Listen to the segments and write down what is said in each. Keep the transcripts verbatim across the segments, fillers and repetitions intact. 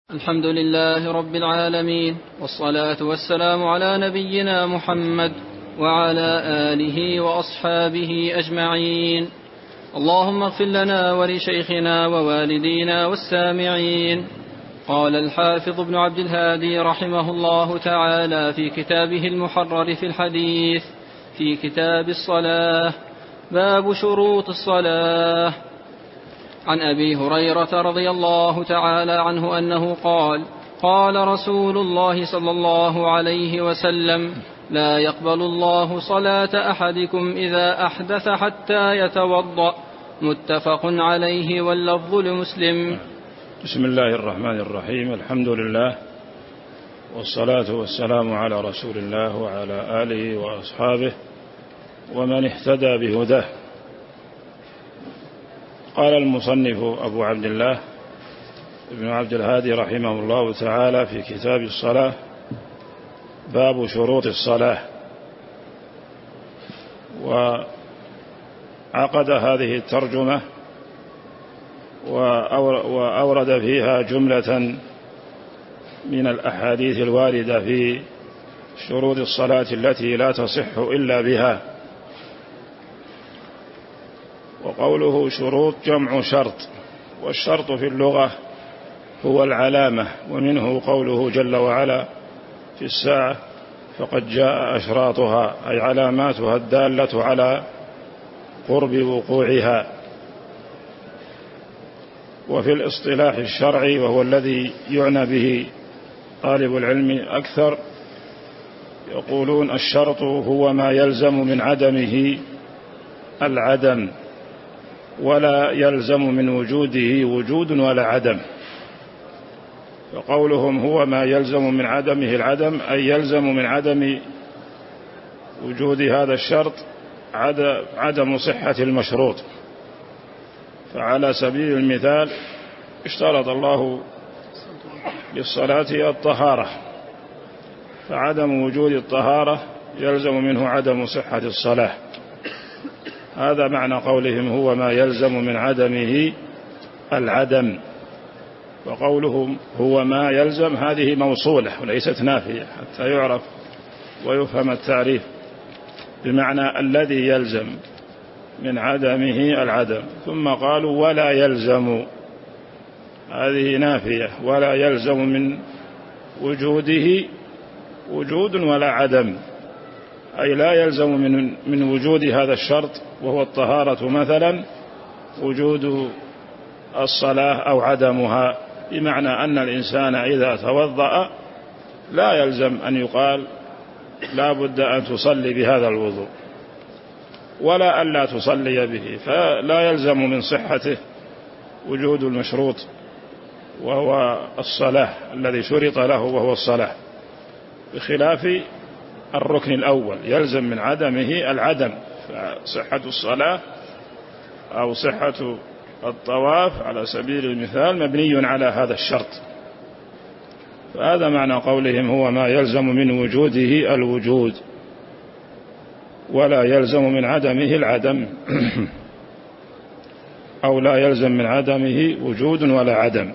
الحمد لله رب العالمين، والصلاة والسلام على نبينا محمد وعلى آله وأصحابه أجمعين. اللهم اغفر لنا ولشيخنا ووالدينا والسامعين. قال الحافظ ابن عبد الهادي رحمه الله تعالى في كتابه المحرر في الحديث في كتاب الصلاة: باب شروط الصلاة. عن أبي هريرة رضي الله تعالى عنه أنه قال: قال رسول الله صلى الله عليه وسلم: لا يقبل الله صلاة أحدكم إذا أحدث حتى يتوضأ. متفق عليه واللفظ لمسلم. بسم الله الرحمن الرحيم. الحمد لله والصلاة والسلام على رسول الله وعلى آله وأصحابه ومن اهتدى بهداه. قال المصنف أبو عبد الله ابن عبد الهادي رحمه الله تعالى في كتاب الصلاة: باب شروط الصلاة. وعقد هذه الترجمة وأورد فيها جملة من الأحاديث الواردة في شروط الصلاة التي لا تصح إلا بها. وقوله شروط جمع شرط، والشرط في اللغة هو العلامة، ومنه قوله جل وعلا في الساعة: فقد جاء أشراطها، أي علاماتها الدالة على قرب وقوعها. وفي الاصطلاح الشرعي، وهو الذي يعنى به طالب العلم أكثر، يقولون الشرط هو ما يلزم من عدمه العدم، ولا يلزم من وجوده وجود ولا عدم. فقولهم هو ما يلزم من عدمه العدم، أي يلزم من عدم وجود هذا الشرط عدم صحة المشروط. فعلى سبيل المثال اشترط الله للصلاة الطهارة، فعدم وجود الطهارة يلزم منه عدم صحة الصلاة. هذا معنى قولهم هو ما يلزم من عدمه العدم. وقولهم هو ما يلزم هذه موصولة وليست نافية، حتى يعرف ويفهم التعريف، بمعنى الذي يلزم من عدمه العدم. ثم قالوا ولا يلزم، هذه نافية، ولا يلزم من وجوده وجود ولا عدم، أي لا يلزم من من وجود هذا الشرط وهو الطهارة مثلا وجود الصلاة أو عدمها، بمعنى أن الإنسان إذا توضأ لا يلزم أن يقال لا بد أن تصلي بهذا الوضوء، ولا أن لا تصلي به، فلا يلزم من صحته وجود المشروط وهو الصلاة الذي شرط له وهو الصلاة، بخلاف الركن الأول يلزم من عدمه العدم. فصحة الصلاة أو صحة الطواف على سبيل المثال مبني على هذا الشرط. فهذا معنى قولهم هو ما يلزم من وجوده الوجود، ولا يلزم من عدمه العدم أو لا يلزم من عدمه وجود ولا عدم.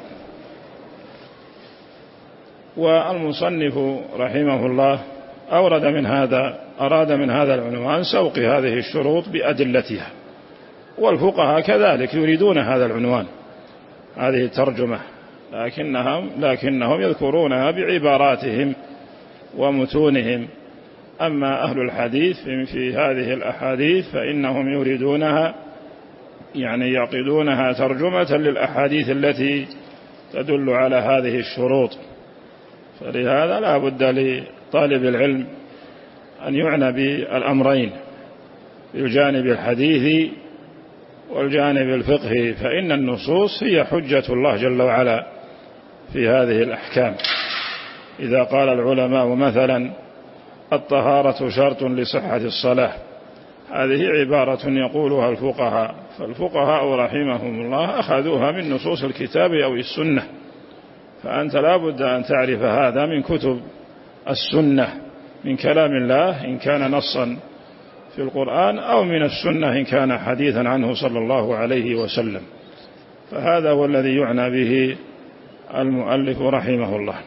والمصنف رحمه الله أورد من هذا أراد من هذا العنوان سوق هذه الشروط بأدلتها، والفقهاء كذلك يريدون هذا العنوان، هذه الترجمة، لكنهم, لكنهم يذكرونها بعباراتهم ومتونهم. أما أهل الحديث في هذه الأحاديث فإنهم يريدونها، يعني يعقدونها ترجمة للأحاديث التي تدل على هذه الشروط. فلهذا لا بد لطالب العلم أن يعنى بالأمرين، بالجانب الحديثي والجانب الفقهي، فإن النصوص هي حجة الله جل وعلا في هذه الأحكام. إذا قال العلماء مثلا الطهارة شرط لصحة الصلاة، هذه عبارة يقولها الفقهاء، فالفقهاء رحمهم الله أخذوها من نصوص الكتاب أو السنة، فأنت لا بد أن تعرف هذا من كتب السنة، من كلام الله إن كان نصا في القرآن، أو من السنة إن كان حديثا عنه صلى الله عليه وسلم. فهذا هو الذي يعنى به المؤلف رحمه الله.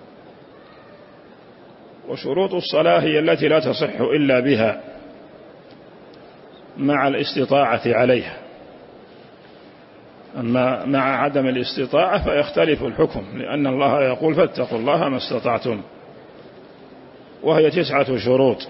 وشروط الصلاة هي التي لا تصح إلا بها مع الاستطاعة عليها، أما مع عدم الاستطاعة فيختلف الحكم، لأن الله يقول فاتقوا الله ما استطعتم، وهي تسعة شروط: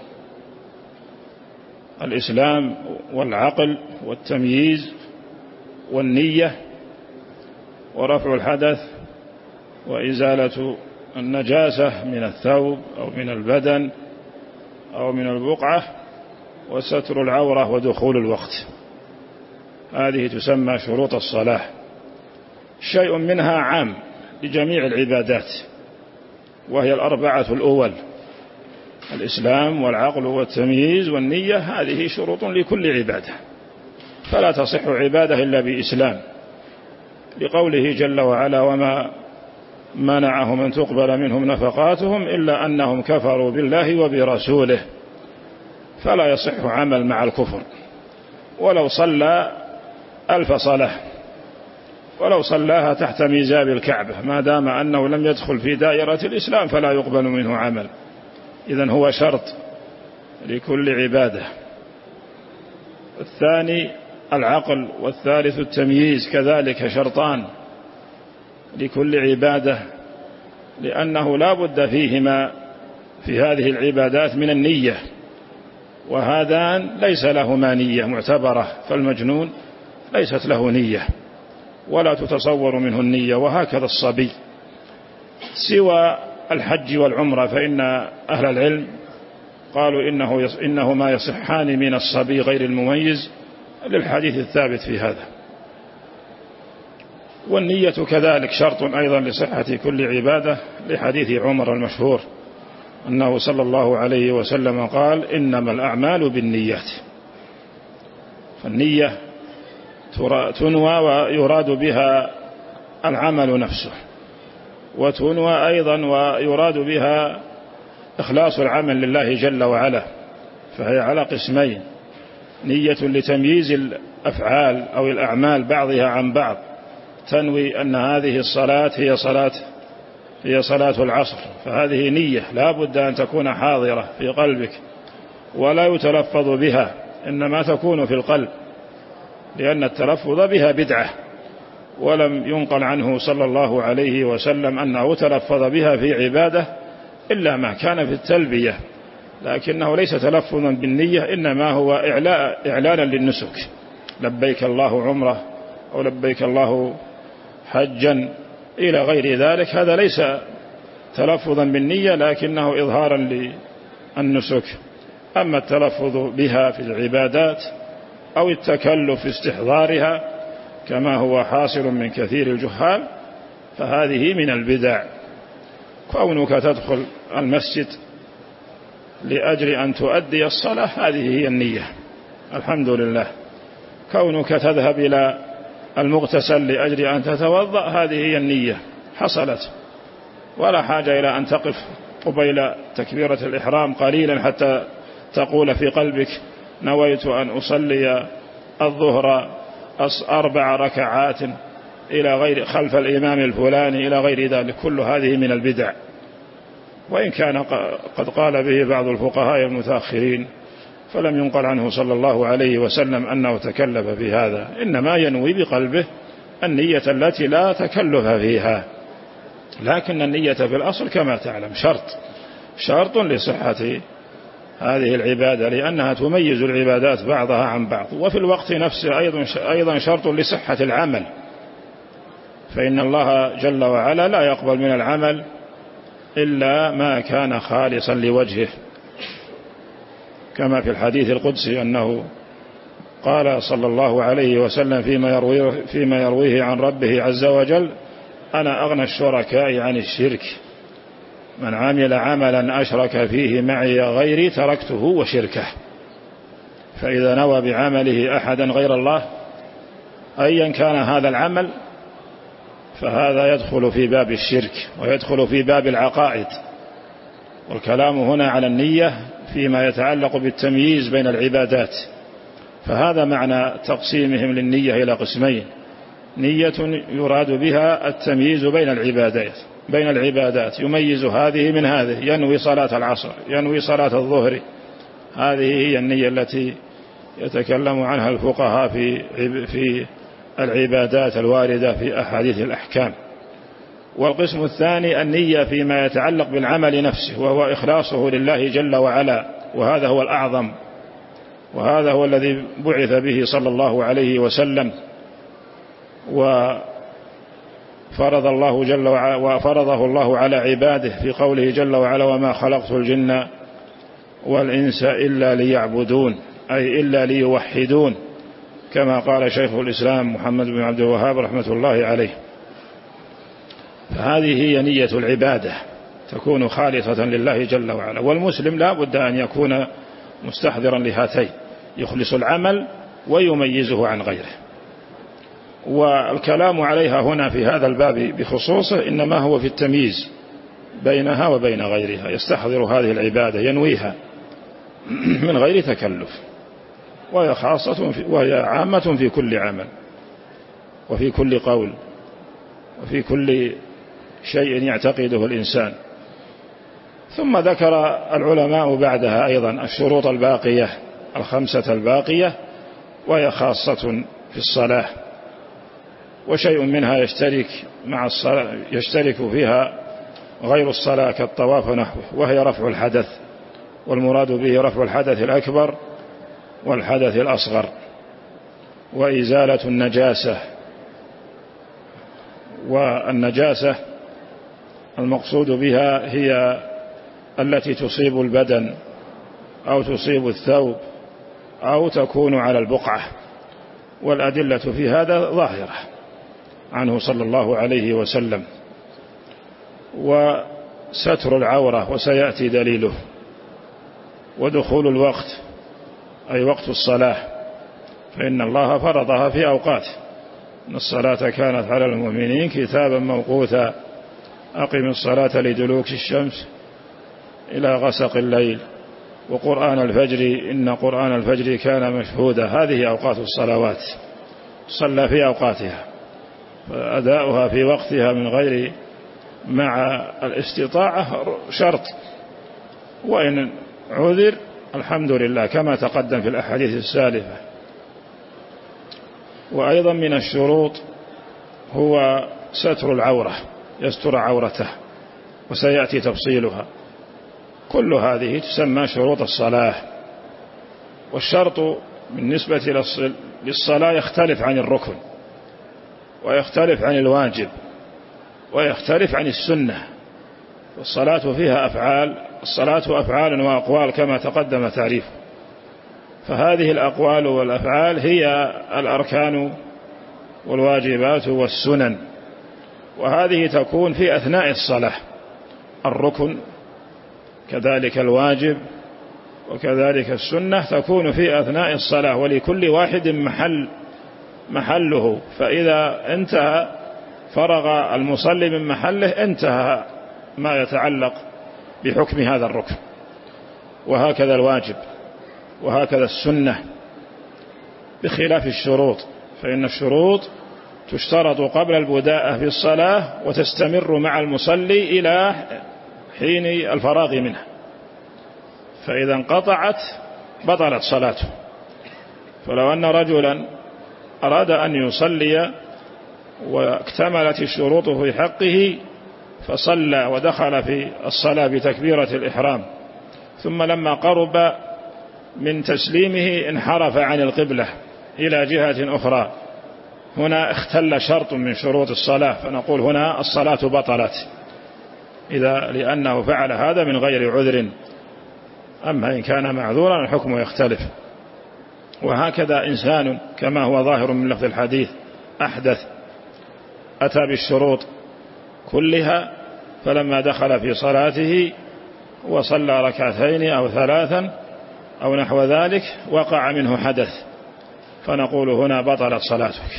الإسلام والعقل والتمييز والنية ورفع الحدث وإزالة النجاسة من الثوب أو من البدن أو من البقعة وستر العورة ودخول الوقت. هذه تسمى شروط الصلاة. شيء منها عام لجميع العبادات، وهي الأربعة الأول: الإسلام والعقل والتمييز والنية. هذه شروط لكل عبادة، فلا تصح عبادة إلا بإسلام، لقوله جل وعلا: وما منعهم أن تقبل منهم نفقاتهم إلا أنهم كفروا بالله وبرسوله. فلا يصح عمل مع الكفر، ولو صلى ألف صلاة، ولو صلاها تحت ميزاب الكعبة، ما دام أنه لم يدخل في دائرة الإسلام فلا يقبل منه عمل. إذن هو شرط لكل عبادة. الثاني العقل، والثالث التمييز، كذلك شرطان لكل عبادة، لأنه لا بد فيهما في هذه العبادات من النية، وهذان ليس لهما نية معتبرة، فالمجنون ليست له نية ولا تتصور منه النية، وهكذا الصبي. سوى الحج والعمرة فإن أهل العلم قالوا إنه إنهما يصحان من الصبي غير المميز للحديث الثابت في هذا. والنية كذلك شرط أيضا لصحة كل عبادة، لحديث عمر المشهور أنه صلى الله عليه وسلم قال: إنما الأعمال بالنيات. فالنية تنوى ويراد بها العمل نفسه، وتنوى أيضا ويراد بها إخلاص العمل لله جل وعلا، فهي على قسمين: نية لتمييز الأفعال أو الأعمال بعضها عن بعض، تنوي أن هذه الصلاة هي صلاة هي صلاة العصر، فهذه نية لا بد أن تكون حاضرة في قلبك ولا يتلفظ بها، إنما تكون في القلب، لأن التلفظ بها بدعة، ولم ينقل عنه صلى الله عليه وسلم أنه تلفظ بها في عبادة إلا ما كان في التلبية، لكنه ليس تلفظا بالنية، إنما هو إعلاء إعلانا للنسك: لبيك الله عمره أو لبيك الله حجا إلى غير ذلك. هذا ليس تلفظا بالنية، لكنه إظهارا للنسك. أما التلفظ بها في العبادات أو التكلف في استحضارها كما هو حاصل من كثير الجهال فهذه من البدع. كونك تدخل المسجد لأجل أن تؤدي الصلاة هذه هي النية، الحمد لله. كونك تذهب إلى المغتسل لأجل أن تتوضأ هذه هي النية، حصلت، ولا حاجة إلى أن تقف قبيل تكبيرة الإحرام قليلا حتى تقول في قلبك: نويت أن أصلي الظهر أربع ركعات إلى غير خلف الإمام الفلاني إلى غير ذلك. كل هذه من البدع، وإن كان قد قال به بعض الفقهاء المتأخرين، فلم ينقل عنه صلى الله عليه وسلم أنه تكلف في هذا، إنما ينوي بقلبه النية التي لا تكلف فيها. لكن النية في الأصل كما تعلم شرط شرط لصحة هذه العبادة، لأنها تميز العبادات بعضها عن بعض، وفي الوقت نفسه أيضا شرط لصحة العمل، فإن الله جل وعلا لا يقبل من العمل إلا ما كان خالصا لوجهه، كما في الحديث القدسي أنه قال صلى الله عليه وسلم فيما يرويه, فيما يرويه عن ربه عز وجل: أنا أغنى الشركاء عن الشرك، من عمل عملا أشرك فيه معي غيري تركته وشركه. فإذا نوى بعمله أحدا غير الله أيا كان هذا العمل فهذا يدخل في باب الشرك ويدخل في باب العقائد. والكلام هنا على النية فيما يتعلق بالتمييز بين العبادات، فهذا معنى تقسيمهم للنية إلى قسمين: نية يراد بها التمييز بين العبادات بين العبادات يميز هذه من هذه، ينوي صلاة العصر، ينوي صلاة الظهر. هذه هي النية التي يتكلم عنها الفقهاء في في العبادات الواردة في أحاديث الأحكام. والقسم الثاني النية فيما يتعلق بالعمل نفسه، وهو إخلاصه لله جل وعلا، وهذا هو الأعظم، وهذا هو الذي بعث به صلى الله عليه وسلم، وفرض الله جل وعلا وفرضه الله على عباده في قوله جل وعلا: وما خلقت الجن والإنس إلا ليعبدون، أي إلا ليوحدون، كما قال شيخ الإسلام محمد بن عبد الوهاب رحمة الله عليه. فهذه هي نية العبادة، تكون خالصة لله جل وعلا. والمسلم لا بد أن يكون مستحضرا لهاتين، يخلص العمل ويميزه عن غيره. والكلام عليها هنا في هذا الباب بخصوصه إنما هو في التمييز بينها وبين غيرها، يستحضر هذه العبادة ينويها من غير تكلف، وهي خاصة في وهي عامة في كل عمل وفي كل قول وفي كل شيء يعتقده الإنسان. ثم ذكر العلماء بعدها أيضا الشروط الباقية الخمسة الباقية، وهي خاصة في الصلاة، وشيء منها يشترك مع الصلاة يشترك فيها غير الصلاة كالطواف ونحوه، وهي رفع الحدث، والمراد به رفع الحدث الأكبر والحدث الأصغر، وإزالة النجاسة. والنجاسة المقصود بها هي التي تصيب البدن أو تصيب الثوب أو تكون على البقعة، والأدلة في هذا ظاهرة عنه صلى الله عليه وسلم. وستر العورة وسيأتي دليله، ودخول الوقت أي وقت الصلاة، فإن الله فرضها في أوقاته، إن الصلاة كانت على المؤمنين كتابا موقوتا، أقم الصلاة لدلوك الشمس إلى غسق الليل، وقرآن الفجر إن قرآن الفجر كان مشهودا. هذه أوقات الصلوات صلى في أوقاتها، فأداؤها في وقتها من غير مع الاستطاعة شرط، وإن عذر الحمد لله كما تقدم في الأحاديث السالفة. وأيضا من الشروط هو ستر العورة، يستر عورته، وسيأتي تفصيلها. كل هذه تسمى شروط الصلاة. والشرط بالنسبة للصلاة يختلف عن الركن، ويختلف عن الواجب، ويختلف عن السنة. والصلاة فيها أفعال، الصلاة أفعال وأقوال كما تقدم تعريفه. فهذه الأقوال والأفعال هي الأركان والواجبات والسنن، وهذه تكون في أثناء الصلاة، الركن كذلك الواجب وكذلك السنة تكون في أثناء الصلاة، ولكل واحد محل محله. فإذا انتهى فرغ المصلي من محله انتهى ما يتعلق بحكم هذا الركن، وهكذا الواجب وهكذا السنة، بخلاف الشروط، فإن الشروط تشترط قبل البداءة في الصلاة وتستمر مع المصلي إلى حين الفراغ منها، فإذا انقطعت بطلت صلاته. فلو أن رجلا أراد أن يصلي واكتملت الشروط في حقه فصلى ودخل في الصلاة بتكبيرة الإحرام، ثم لما قرب من تسليمه انحرف عن القبلة إلى جهة أخرى، هنا اختل شرط من شروط الصلاة، فنقول هنا الصلاة بطلت، إذا لأنه فعل هذا من غير عذر. أما إن كان معذورا الحكم يختلف. وهكذا إنسان كما هو ظاهر من لفظ الحديث أحدث، أتى بالشروط كلها، فلما دخل في صلاته وصلى ركعتين أو ثلاثا أو نحو ذلك وقع منه حدث، فنقول هنا بطلت صلاتك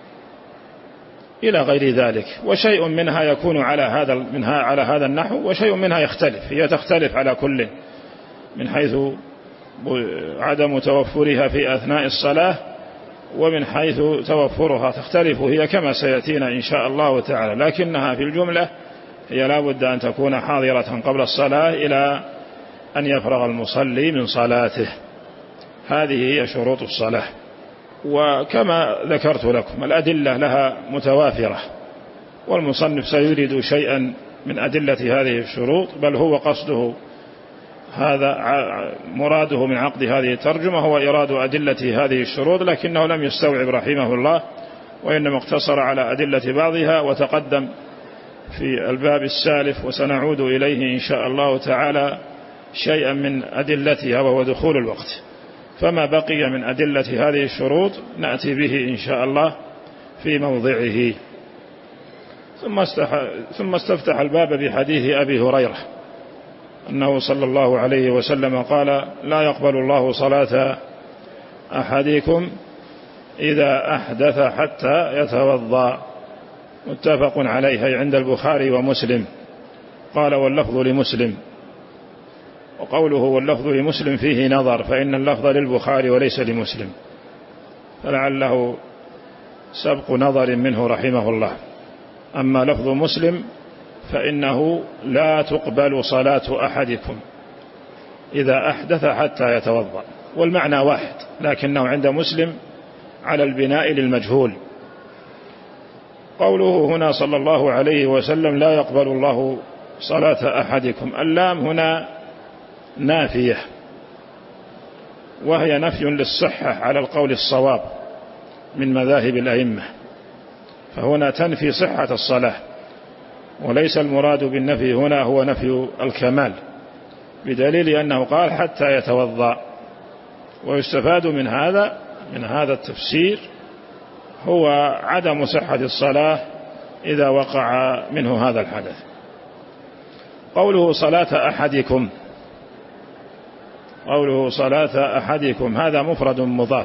إلى غير ذلك. وشيء منها يكون على هذا منها على هذا النحو، وشيء منها يختلف، هي تختلف على كل من حيث عدم توفرها في أثناء الصلاة ومن حيث توفرها تختلف هي كما سيأتينا إن شاء الله تعالى، لكنها في الجملة هي لا بد أن تكون حاضرة قبل الصلاة إلى أن يفرغ المصلي من صلاته. هذه هي شروط الصلاة. وكما ذكرت لكم الأدلة لها متوافرة، والمصنف سيريد شيئا من أدلة هذه الشروط، بل هو قصده هذا مراده من عقد هذه الترجمة هو إراد أدلة هذه الشروط، لكنه لم يستوعب رحمه الله، وإنما اقتصر على أدلة بعضها وتقدم في الباب السالف، وسنعود إليه إن شاء الله تعالى شيئا من أدلتها وهو دخول الوقت. فما بقي من أدلة هذه الشروط نأتي به إن شاء الله في موضعه. ثم استفتح الباب بحديث أبي هريرة أنه صلى الله عليه وسلم قال: لا يقبل الله صلاة أحدكم إذا أحدث حتى يتوضأ. متفق عليه عند البخاري ومسلم. قال: واللفظ لمسلم. وقوله واللفظ لمسلم فيه نظر، فإن اللفظ للبخاري وليس لمسلم، فلعله سبق نظر منه رحمه الله. أما لفظ مسلم فإنه لا تقبل صلاة أحدكم إذا أحدث حتى يتوضأ، والمعنى واحد، لكنه عند مسلم على البناء للمجهول. قوله هنا صلى الله عليه وسلم: لا يقبل الله صلاة أحدكم، اللام هنا نافية، وهي نفي للصحة على القول الصواب من مذاهب الأئمة، فهنا تنفي صحة الصلاة، وليس المراد بالنفي هنا هو نفي الكمال، بدليل أنه قال حتى يتوضأ. ويستفاد من هذا من هذا التفسير هو عدم صحة الصلاة إذا وقع منه هذا الحدث. قوله صلاة أحدكم قوله صلاة أحدكم هذا مفرد مضاف،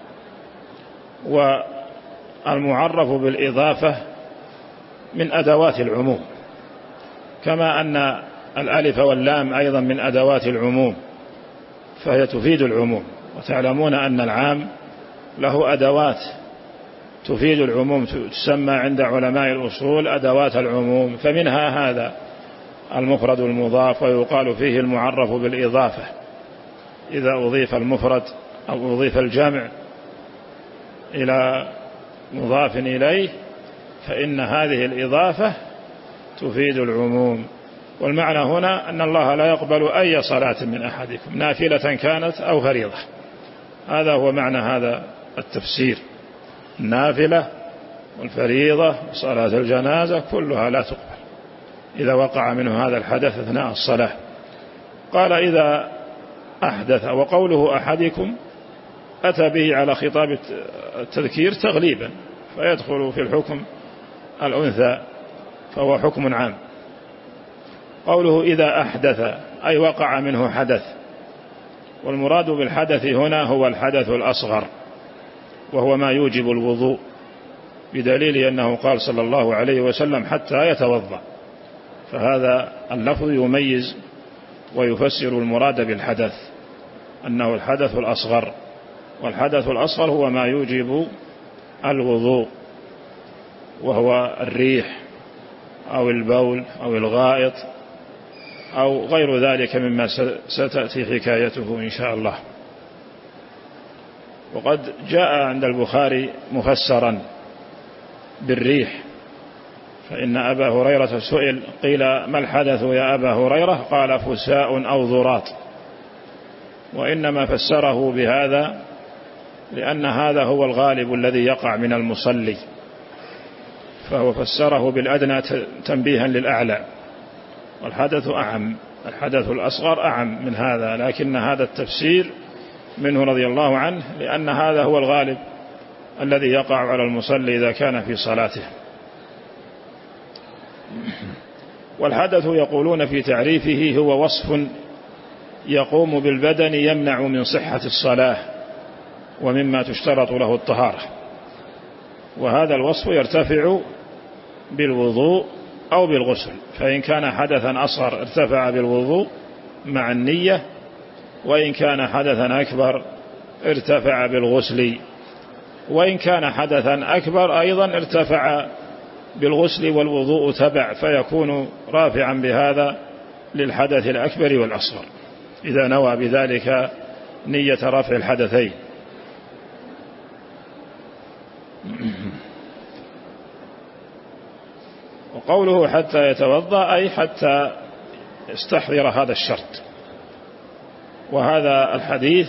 والمعرف بالإضافة من أدوات العموم، كما أن الألف واللام أيضا من أدوات العموم، فهي تفيد العموم. وتعلمون أن العام له أدوات تفيد العموم، تسمى عند علماء الأصول أدوات العموم، فمنها هذا المفرد المضاف، ويقال فيه المعرف بالإضافة إذا أضيف المفرد أو أضيف الجمع إلى مضاف إليه، فإن هذه الإضافة تفيد العموم. والمعنى هنا أن الله لا يقبل أي صلاة من أحدكم، نافلة كانت أو فريضة. هذا هو معنى هذا التفسير، النافلة والفريضة وصلاة الجنازة كلها لا تقبل إذا وقع منه هذا الحدث أثناء الصلاة. قال إذا أحدث، وقوله أحدكم أتى به على خطاب التذكير تغليبا، فيدخل في الحكم الأنثى، فهو حكم عام. قوله إذا أحدث أي وقع منه حدث، والمراد بالحدث هنا هو الحدث الأصغر، وهو ما يوجب الوضوء، بدليل أنه قال صلى الله عليه وسلم حتى يتوضأ، فهذا اللفظ يميز ويفسر المراد بالحدث أنه الحدث الأصغر، والحدث الأصغر هو ما يوجب الوضوء، وهو الريح أو البول أو الغائط أو غير ذلك مما ستأتي حكايته إن شاء الله. وقد جاء عند البخاري مفسرا بالريح، فإن أبا هريرة سئل قيل ما الحدث يا أبا هريرة؟ قال فساء أو ضراط، وإنما فسره بهذا لأن هذا هو الغالب الذي يقع من المصلي، فهو فسره بالأدنى تنبيها للأعلى، والحدث أعم، الحدث الأصغر أعم من هذا، لكن هذا التفسير منه رضي الله عنه لأن هذا هو الغالب الذي يقع على المصلي إذا كان في صلاته. والحدث يقولون في تعريفه هو وصف يقوم بالبدن يمنع من صحة الصلاة ومما تشترط له الطهارة، وهذا الوصف يرتفع بالوضوء أو بالغسل، فإن كان حدثا أصغر ارتفع بالوضوء مع النية، وإن كان حدثا أكبر ارتفع بالغسل. وإن كان حدثا أكبر أيضا ارتفع بالغسل والوضوء تبع، فيكون رافعا بهذا للحدث الأكبر والأصغر إذا نوى بذلك نية رفع الحدثين. وقوله حتى يتوضأ أي حتى يستحضر هذا الشرط. وهذا الحديث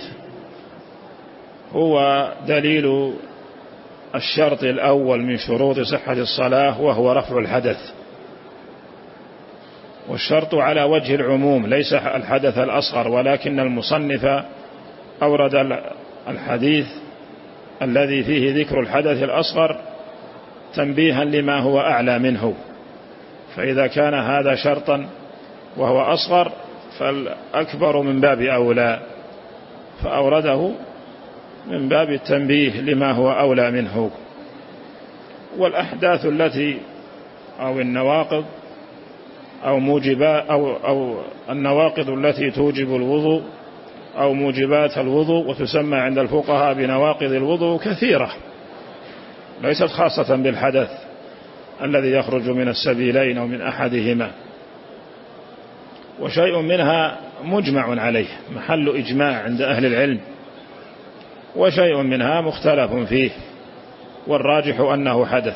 هو دليل الشرط الأول من شروط صحة الصلاة، وهو رفع الحدث. والشرط على وجه العموم ليس الحدث الأصغر، ولكن المصنف أورد الحديث الذي فيه ذكر الحدث الأصغر تنبيها لما هو أعلى منه، فإذا كان هذا شرطا وهو أصغر فالأكبر من باب أولى، فأورده من باب التنبيه لما هو أولى منه. والأحداث التي أو النواقض أو موجبات أو, أو النواقض التي توجب الوضوء أو موجبات الوضوء، وتسمى عند الفقهاء بنواقض الوضوء، كثيرة ليست خاصة بالحدث الذي يخرج من السبيلين أو من أحدهما، وشيء منها مجمع عليه محل إجماع عند أهل العلم، وشيء منها مختلف فيه، والراجح أنه حدث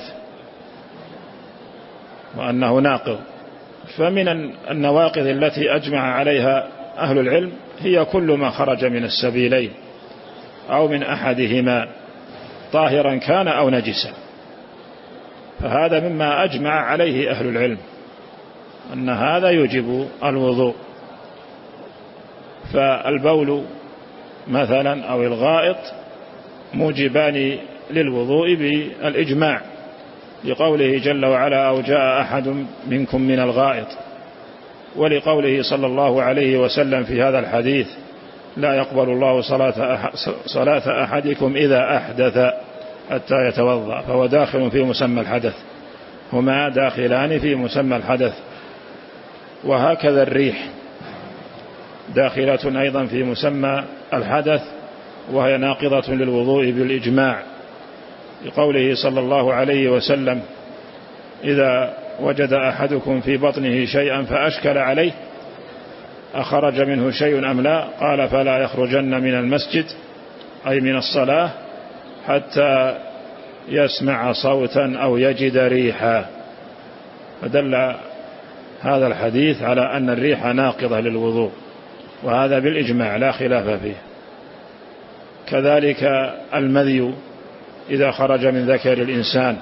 وأنه ناقض. فمن النواقض التي أجمع عليها أهل العلم هي كل ما خرج من السبيلين أو من أحدهما طاهرا كان أو نجسا، فهذا مما أجمع عليه أهل العلم أن هذا يجب الوضوء. فالبول مثلا أو الغائط موجبان للوضوء بالإجماع، لقوله جل وعلا أو جاء أحد منكم من الغائط، ولقوله صلى الله عليه وسلم في هذا الحديث لا يقبل الله صلاة, صلاة أحدكم إذا أحدث حتى يتوضأ، فهو داخل في مسمى الحدث، هما داخلان في مسمى الحدث. وهكذا الريح داخلة أيضا في مسمى الحدث، وهي ناقضة للوضوء بالإجماع، لقوله صلى الله عليه وسلم إذا وجد أحدكم في بطنه شيئا فأشكل عليه أخرج منه شيء أم لا، قال فلا يخرجن من المسجد أي من الصلاة حتى يسمع صوتا أو يجد ريحا. فدل هذا الحديث على أن الريح ناقضة للوضوء، وهذا بالإجماع لا خلاف فيه. كذلك المذي إذا خرج من ذكر الإنسان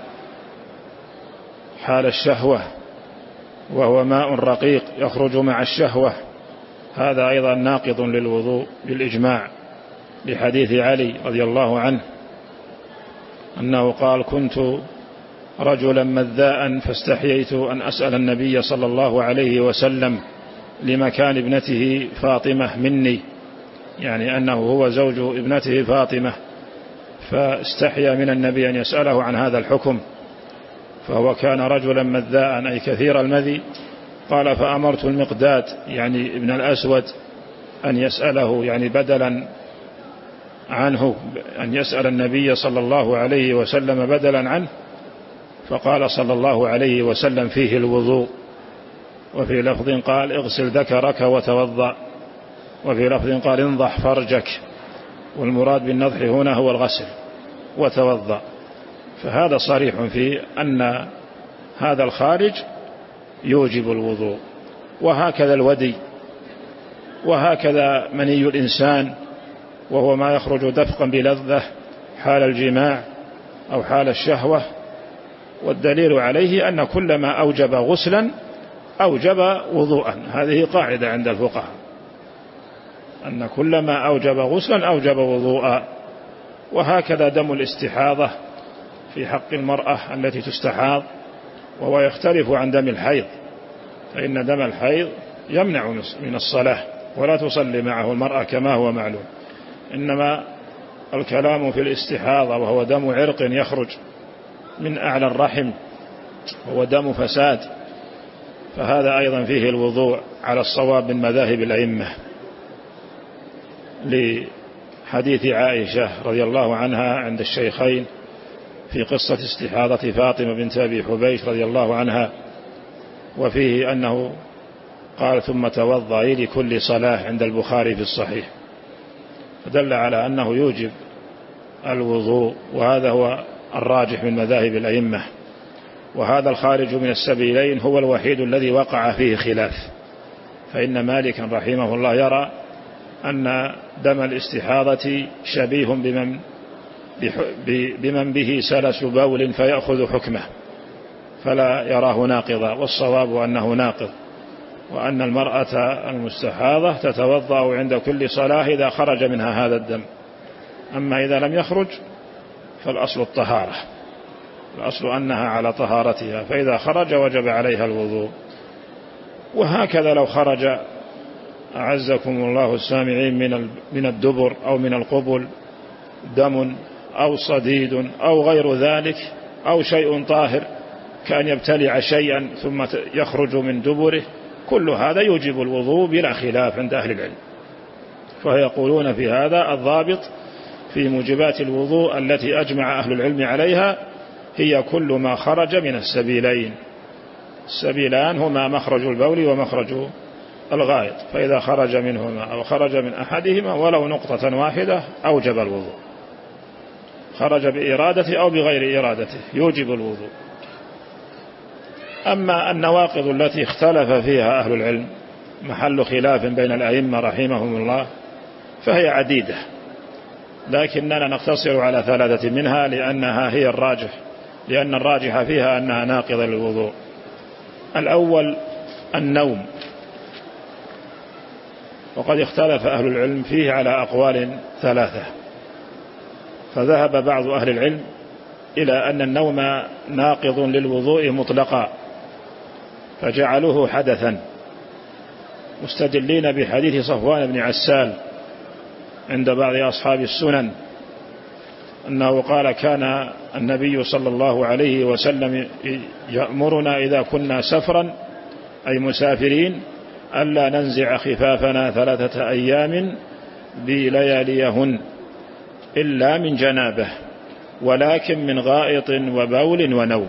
حال الشهوة، وهو ماء رقيق يخرج مع الشهوة، هذا أيضا ناقض للوضوء بالإجماع، لحديث علي رضي الله عنه أنه قال كنت رجلا مذاء فاستحييت أن أسأل النبي صلى الله عليه وسلم لمكان ابنته فاطمة مني، يعني أنه هو زوج ابنته فاطمة، فاستحيا من النبي أن يسأله عن هذا الحكم، فهو كان رجلا مذاء أي كثير المذي. قال فأمرت المقداد يعني ابن الأسود أن يسأله يعني بدلا عنه، أن يسأل النبي صلى الله عليه وسلم بدلا عنه، فقال صلى الله عليه وسلم فيه الوضوء. وفي لفظ قال اغسل ذكرك وتوضأ، وفي لفظ قال انضح فرجك، والمراد بالنضح هنا هو الغسل وتوضأ. فهذا صريح في أن هذا الخارج يوجب الوضوء. وهكذا الودي، وهكذا مني الإنسان، وهو ما يخرج دفقا بلذة حال الجماع أو حال الشهوة، والدليل عليه أن كل ما أوجب غسلا أوجب وضوءا، هذه قاعدة عند الفقهاء أن كل ما أوجب غسلا أوجب وضوءا. وهكذا دم الاستحاضة في حق المرأة التي تستحاض، وهو يختلف عن دم الحيض، فإن دم الحيض يمنع من الصلاة ولا تصلي معه المرأة كما هو معلوم، إنما الكلام في الاستحاضة وهو دم عرق يخرج من أعلى الرحم، وهو دم فساد، فهذا أيضا فيه الوضوء على الصواب من مذاهب الأئمة حديث عائشة رضي الله عنها عند الشيخين في قصة استحاضة فاطمة بنت أبي حبيش رضي الله عنها، وفيه أنه قال ثم توضئي لكل صلاة عند البخاري في الصحيح، فدل على أنه يوجب الوضوء، وهذا هو الراجح من مذاهب الأئمة. وهذا الخارج من السبيلين هو الوحيد الذي وقع فيه خلاف، فإن مالكا رحمه الله يرى أن دم الاستحاضة شبيه بمن, بمن به سلس بول فيأخذ حكمه، فلا يراه ناقضا، والصواب أنه ناقض، وأن المرأة المستحاضة تتوضأ عند كل صلاة إذا خرج منها هذا الدم. أما إذا لم يخرج فالأصل الطهارة، الأصل أنها على طهارتها، فإذا خرج وجب عليها الوضوء. وهكذا لو خرج أعزكم الله السامعين من الدبر أو من القبل دم أو صديد أو غير ذلك أو شيء طاهر كأن يبتلع شيئا ثم يخرج من دبره، كل هذا يوجب الوضوء بلا خلاف عند أهل العلم. فيقولون في هذا الضابط في موجبات الوضوء التي أجمع أهل العلم عليها هي كل ما خرج من السبيلين. السبيلان هما مخرج البول ومخرج الغائط، فإذا خرج منهما أو خرج من أحدهما ولو نقطة واحدة أوجب الوضوء، خرج بإرادته أو بغير إرادته يوجب الوضوء. أما النواقض التي اختلف فيها أهل العلم محل خلاف بين الأئمة رحمهم الله فهي عديدة، لكننا نقتصر على ثلاثة منها لأنها هي الراجح، لأن الراجح فيها أنها ناقضة للوضوء. الأول النوم، وقد اختلف أهل العلم فيه على أقوال ثلاثة، فذهب بعض أهل العلم إلى أن النوم ناقض للوضوء مطلقا فجعلوه حدثا، مستدلين بحديث صفوان بن عسال عند بعض أصحاب السنن أنه قال كان النبي صلى الله عليه وسلم يأمرنا إذا كنا سفرا أي مسافرين ألا ننزع خفافنا ثلاثة أيام بلياليهن إلا من جنابه ولكن من غائط وبول ونوم.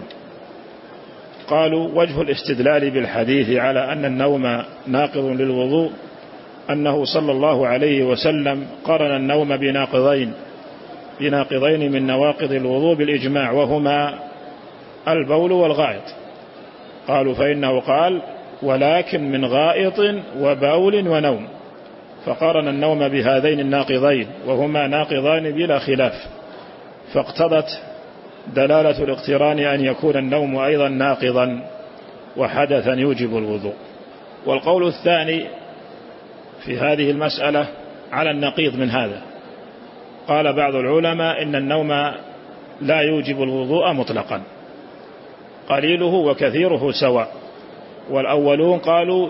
قالوا وجه الاستدلال بالحديث على أن النوم ناقض للوضوء أنه صلى الله عليه وسلم قرن النوم بناقضين بناقضين من نواقض الوضوء بالإجماع، وهما البول والغائط. قالوا فإنه قال ولكن من غائط وبول ونوم، فقارن النوم بهذين الناقضين وهما ناقضان بلا خلاف، فاقتضت دلالة الاقتران أن يكون النوم أيضا ناقضا وحدثا يوجب الوضوء. والقول الثاني في هذه المسألة على النقيض من هذا، قال بعض العلماء إن النوم لا يوجب الوضوء مطلقا، قليله وكثيره سواء، والأولون قالوا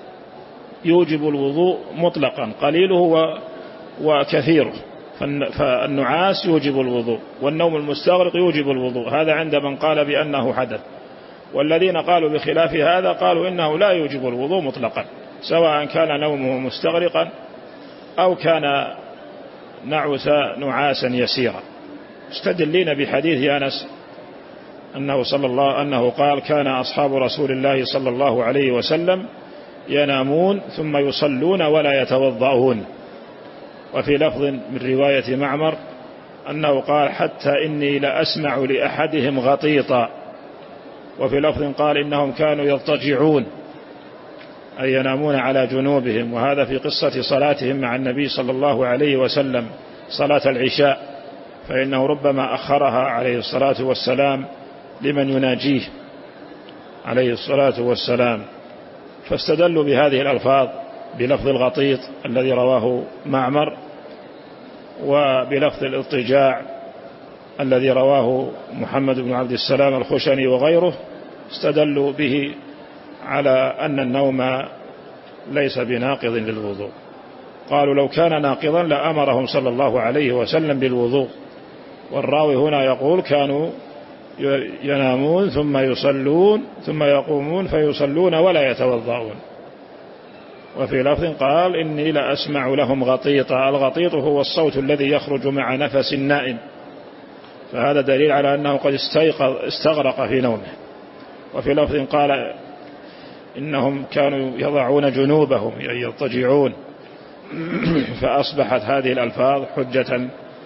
يوجب الوضوء مطلقا قليله وكثيره، فالنعاس يوجب الوضوء والنوم المستغرق يوجب الوضوء، هذا عند من قال بأنه حدث. والذين قالوا بخلاف هذا قالوا إنه لا يوجب الوضوء مطلقا سواء كان نومه مستغرقا أو كان نعس نعاسا يسيرا، مستدلين بحديث أنس أنه صلى الله أنه قال كان أصحاب رسول الله صلى الله عليه وسلم ينامون ثم يصلون ولا يتوضؤون. وفي لفظ من رواية معمر أنه قال حتى إني لأسمع لأحدهم غطيطا، وفي لفظ قال إنهم كانوا يضطجعون أي ينامون على جنوبهم، وهذا في قصة صلاتهم مع النبي صلى الله عليه وسلم صلاة العشاء، فإنه ربما أخرها عليه الصلاة والسلام لمن يناجيه عليه الصلاة والسلام، فاستدلوا بهذه الألفاظ بلفظ الغطيط الذي رواه معمر وبلفظ الاضطجاع الذي رواه محمد بن عبد السلام الخشني وغيره، استدلوا به على أن النوم ليس بناقض للوضوء. قالوا لو كان ناقضا لأمرهم صلى الله عليه وسلم بالوضوء، والراوي هنا يقول كانوا ينامون ثم يصلون ثم يقومون فيصلون ولا يتوضؤون، وفي لفظ قال إني لأسمع لهم غطيطا. الغطيط هو الصوت الذي يخرج مع نفس النائم، فهذا دليل على أنه قد استيقظ استغرق في نومه. وفي لفظ قال إنهم كانوا يضعون جنوبهم يعني يضطجعون، فأصبحت هذه الألفاظ حجة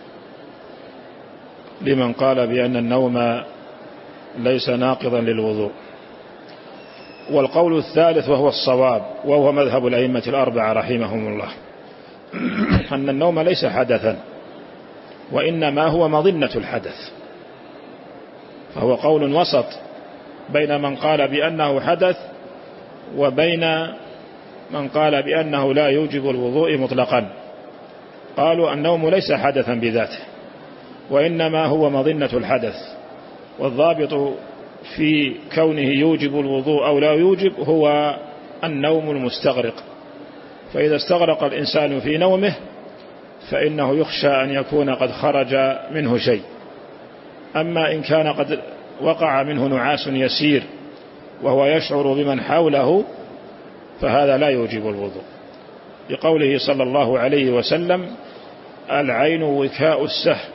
لمن قال بأن النوم ليس ناقضا للوضوء. والقول الثالث وهو الصواب وهو مذهب الأئمة الأربعة رحمهم الله، أن النوم ليس حدثا وإنما هو مظنة الحدث، فهو قول وسط بين من قال بأنه حدث وبين من قال بأنه لا يوجب الوضوء مطلقا. قالوا النوم ليس حدثا بذاته وإنما هو مظنة الحدث، والضابط في كونه يوجب الوضوء أو لا يوجب هو النوم المستغرق. فإذا استغرق الإنسان في نومه فإنه يخشى أن يكون قد خرج منه شيء. أما إن كان قد وقع منه نعاس يسير وهو يشعر بمن حوله فهذا لا يوجب الوضوء، لقوله صلى الله عليه وسلم العين وكاء السهم،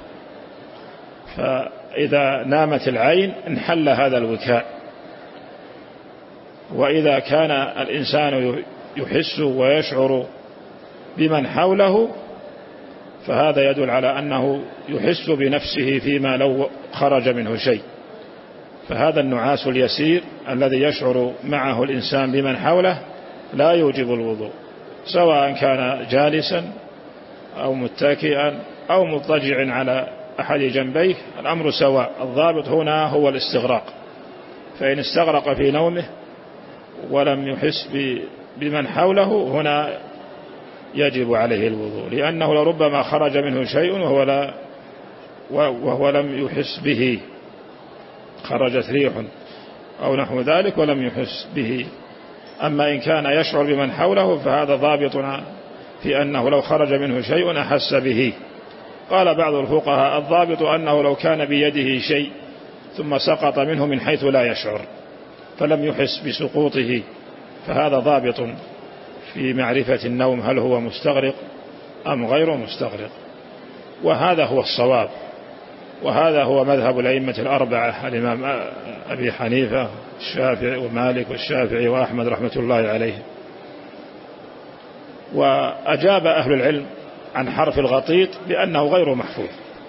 فإذا نامت العين انحل هذا الوكاء. وإذا كان الإنسان يحس ويشعر بمن حوله فهذا يدل على أنه يحس بنفسه فيما لو خرج منه شيء. فهذا النعاس اليسير الذي يشعر معه الإنسان بمن حوله لا يوجب الوضوء، سواء كان جالسا أو متكئا أو مضطجع على أحد جنبيه، الأمر سواء. الضابط هنا هو الاستغراق، فإن استغرق في نومه ولم يحس بمن حوله هنا يجب عليه الوضوء، لأنه لربما خرج منه شيء وهو, لا وهو لم يحس به، خرجت ريح أو نحو ذلك ولم يحس به. أما إن كان يشعر بمن حوله فهذا ضابطنا في أنه لو خرج منه شيء أحس به. قال بعض الفقهاء الضابط أنه لو كان بيده شيء ثم سقط منه من حيث لا يشعر فلم يحس بسقوطه فهذا ضابط في معرفة النوم هل هو مستغرق أم غير مستغرق. وهذا هو الصواب، وهذا هو مذهب الأئمة الأربعة، الإمام أبي حنيفة الشافعي ومالك والشافعي وأحمد رحمة الله عليه. وأجاب أهل العلم عن حرف الغطيط بأنه غير محفوظ.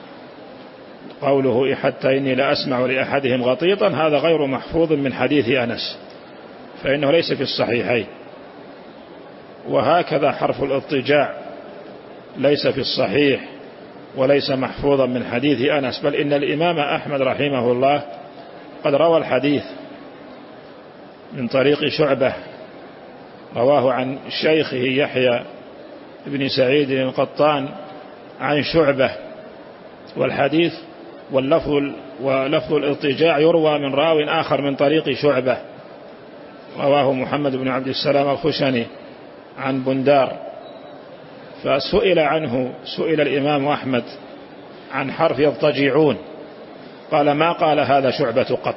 قوله حتى إني لأسمع لأحدهم غطيطا هذا غير محفوظ من حديث أنس، فإنه ليس في الصحيحين. وهكذا حرف الاضطجاع ليس في الصحيح وليس محفوظا من حديث أنس، بل إن الإمام أحمد رحمه الله قد روى الحديث من طريق شعبة، رواه عن شيخه يحيى بن سعيد القطان عن شعبة، والحديث واللفظ ولفظ الاضطجاع يروى من راو آخر من طريق شعبة، رواه محمد بن عبد السلام الخشني عن بندار. فسئل عنه سئل الإمام أحمد عن حرف يضطجعون، قال ما قال هذا شعبة قط،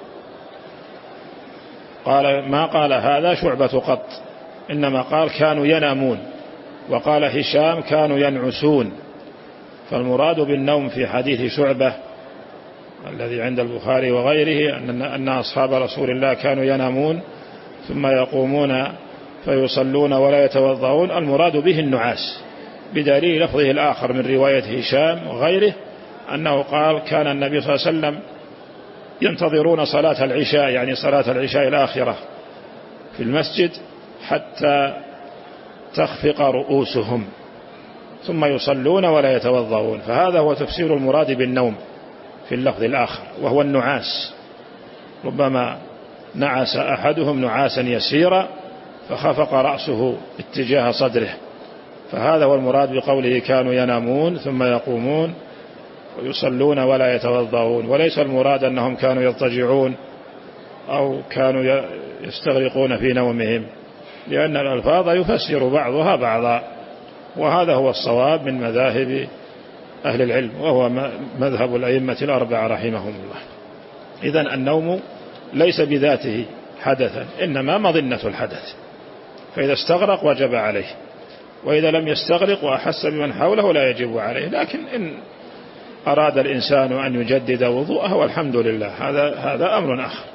قال ما قال هذا شعبة قط، إنما قال كانوا ينامون، وقال هشام كانوا ينعسون. فالمراد بالنوم في حديث شعبة الذي عند البخاري وغيره أن أصحاب رسول الله كانوا ينامون ثم يقومون فيصلون ولا يتوضؤون، المراد به النعاس، بدليل لفظه الآخر من رواية هشام وغيره أنه قال كان النبي صلى الله عليه وسلم ينتظرون صلاة العشاء، يعني صلاة العشاء الآخرة في المسجد حتى تخفق رؤوسهم ثم يصلون ولا يتوضؤون. فهذا هو تفسير المراد بالنوم في اللفظ الآخر، وهو النعاس. ربما نعس أحدهم نعاسا يسيرا فخفق رأسه اتجاه صدره، فهذا هو المراد بقوله كانوا ينامون ثم يقومون ويصلون ولا يتوضؤون، وليس المراد أنهم كانوا يضطجعون أو كانوا يستغرقون في نومهم، لأن الألفاظ يفسر بعضها بعضا، وهذا هو الصواب من مذاهب أهل العلم، وهو مذهب الأئمة الأربعة رحمهم الله. إذن النوم ليس بذاته حدثا، إنما مظنة الحدث، فإذا استغرق وجب عليه، وإذا لم يستغرق وأحس بمن حوله لا يجب عليه. لكن إن أراد الإنسان أن يجدد وضوءه والحمد لله، هذا هذا أمر آخر.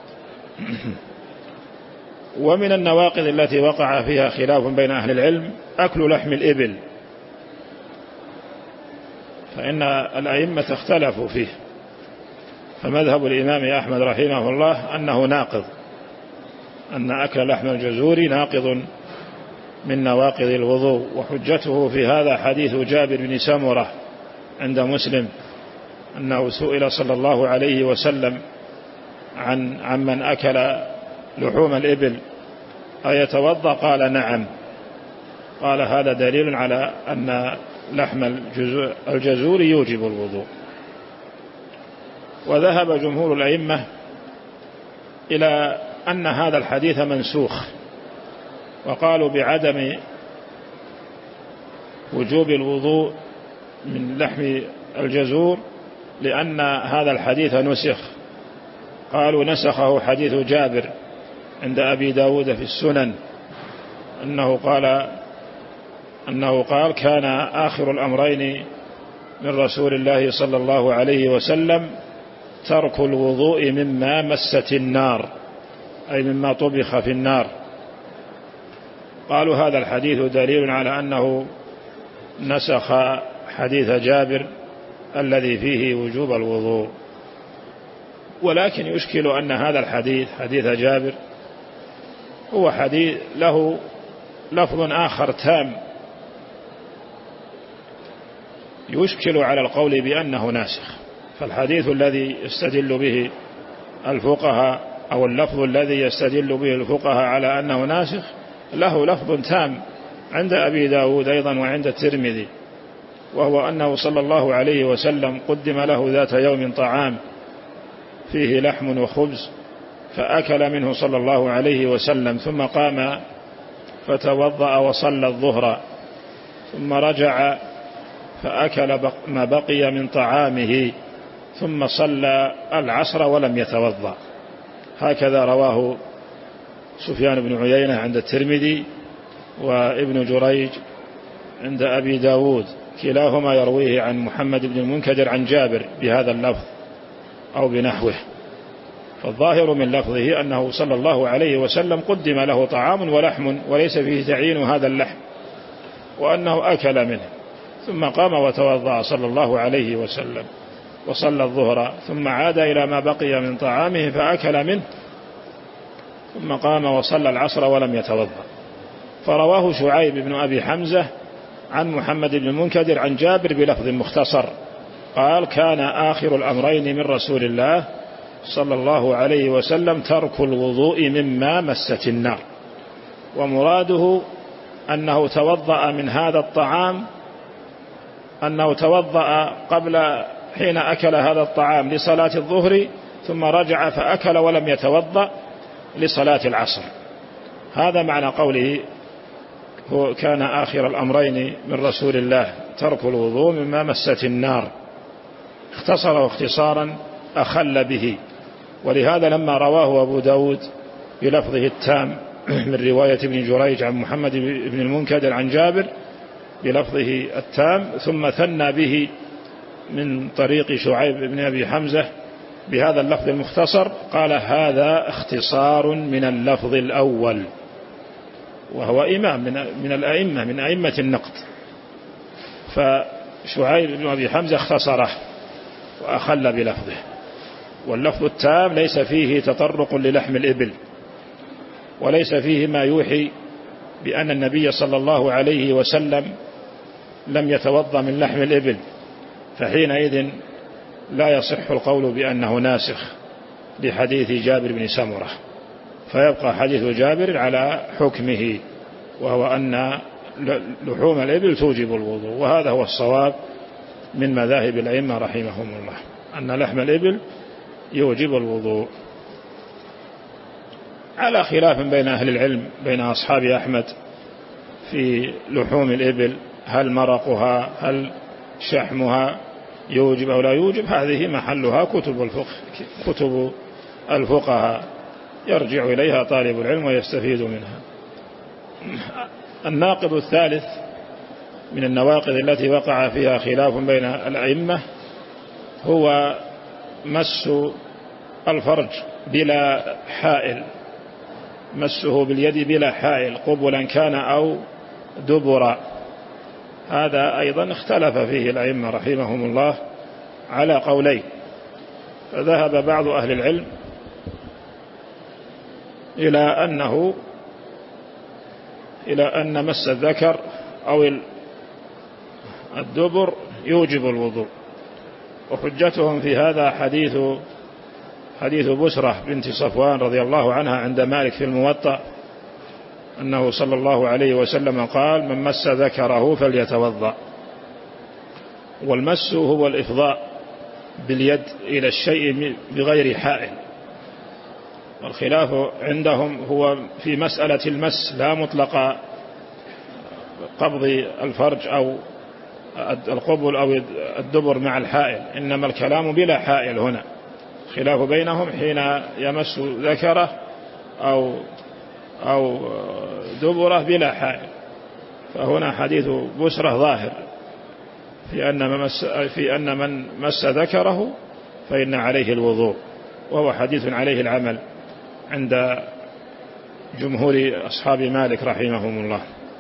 ومن النواقض التي وقع فيها خلاف بين أهل العلم أكل لحم الإبل، فإن الأئمة اختلفوا فيه، فمذهب الإمام أحمد رحمه الله أنه ناقض، أن أكل لحم الجزور ناقض من نواقض الوضوء. وحجته في هذا حديث جابر بن سمرة عند مسلم أنه سئل صلى الله عليه وسلم عن عمن أكل لحوم الإبل أيتوضأ؟ قال نعم. قال هذا دليل على أن لحم الجزور يوجب الوضوء. وذهب جمهور الأئمة إلى أن هذا الحديث منسوخ، وقالوا بعدم وجوب الوضوء من لحم الجزور لأن هذا الحديث نسخ. قالوا نسخه حديث جابر عند أبي داود في السنن أنه قال أنه قال كان آخر الأمرين من رسول الله صلى الله عليه وسلم ترك الوضوء مما مست النار، أي مما طبخ في النار. قالوا هذا الحديث دليل على أنه نسخ حديث جابر الذي فيه وجوب الوضوء. ولكن يشكل أن هذا الحديث حديث جابر هو حديث له لفظ آخر تام يشكل على القول بأنه ناسخ. فالحديث الذي يستدل به الفقهاء أو اللفظ الذي يستدل به الفقهاء على أنه ناسخ له لفظ تام عند أبي داود أيضا وعند الترمذي، وهو أنه صلى الله عليه وسلم قدم له ذات يوم طعام فيه لحم وخبز فأكل منه صلى الله عليه وسلم، ثم قام فتوضأ وصلى الظهر، ثم رجع فأكل ما بقي من طعامه، ثم صلى العصر ولم يتوضأ. هكذا رواه سفيان بن عيينة عند الترمذي وابن جريج عند أبي داود، كلاهما يرويه عن محمد بن المنكدر عن جابر بهذا اللفظ أو بنحوه. فالظاهر من لفظه أنه صلى الله عليه وسلم قدم له طعام ولحم وليس فيه تعيين هذا اللحم، وأنه أكل منه، ثم قام وتوضأ صلى الله عليه وسلم وصلى الظهر، ثم عاد إلى ما بقي من طعامه فأكل منه، ثم قام وصلى العصر ولم يتوضأ. فرواه شعيب بن أبي حمزة عن محمد بن المنكدر عن جابر بلفظ مختصر قال كان آخر الأمرين من رسول الله صلى الله عليه وسلم ترك الوضوء مما مست النار، ومراده أنه توضأ من هذا الطعام، أنه توضأ قبل حين أكل هذا الطعام لصلاة الظهر، ثم رجع فأكل ولم يتوضأ لصلاة العصر. هذا معنى قوله هو كان آخر الأمرين من رسول الله ترك الوضوء مما مست النار، اختصره اختصارا أخل به. ولهذا لما رواه أبو داود بلفظه التام من رواية ابن جريج عن محمد بن المنكدر عن جابر بلفظه التام، ثم ثنى به من طريق شعيب بن أبي حمزة بهذا اللفظ المختصر، قال هذا اختصار من اللفظ الأول، وهو إمام من الأئمة من أئمة النقد. فشعيب بن أبي حمزة اختصره وأخل بلفظه، واللفظ التام ليس فيه تطرق للحم الإبل، وليس فيه ما يوحي بأن النبي صلى الله عليه وسلم لم يتوضأ من لحم الإبل، فحينئذ لا يصح القول بأنه ناسخ لحديث جابر بن سمرة، فيبقى حديث جابر على حكمه، وهو أن لحوم الإبل توجب الوضوء. وهذا هو الصواب من مذاهب الأئمة رحمهم الله، أن لحم الإبل يوجب الوضوء، على خلاف بين أهل العلم بين أصحاب أحمد في لحوم الإبل، هل مرقها هل شحمها يوجب أو لا يوجب. هذه محلها كتب الفقه كتب الفقهاء يرجع إليها طالب العلم ويستفيد منها. الناقض الثالث من النواقض التي وقع فيها خلاف بين الأئمة هو مس الفرج بلا حائل، مسه باليد بلا حائل قبلا كان أو دبرا. هذا أيضا اختلف فيه الأئمة رحمهم الله على قولين. فذهب بعض أهل العلم إلى أنه إلى أن مس الذكر أو الدبر يوجب الوضوء، وحجتهم في هذا حديث حديث بسرة بنت صفوان رضي الله عنها عند مالك في الموطأ أنه صلى الله عليه وسلم قال: من مس ذكره فليتوضأ. والمس هو الإفضاء باليد إلى الشيء بغير حائل. والخلاف عندهم هو في مسألة المس، لا مطلق قبض الفرج أو القبل أو الدبر مع الحائل، إنما الكلام بلا حائل. هنا خلاف بينهم حين يمس ذكره أو أو دبره بلا حائل. فهنا حديث بسرة ظاهر في أن من مس, في أن من مس ذكره فإن عليه الوضوء، وهو حديث عليه العمل عند جمهور أصحاب مالك رحمهم الله.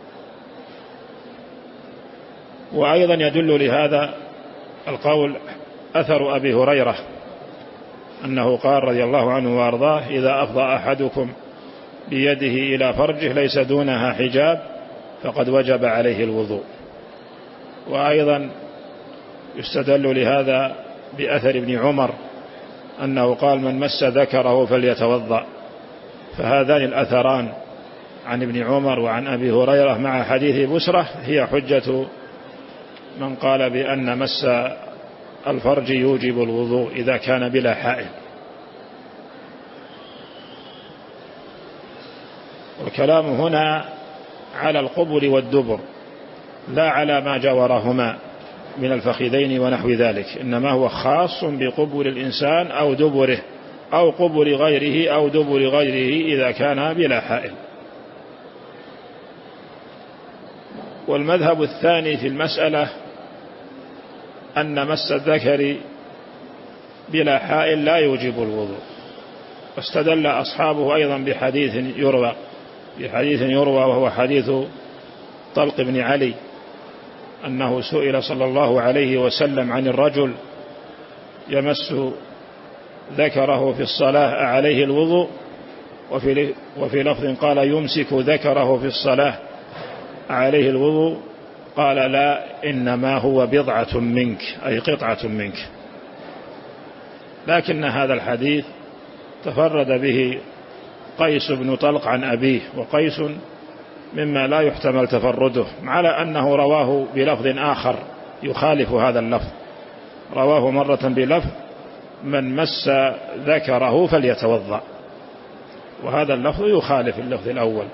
وأيضا يدل لهذا القول أثر أبي هريرة أنه قال رضي الله عنه وأرضاه: إذا أفضى أحدكم بيده إلى فرجه ليس دونها حجاب فقد وجب عليه الوضوء. وأيضا يستدل لهذا بأثر ابن عمر أنه قال: من مس ذكره فليتوضأ. فهذان الأثران عن ابن عمر وعن أبي هريرة مع حديث بسرة هي حجة من قال بأن مس الفرج يوجب الوضوء إذا كان بلا حائل. والكلام هنا على القبل والدبر لا على ما جاورهما من الفخذين ونحو ذلك، إنما هو خاص بقبل الإنسان أو دبره أو قبل غيره أو دبر غيره إذا كان بلا حائل. والمذهب الثاني في المسألة أن مس الذكر بلا حائل لا يوجب الوضوء. واستدل أصحابه أيضا بحديث يروى بحديث يروى وهو حديث طلق بن علي أنه سئل صلى الله عليه وسلم عن الرجل يمس ذكره في الصلاة عليه الوضوء، وفي وفي لفظ قال يمسك ذكره في الصلاة عليه الوضوء، قال: لا، إنما هو بضعة منك، أي قطعة منك. لكن هذا الحديث تفرد به قيس بن طلق عن أبيه، وقيس مما لا يحتمل تفرده، على أنه رواه بلفظ آخر يخالف هذا اللفظ. رواه مرة بلفظ: من مس ذكره فليتوضأ، وهذا اللفظ يخالف اللفظ الأول.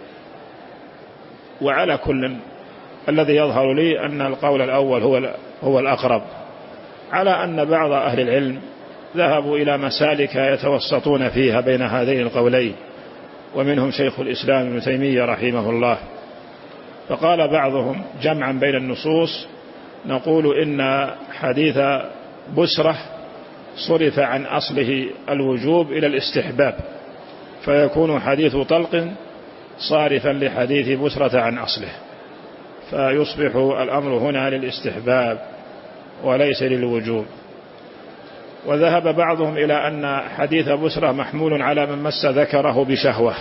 وعلى كل الذي يظهر لي أن القول الأول هو هو الأقرب، على أن بعض أهل العلم ذهبوا إلى مسالك يتوسطون فيها بين هذين القولين، ومنهم شيخ الإسلام ابن تيمية رحمه الله. فقال بعضهم جمعا بين النصوص: نقول إن حديث بسرة صرف عن أصله الوجوب إلى الاستحباب، فيكون حديث طلق صارفا لحديث بسرة عن أصله، فيصبح الأمر هنا للاستحباب وليس للوجوب. وذهب بعضهم إلى أن حديث بسرة محمول على من مس ذكره بشهوة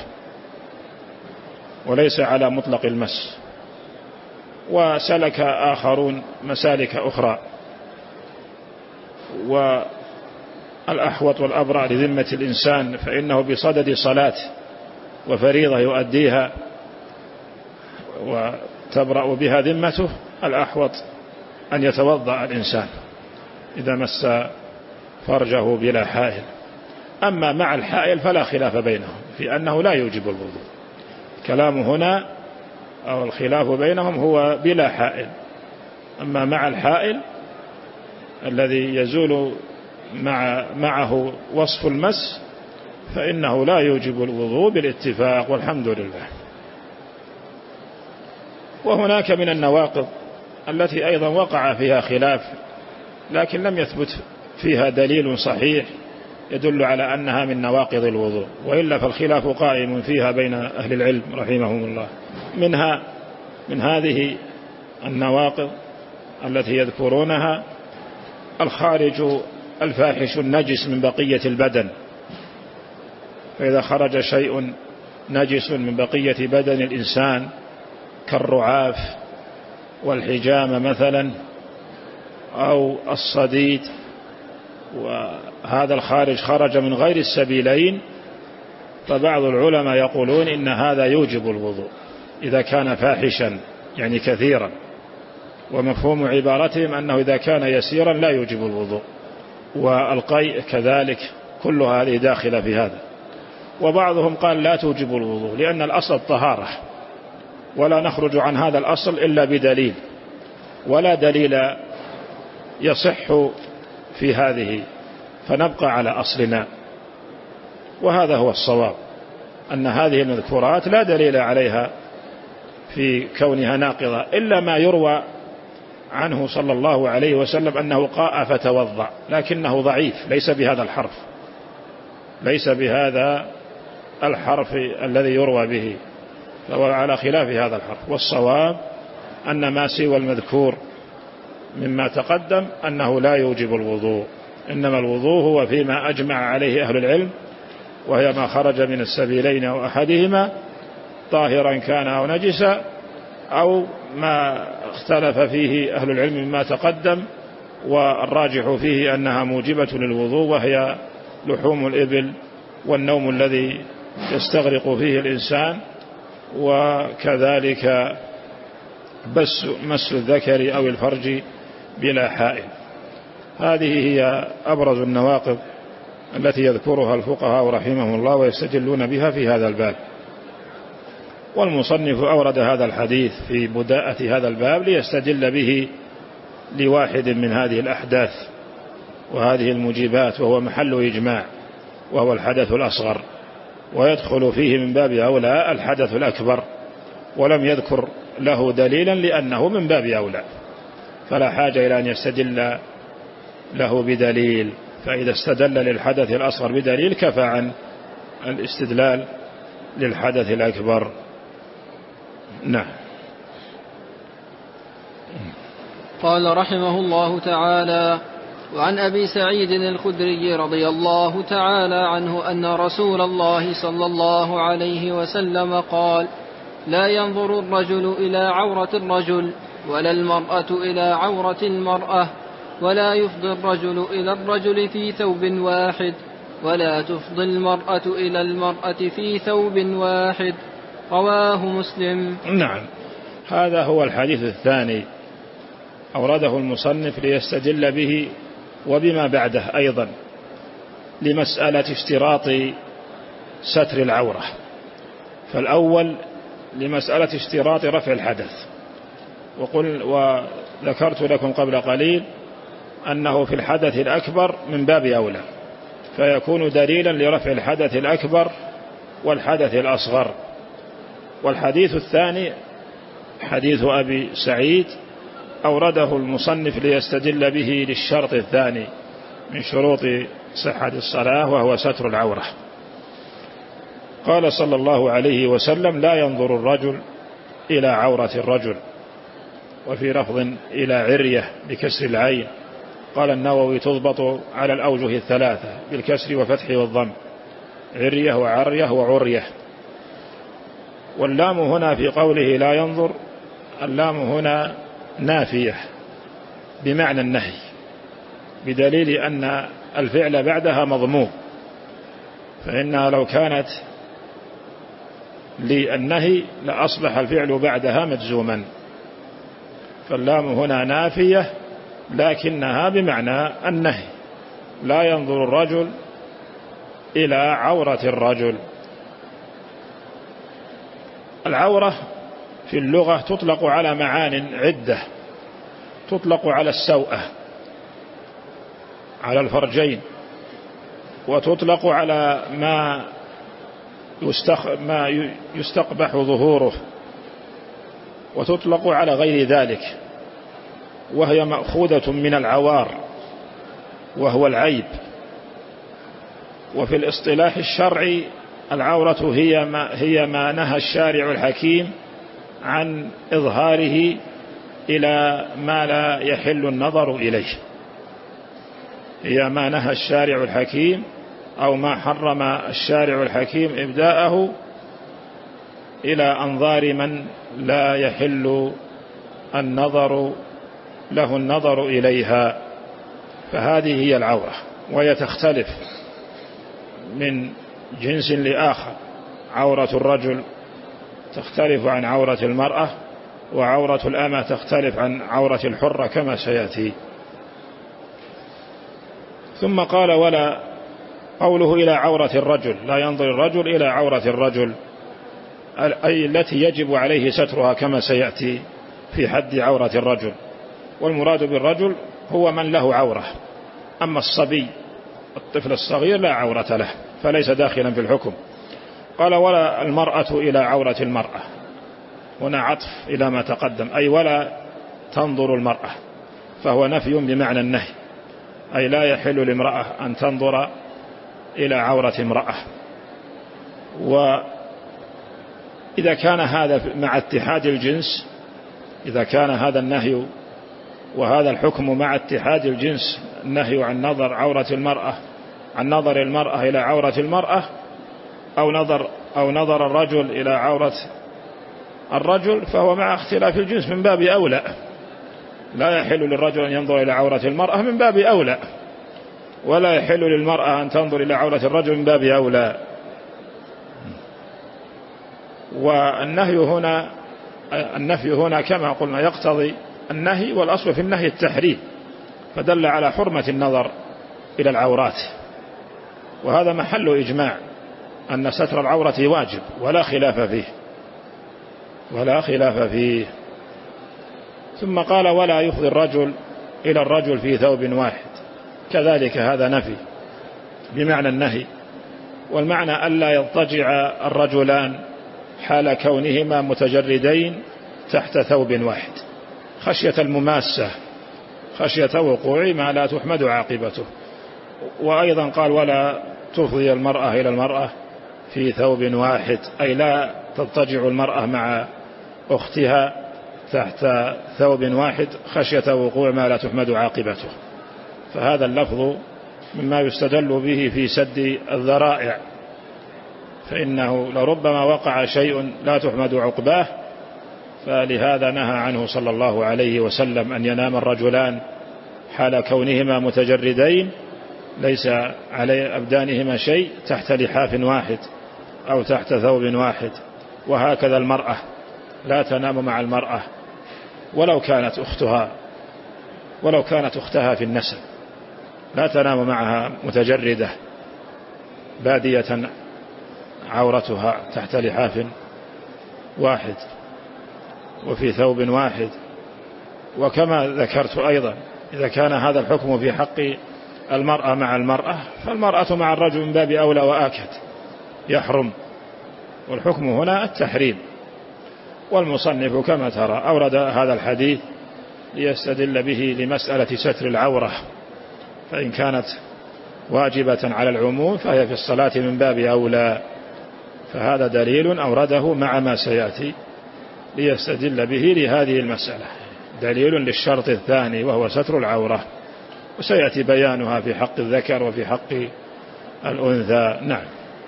وليس على مطلق المس. وسلك آخرون مسالك أخرى. والأحوط والأبرع لذمة الإنسان فإنه بصدد صلاة وفريضة يؤديها وتبرأ بها ذمته، الأحوط أن يتوضأ الإنسان إذا مس فرجه بلا حائل. أما مع الحائل فلا خلاف بينهم في أنه لا يوجب الوضوء. كلام هنا أو الخلاف بينهم هو بلا حائل. أما مع الحائل الذي يزول مع معه وصف المس فإنه لا يوجب الوضوء بالاتفاق، والحمد لله. وهناك من النواقض التي أيضا وقع فيها خلاف لكن لم يثبت فيها دليل صحيح يدل على أنها من نواقض الوضوء، وإلا فالخلاف قائم فيها بين أهل العلم رحمهم الله. منها من هذه النواقض التي يذكرونها الخارج الفاحش النجس من بقية البدن، فإذا خرج شيء نجس من بقية بدن الإنسان كالرعاف والحجامة مثلا أو الصديد، وهذا الخارج خرج من غير السبيلين، فبعض العلماء يقولون إن هذا يوجب الوضوء إذا كان فاحشا يعني كثيرا، ومفهوم عبارتهم أنه إذا كان يسيرا لا يوجب الوضوء، والقيء كذلك، كل هذه داخلة في هذا. وبعضهم قال لا توجب الوضوء لأن الأصل الطهارة، ولا نخرج عن هذا الأصل إلا بدليل، ولا دليل يصح في هذه، فنبقى على أصلنا. وهذا هو الصواب، أن هذه المذكورات لا دليل عليها في كونها ناقضة إلا ما يروى عنه صلى الله عليه وسلم أنه قاء فتوضأ، لكنه ضعيف، ليس بهذا الحرف، ليس بهذا الحرف الذي يروى به، فهو على خلاف هذا الحرف. والصواب أن ما سوى المذكور مما تقدم أنه لا يوجب الوضوء، إنما الوضوء هو فيما أجمع عليه أهل العلم، وهي ما خرج من السبيلين أو أحدهما طاهرا كان أو نجسا، أو ما اختلف فيه أهل العلم مما تقدم، والراجح فيه أنها موجبة للوضوء، وهي لحوم الإبل والنوم الذي يستغرق فيه الإنسان، وكذلك بس مس الذكر أو الفرج بلا حائل. هذه هي أبرز النواقض التي يذكرها الفقهاء رحمهم الله ويستدلون بها في هذا الباب. والمصنف أورد هذا الحديث في بداءة هذا الباب ليستدل به لواحد من هذه الأحداث وهذه المجيبات، وهو محل إجماع، وهو الحدث الأصغر، ويدخل فيه من باب أولى الحدث الأكبر، ولم يذكر له دليلا لأنه من باب أولى، فلا حاجة إلى أن يستدل له بدليل، فإذا استدل للحدث الأصغر بدليل كفى عن الاستدلال للحدث الأكبر. نعم. قال رحمه الله تعالى: وعن أبي سعيد الخدري رضي الله تعالى عنه أن رسول الله صلى الله عليه وسلم قال: لا ينظر الرجل إلى عورة الرجل ولا المرأة إلى عورة المرأة، ولا يفضي الرجل إلى الرجل في ثوب واحد، ولا تفضي المرأة إلى المرأة في ثوب واحد. رواه مسلم. نعم، هذا هو الحديث الثاني أورده المصنف ليستدل به وبما بعده أيضا لمسألة اشتراط ستر العورة. فالأول لمسألة اشتراط رفع الحدث، وقل وذكرت لكم قبل قليل أنه في الحدث الأكبر من باب أولى، فيكون دليلا لرفع الحدث الأكبر والحدث الأصغر. والحديث الثاني حديث أبي سعيد أورده المصنف ليستدل به للشرط الثاني من شروط صحة الصلاة، وهو ستر العورة. قال صلى الله عليه وسلم: لا ينظر الرجل إلى عورة الرجل، وفي لفظ إلى عرية بكسر العين. قال النووي: تضبط على الأوجه الثلاثة بالكسر وفتح والضم، عرية وعرية وعرية. واللام هنا في قوله لا ينظر، اللام هنا نافية بمعنى النهي، بدليل أن الفعل بعدها مضموم، فإنها لو كانت للنهي لأصبح الفعل بعدها مجزوما، فاللام هنا نافية لكنها بمعنى النهي. لا ينظر الرجل إلى عورة الرجل. العورة في اللغة تطلق على معان عدة، تطلق على السوءة، على الفرجين، وتطلق على ما ما يستقبح ظهوره وتطلق على غير ذلك، وهي مأخوذة من العوار وهو العيب. وفي الاصطلاح الشرعي العورة هي ما, هي ما نهى الشارع الحكيم عن إظهاره إلى ما لا يحل النظر إليه، هي ما نهى الشارع الحكيم أو ما حرم الشارع الحكيم إبداءه إلى أنظار من لا يحل النظر له النظر إليها، فهذه هي العورة. وهي تختلف من جنس لآخر، عورة الرجل تختلف عن عورة المرأة، وعورة الأمة تختلف عن عورة الحرة كما سيأتي. ثم قال ولا قوله إلى عورة الرجل، لا ينظر الرجل إلى عورة الرجل أي التي يجب عليه سترها كما سيأتي في حد عورة الرجل، والمراد بالرجل هو من له عورة، أما الصبي الطفل الصغير لا عورة له فليس داخلا في الحكم. قال ولا المرأة إلى عورة المرأة، هنا عطف إلى ما تقدم، أي ولا تنظر المرأة، فهو نفي بمعنى النهي، أي لا يحل لامرأة أن تنظر إلى عورة امرأة. وإذا كان هذا مع اتحاد الجنس، إذا كان هذا النهي وهذا الحكم مع اتحاد الجنس، النهي عن نظر عورة المرأة عن نظر المرأة إلى عورة المرأة، أو نظر أو نظر الرجل إلى عورة الرجل، فهو مع اختلاف الجنس من باب أولى، لا يحل للرجل أن ينظر إلى عورة المرأة من باب أولى، ولا يحل للمرأة أن تنظر إلى عورة الرجل من باب أولى. والنهي هنا النفي هنا كما قلنا يقتضي النهي، والأصل في النهي التحريم، فدل على حرمة النظر إلى العورات، وهذا محل إجماع أن ستر العورة واجب ولا خلاف فيه ولا خلاف فيه. ثم قال ولا يفضي الرجل إلى الرجل في ثوب واحد، كذلك هذا نفي بمعنى النهي، والمعنى ألا يضطجع الرجلان حال كونهما متجردين تحت ثوب واحد، خشية المماسة، خشية وقوع ما لا تحمد عاقبته. وأيضا قال ولا تفضي المرأة إلى المرأة في ثوب واحد، أي لا تضطجع المرأة مع أختها تحت ثوب واحد خشية وقوع ما لا تحمد عاقبته. فهذا اللفظ مما يستدل به في سد الذرائع، فإنه لربما وقع شيء لا تحمد عقباه، فلهذا نهى عنه صلى الله عليه وسلم أن ينام الرجلان حال كونهما متجردين ليس على أبدانهما شيء تحت لحاف واحد أو تحت ثوب واحد. وهكذا المرأة لا تنام مع المرأة ولو كانت أختها ولو كانت أختها في النسب، لا تنام معها متجردة بادية عورتها تحت لحاف واحد وفي ثوب واحد. وكما ذكرت أيضا إذا كان هذا الحكم في حق المرأة مع المرأة، فالمرأة مع الرجل من باب أولى وآكد يحرم، والحكم هنا التحريم. والمصنف كما ترى أورد هذا الحديث ليستدل به لمسألة ستر العورة، فإن كانت واجبة على العموم فهي في الصلاة من باب أولى، فهذا دليل أورده مع ما سيأتي ليستدل به لهذه المسألة، دليل للشرط الثاني وهو ستر العورة، وسيأتي بيانها في حق الذكر وفي حق الأنثى. نعم.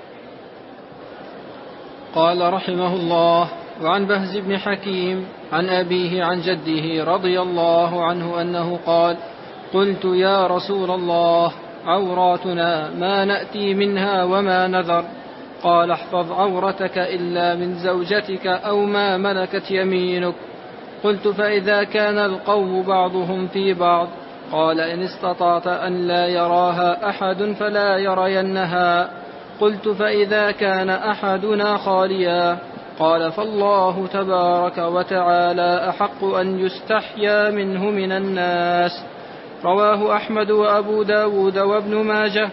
قال رحمه الله: وعن بهز بن حكيم عن أبيه عن جده رضي الله عنه أنه قال: قلت يا رسول الله عوراتنا ما نأتي منها وما نذر؟ قال: احفظ عورتك إلا من زوجتك أو ما ملكت يمينك. قلت: فإذا كان القوم بعضهم في بعض؟ قال: إن استطعت أن لا يراها أحد فلا يرينها. قلت: فإذا كان أحدنا خاليا؟ قال: فالله تبارك وتعالى أحق أن يستحيا منه من الناس. رواه أحمد وأبو داود وابن ماجه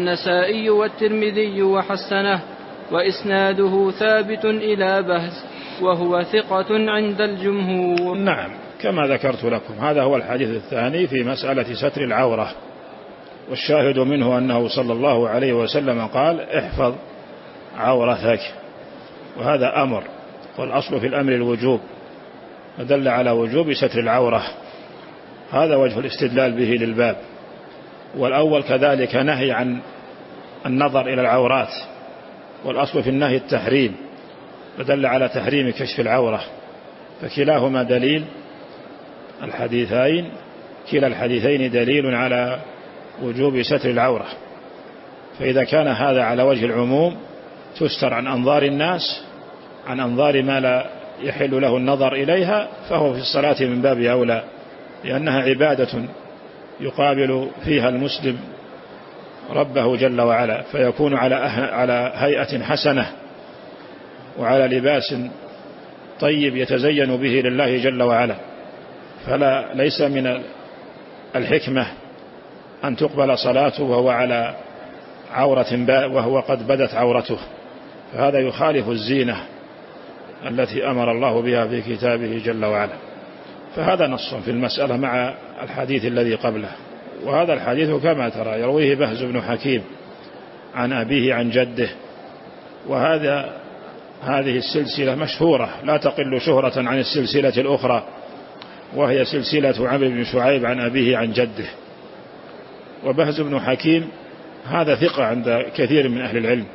والنسائي والترمذي وحسنه، وإسناده ثابت إلى بهز. وهو ثقة عند الجمهور. نعم، كما ذكرت لكم هذا هو الحديث الثاني في مسألة ستر العورة، والشاهد منه أنه صلى الله عليه وسلم قال احفظ عورتك، وهذا أمر، والأصل في الأمر الوجوب، ودل على وجوب ستر العورة. هذا وجه الاستدلال به للباب. والأول كذلك نهي عن النظر إلى العورات، والأصل في النهي التحريم، ودل على تحريم كشف العورة، فكلاهما دليل، الحديثين كلا الحديثين دليل على وجوب ستر العورة. فإذا كان هذا على وجه العموم تستر عن أنظار الناس، عن أنظار ما لا يحل له النظر إليها، فهو في الصلاة من باب أولى، لأنها عبادة يقابل فيها المسلم ربه جل وعلا، فيكون على على هيئة حسنة وعلى لباس طيب يتزين به لله جل وعلا. فلا ليس من الحكمة أن تقبل صلاته وهو على عورة وهو قد بدت عورته، فهذا يخالف الزينة التي أمر الله بها في كتابه جل وعلا. فهذا نص في المسألة مع الحديث الذي قبله. وهذا الحديث كما ترى يرويه بهز بن حكيم عن أبيه عن جده، وهذا هذه السلسلة مشهورة لا تقل شهرة عن السلسلة الأخرى، وهي سلسلة عمرو بن شعيب عن أبيه عن جده. وبهز بن حكيم هذا ثقة عند كثير من أهل العلم،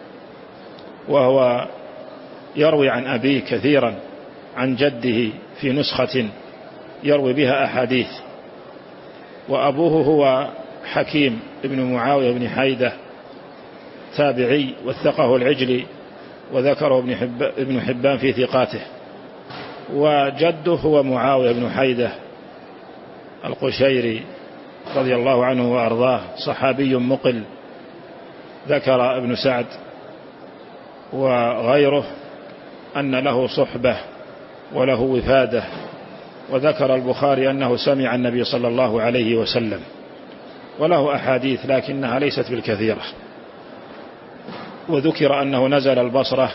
وهو يروي عن أبيه كثيرا عن جده في نسخة يروي بها أحاديث. وأبوه هو حكيم ابن معاوية بن حيدة تابعي، وثقه العجلي وذكره ابن, حب ابن حبان في ثقاته. وجده هو معاوية بن حيدة القشيري رضي الله عنه وأرضاه، صحابي مقل، ذكر ابن سعد وغيره أن له صحبة وله وفادة، وذكر البخاري أنه سمع النبي صلى الله عليه وسلم، وله أحاديث لكنها ليست بالكثيرة. وذكر أنه نزل البصرة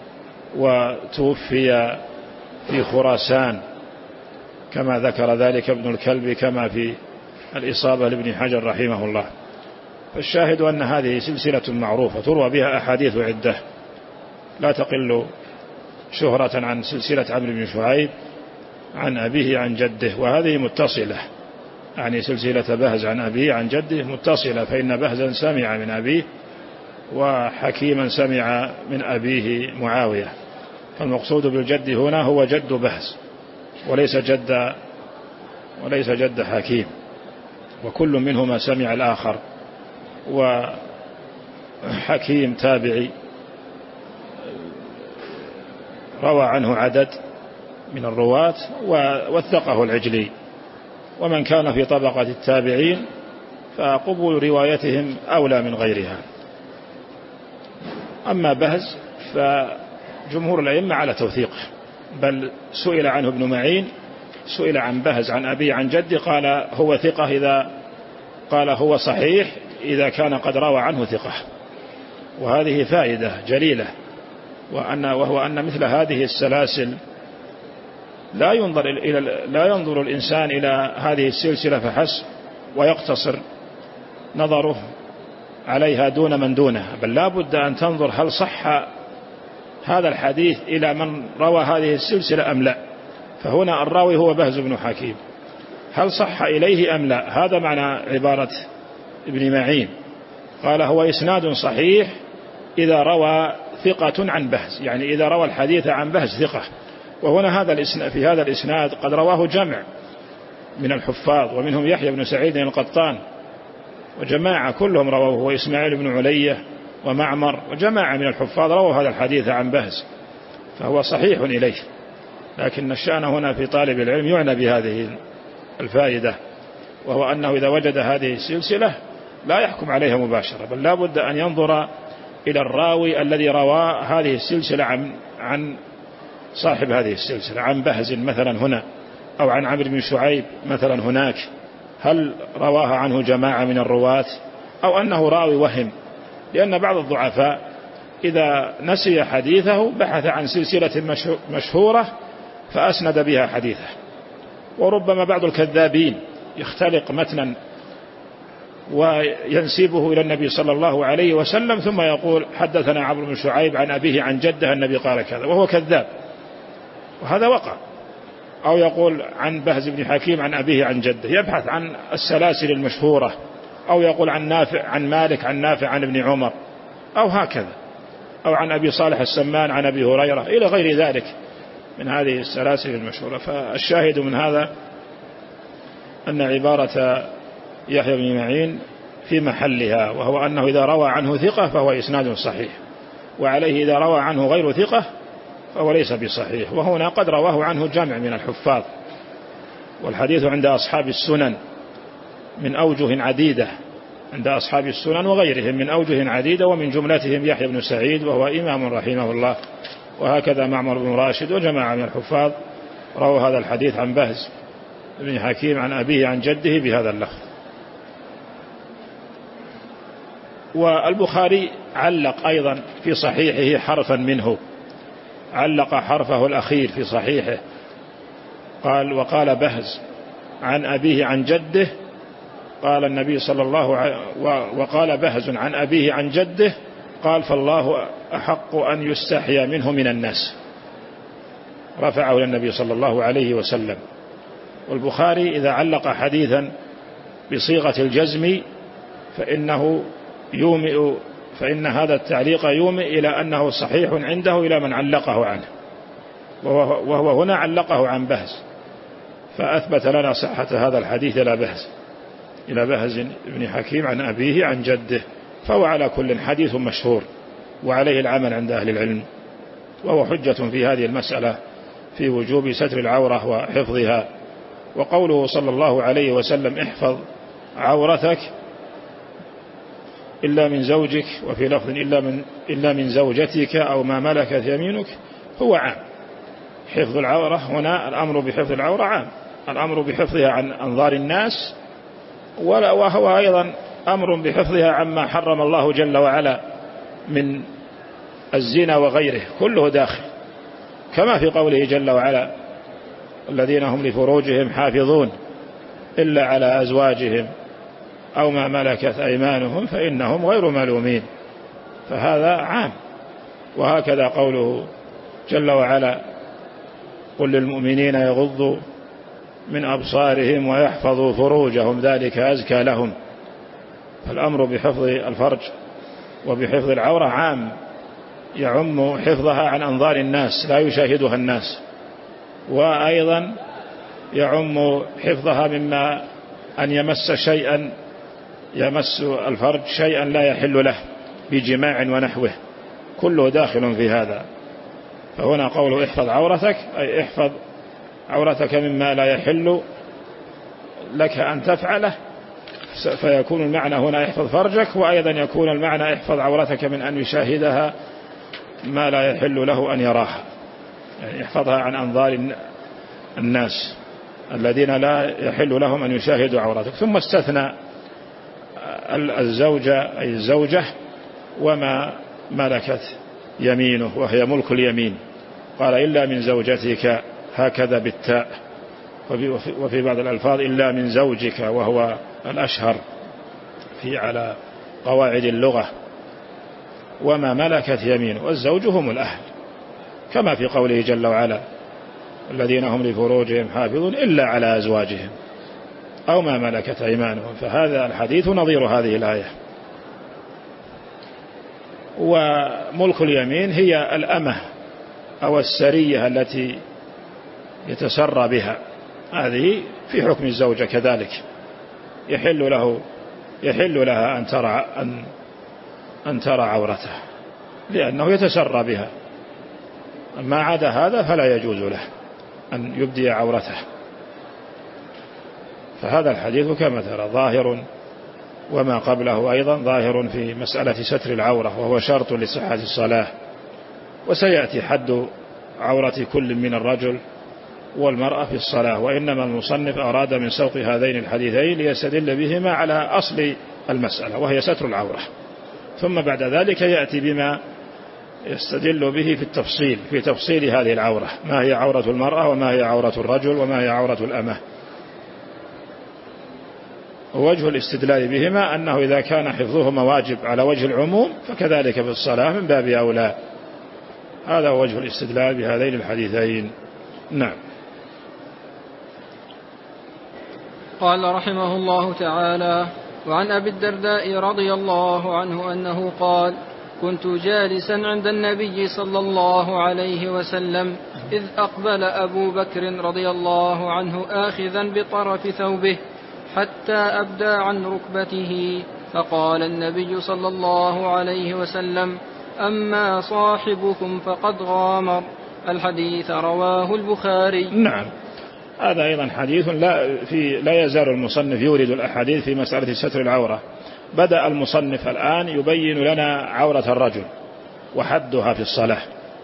وتوفي في خراسان كما ذكر ذلك ابن الكلب كما في الإصابة لابن حجر رحمه الله. فالشاهد أن هذه سلسلة معروفة تروى بها أحاديث عدة لا تقل شهرة عن سلسلة عمرو بن شعيب عن أبيه عن جده، وهذه متصلة، يعني سلسلة بهز عن أبيه عن جده متصلة، فإن بهزا سمع من أبيه وحكيما سمع من أبيه معاوية. فالمقصود بالجد هنا هو جد بهز وليس جد وليس جد حكيم، وكل منهما سمع الآخر. وحكيم تابعي روى عنه عدد من الرواة ووثقه العجلي، ومن كان في طبقة التابعين فقبول روايتهم أولى من غيرها. أما بهز فجمهور الأئمة على توثيقه، بل سئل عنه ابن معين، سئل عن بهز عن أبي عن جدي قال هو ثقة، إذا قال هو صحيح إذا كان قد روى عنه ثقة. وهذه فائدة جليلة، وأن وهو أن مثل هذه السلاسل لا ينظر إلى لا ينظر الإنسان إلى هذه السلسلة فحسب ويقتصر نظره عليها دون من دونها، بل لا بد أن تنظر هل صح هذا الحديث إلى من روى هذه السلسلة أم لا. فهنا الراوي هو بهز بن حكيم، هل صح إليه أم لا؟ هذا معنى عبارة ابن معين، قال هو إسناد صحيح إذا روى ثقة عن بهز، يعني إذا روى الحديث عن بهز ثقة. وهنا هذا الإسناد في هذا الإسناد قد رواه جمع من الحفاظ، ومنهم يحيى بن سعيد القطان وجماعة كلهم رووه، وإسماعيل بن علية ومعمر وجماعة من الحفاظ رووا هذا الحديث عن بهز، فهو صحيح إليه. لكن الشأن هنا في طالب العلم يعنى بهذه الفائدة، وهو أنه إذا وجد هذه السلسلة لا يحكم عليها مباشرة، بل لا بد أن ينظر إلى الراوي الذي روى هذه السلسلة عن عن صاحب هذه السلسلة، عن بهز مثلا هنا أو عن عمرو بن شعيب مثلا هناك، هل رواها عنه جماعة من الرواة أو أنه راوي وهم؟ لأن بعض الضعفاء إذا نسي حديثه بحث عن سلسلة مشهورة فأسند بها حديثه. وربما بعض الكذابين يختلق متنا وينسبه إلى النبي صلى الله عليه وسلم ثم يقول حدثنا عمرو بن شعيب عن أبيه عن جده النبي قال كذا، وهو كذاب، وهذا وقع. أو يقول عن بهز بن حكيم عن أبيه عن جده، يبحث عن السلاسل المشهورة. أو يقول عن نافع عن مالك عن نافع عن ابن عمر، أو هكذا، أو عن أبي صالح السمان عن أبي هريرة إلى غير ذلك من هذه السلاسل المشهورة. فالشاهد من هذا أن عبارة يحيى بن معين في محلها، وهو أنه إذا روى عنه ثقة فهو إسناد صحيح، وعليه إذا روى عنه غير ثقة فهو ليس بصحيح. وهنا قد رواه عنه جمع من الحفاظ، والحديث عند أصحاب السنن من أوجه عديدة، عند أصحاب السنن وغيرهم من أوجه عديدة، ومن جملتهم يحيى بن سعيد وهو إمام رحمه الله، وهكذا معمر بن راشد وجماعة من الحفاظ رووا هذا الحديث عن بهز بن حكيم عن أبيه عن جده بهذا اللفظ. والبخاري علق أيضا في صحيحه حرفا منه، علق حرفه الأخير في صحيحه، قال وقال بهز عن أبيه عن جده، قال النبي صلى الله عليه وقال بهز عن أبيه عن جده، قال فالله أحق أن يستحيا منه من الناس، رفعه إلى النبي صلى الله عليه وسلم. والبخاري إذا علق حديثا بصيغة الجزم فإنه يومئ فإن هذا التعليق يومئ إلى أنه صحيح عنده إلى من علقه عنه، وهو هنا علقه عن بهز، فأثبت لنا صحة هذا الحديث إلى بهز إلى بهز بن حكيم عن أبيه عن جده، فهو على كل حديث مشهور وعليه العمل عند أهل العلم، وهو حجة في هذه المسألة في وجوب ستر العورة وحفظها. وقوله صلى الله عليه وسلم احفظ عورتك إلا من زوجك، وفي لفظ إلا من, إلا من زوجتك أو ما ملكت يمينك، هو عام. حفظ العورة هنا الأمر بحفظ العورة عام، الأمر بحفظها عن أنظار الناس، وهو أيضا أمر بحفظها عما حرم الله جل وعلا من الزنا وغيره، كله داخل، كما في قوله جل وعلا الذين هم لفروجهم حافظون إلا على أزواجهم أو ما ملكت أيمانهم فإنهم غير ملومين، فهذا عام. وهكذا قوله جل وعلا قل للمؤمنين يغضوا من أبصارهم ويحفظوا فروجهم ذلك أزكى لهم، فالأمر بحفظ الفرج وبحفظ العورة عام، يعم حفظها عن أنظار الناس لا يشاهدها الناس، وأيضا يعم حفظها مما أن يمس شيئا يمس الفرج شيئا لا يحل له بجماع ونحوه، كله داخل في هذا. فهنا قوله احفظ عورتك أي احفظ عورتك مما لا يحل لك أن تفعله، فيكون المعنى هنا احفظ فرجك، وأيضا يكون المعنى احفظ عورتك من أن يشاهدها ما لا يحل له أن يراها، يعني احفظها عن أنظار الناس الذين لا يحل لهم أن يشاهدوا عورتك. ثم استثنى الزوجة أي الزوجة وما ملكت يمينه وهي ملك اليمين، قال إلا من زوجتك هكذا بالتاء، وفي بعض الألفاظ إلا من زوجك، وهو الأشهر في على قواعد اللغة، وما ملكت يمينه، والزوج هم الأهل، كما في قوله جل وعلا الذين هم لفروجهم حافظون إلا على أزواجهم أو ما ملكت أيمانهم، فهذا الحديث نظير هذه الآية. وملك اليمين هي الأمة أو السرية التي يتسرى بها، هذه في حكم الزوجة كذلك، يحل له يحل لها أن ترى أن أن ترى عورته لأنه يتسرى بها، ما عدا هذا فلا يجوز له أن يبدي عورته. فهذا الحديث كما ترى ظاهر، وما قبله أيضا ظاهر في مسألة ستر العورة، وهو شرط لصحة الصلاة. وسيأتي حد عورة كل من الرجل والمرأة في الصلاة، وإنما المصنف أراد من سوق هذين الحديثين ليستدل بهما على أصل المسألة وهي ستر العورة، ثم بعد ذلك يأتي بما يستدل به في التفصيل في تفصيل هذه العورة، ما هي عورة المرأة وما هي عورة الرجل وما هي عورة الأمة. ووجه الاستدلال بهما أنه إذا كان حفظهما واجب على وجه العموم فكذلك في الصلاة من باب أولى. هذا هو وجه الاستدلال بهذين الحديثين. نعم. قال رحمه الله تعالى: وعن أبي الدرداء رضي الله عنه أنه قال: كنت جالسا عند النبي صلى الله عليه وسلم إذ أقبل أبو بكر رضي الله عنه آخذا بطرف ثوبه حتى أبدى عن ركبته، فقال النبي صلى الله عليه وسلم: أما صاحبكم فقد غامر. الحديث رواه البخاري. نعم. هذا أيضا حديث لا, في لا يزال المصنف يورد الأحاديث في مسألة ستر العورة. بدأ المصنف الآن يبين لنا عورة الرجل وحدها في الصلاة،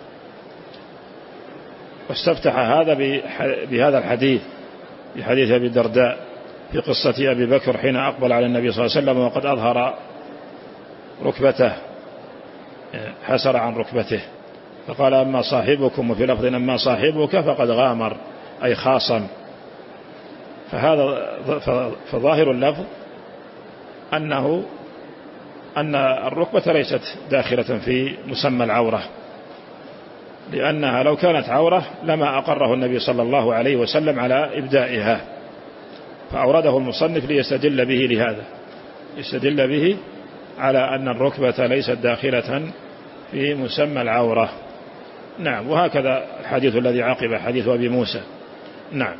واستفتح هذا بهذا الحديث بحديث أبي الدرداء في قصة أبي بكر حين أقبل على النبي صلى الله عليه وسلم وقد أظهر ركبته، حسر عن ركبته، فقال: أما صاحبكم، وفي لفظ: أما صاحبك فقد غامر، أي خاصم. فهذا فظاهر اللفظ أنه أن الركبة ليست داخلة في مسمى العورة، لأنها لو كانت عورة لما أقره النبي صلى الله عليه وسلم على إبدائها، فأورده المصنف ليستدل به لهذا، يستدل به على أن الركبة ليست داخلة في مسمى العورة. نعم. وهكذا الحديث الذي عقب حديث أبي موسى. نعم.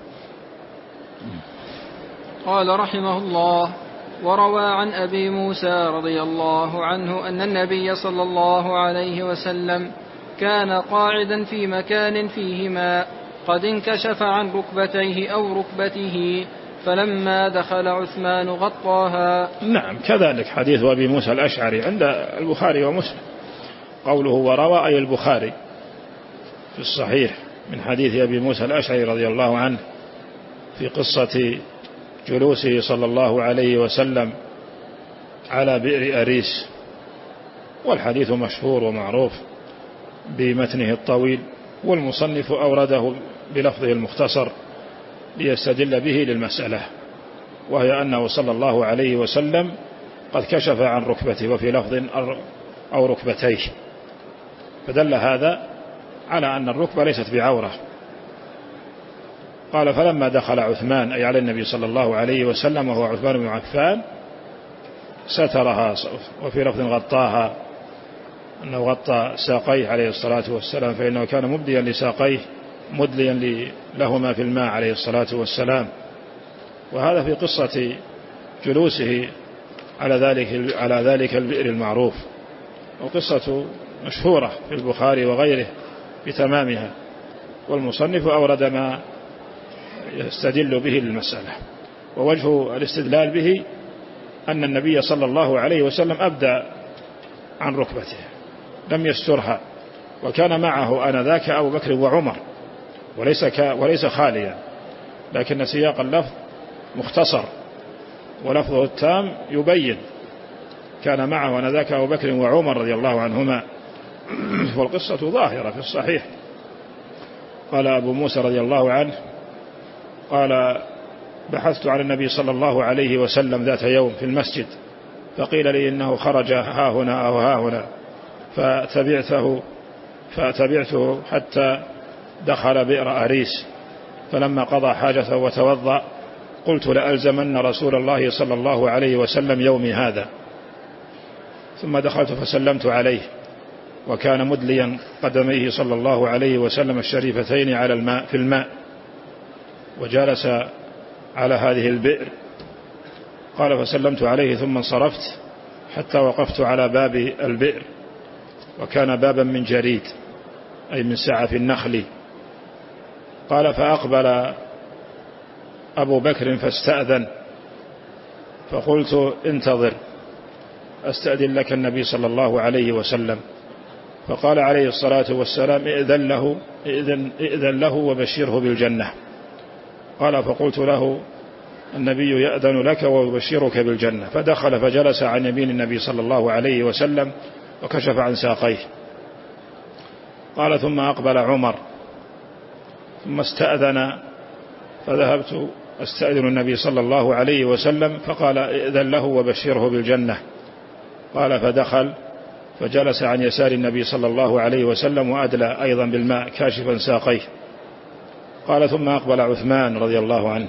قال رحمه الله: وروى عن أبي موسى رضي الله عنه أن النبي صلى الله عليه وسلم كان قاعدا في مكان فيه ماء قد انكشف عن ركبتيه أو ركبته، فلما دخل عثمان غطاها. نعم. كذلك حديث أبي موسى الأشعري عند البخاري ومسلم، قوله وروى أي البخاري في الصحيح من حديث أبي موسى الأشعري رضي الله عنه في قصة جلوسه صلى الله عليه وسلم على بئر أريس، والحديث مشهور ومعروف بمتنه الطويل، والمصنف أورده بلفظه المختصر ليستدل به للمسألة، وهي أنه صلى الله عليه وسلم قد كشف عن ركبته، وفي لفظ أو ركبتيه، فدل هذا على أن الركبة ليست بعورة. قال: فلما دخل عثمان، أي على النبي صلى الله عليه وسلم وهو عثمان بن عفان، سترها، وفي لفظ غطاها، أنه غطى ساقيه عليه الصلاة والسلام، فإنه كان مبديا لساقيه مدليا لهما في الماء عليه الصلاة والسلام. وهذا في قصة جلوسه على ذلك على ذلك البئر المعروف، وقصة مشهورة في البخاري وغيره بتمامها، والمصنف أورد ما يستدل به للمسألة. ووجه الاستدلال به أن النبي صلى الله عليه وسلم أبدى عن ركبته، لم يسترها، وكان معه آنذاك أبو بكر وعمر، وليس وليس خاليا، لكن سياق اللفظ مختصر، ولفظه التام يبين كان معه آنذاك أبو بكر وعمر رضي الله عنهما، والقصة ظاهرة في الصحيح. قال أبو موسى رضي الله عنه قال: بحثت عن النبي صلى الله عليه وسلم ذات يوم في المسجد، فقيل لي إنه خرج ها هنا أو ها هنا، فتبعته فتبعته حتى دخل بئر أريس، فلما قضى حاجته وتوضأ قلت: لألزمن رسول الله صلى الله عليه وسلم يومي هذا. ثم دخلت فسلمت عليه، وكان مدليا قدميه صلى الله عليه وسلم الشريفتين على الماء في الماء، وجلس على هذه البئر. قال: فسلمت عليه ثم انصرفت حتى وقفت على باب البئر، وكان بابا من جريد، أي من سعف النخل. قال: فأقبل أبو بكر فاستأذن، فقلت: انتظر أستأذن لك النبي صلى الله عليه وسلم. فقال عليه الصلاة والسلام: ائذن له, ائذن, ائذن له وبشره بالجنة. قال: فقلت له: النبي يأذن لك ويبشرك بالجنة. فدخل فجلس عن يمين النبي صلى الله عليه وسلم وكشف عن ساقيه، قال ثم أقبل عمر ثم استأذن، فذهبت أستأذن النبي صلى الله عليه وسلم فقال ائذن له وبشره بالجنة. قال فدخل فجلس عن يسار النبي صلى الله عليه وسلم وأدلى أيضا بالماء كاشفا ساقيه. قال ثم أقبل عثمان رضي الله عنه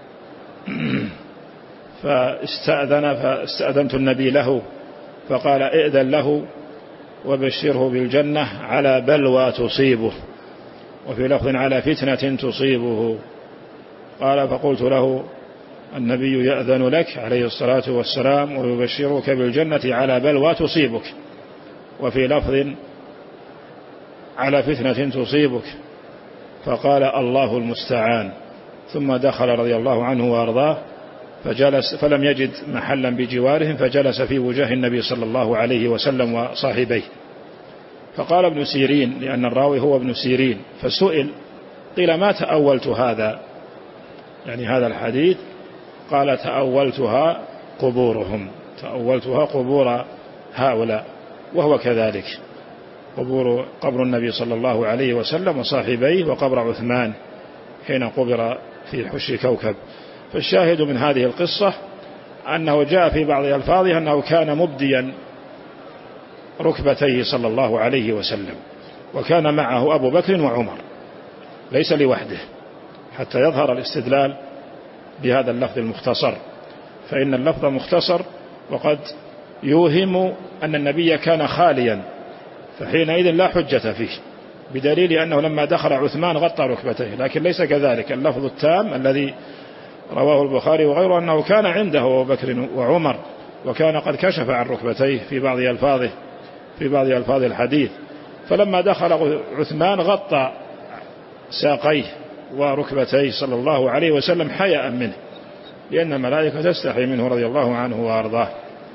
فاستأذن فاستأذنت النبي له فقال ائذن له وبشره بالجنة على بلوى تصيبه، وفي لفظ على فتنة تصيبه. قال فقلت له النبي يأذن لك عليه الصلاة والسلام ويبشرك بالجنة على بلوى تصيبك، وفي لفظ على فتنة تصيبك. فقال الله المستعان. ثم دخل رضي الله عنه وأرضاه فجلس فلم يجد محلا بجوارهم فجلس في وجه النبي صلى الله عليه وسلم وصاحبيه. فقال ابن سيرين، لأن الراوي هو ابن سيرين، فسئل قيل ما تأولت هذا، يعني هذا الحديث؟ قال تأولتها قبورهم، تأولتها قبور هؤلاء، وهو كذلك قبور قبر النبي صلى الله عليه وسلم وصاحبيه وقبر عثمان حين قبر في حش كوكب. فالشاهد من هذه القصة أنه جاء في بعض ألفاظه أنه كان مبديا ركبتيه صلى الله عليه وسلم، وكان معه أبو بكر وعمر ليس لوحده، حتى يظهر الاستدلال بهذا اللفظ المختصر. فإن اللفظ مختصر وقد يوهم أن النبي كان خاليا، فحينئذ لا حجة فيه، بدليل أنه لما دخل عثمان غطى ركبتيه، لكن ليس كذلك. اللفظ التام الذي رواه البخاري وغيره أنه كان عنده أبو بكر وعمر، وكان قد كشف عن ركبتيه في بعض ألفاظه في بعض ألفاظ الحديث. فلما دخل عثمان غطى ساقيه وركبتيه صلى الله عليه وسلم حياء منه، لأن الملائكة تستحي منه رضي الله عنه وأرضاه.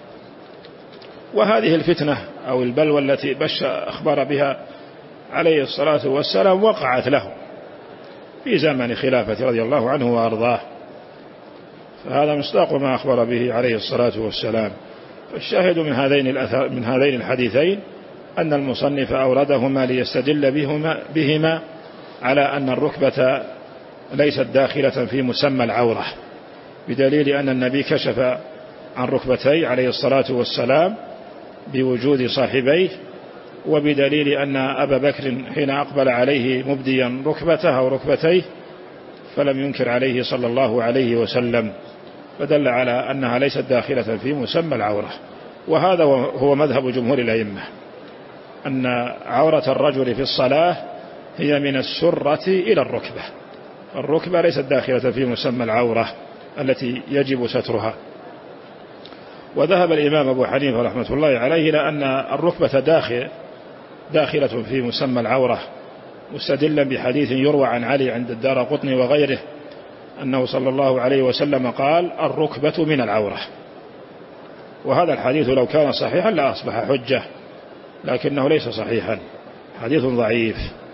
وهذه الفتنة أو البلوى التي بش أخبر بها عليه الصلاة والسلام وقعت له في زمن خلافة رضي الله عنه وأرضاه، فهذا مصداق ما أخبر به عليه الصلاة والسلام. فالشاهد من هذين من هذين الحديثين أن المصنف أوردهما ليستدل بهما, بهما على أن الركبة ليست داخلة في مسمى العورة، بدليل أن النبي كشف عن ركبتيه عليه الصلاة والسلام بوجود صاحبيه، وبدليل أن أبا بكر حين أقبل عليه مبديا ركبته أو ركبتيه فلم ينكر عليه صلى الله عليه وسلم، فدل على أنها ليست داخلة في مسمى العورة. وهذا هو مذهب جمهور الأئمة، أن عورة الرجل في الصلاة هي من السرة إلى الركبة، الركبة ليست داخلة في مسمى العورة التي يجب سترها. وذهب الإمام أبو حنيفة رحمة الله عليه إلى أن الركبة داخل داخلة في مسمى العورة، مستدلا بحديث يروى عن علي عند الدارقطني وغيره أنه صلى الله عليه وسلم قال الركبة من العورة. وهذا الحديث لو كان صحيحا لا أصبح حجة، لكنه ليس صحيحا، حديث ضعيف.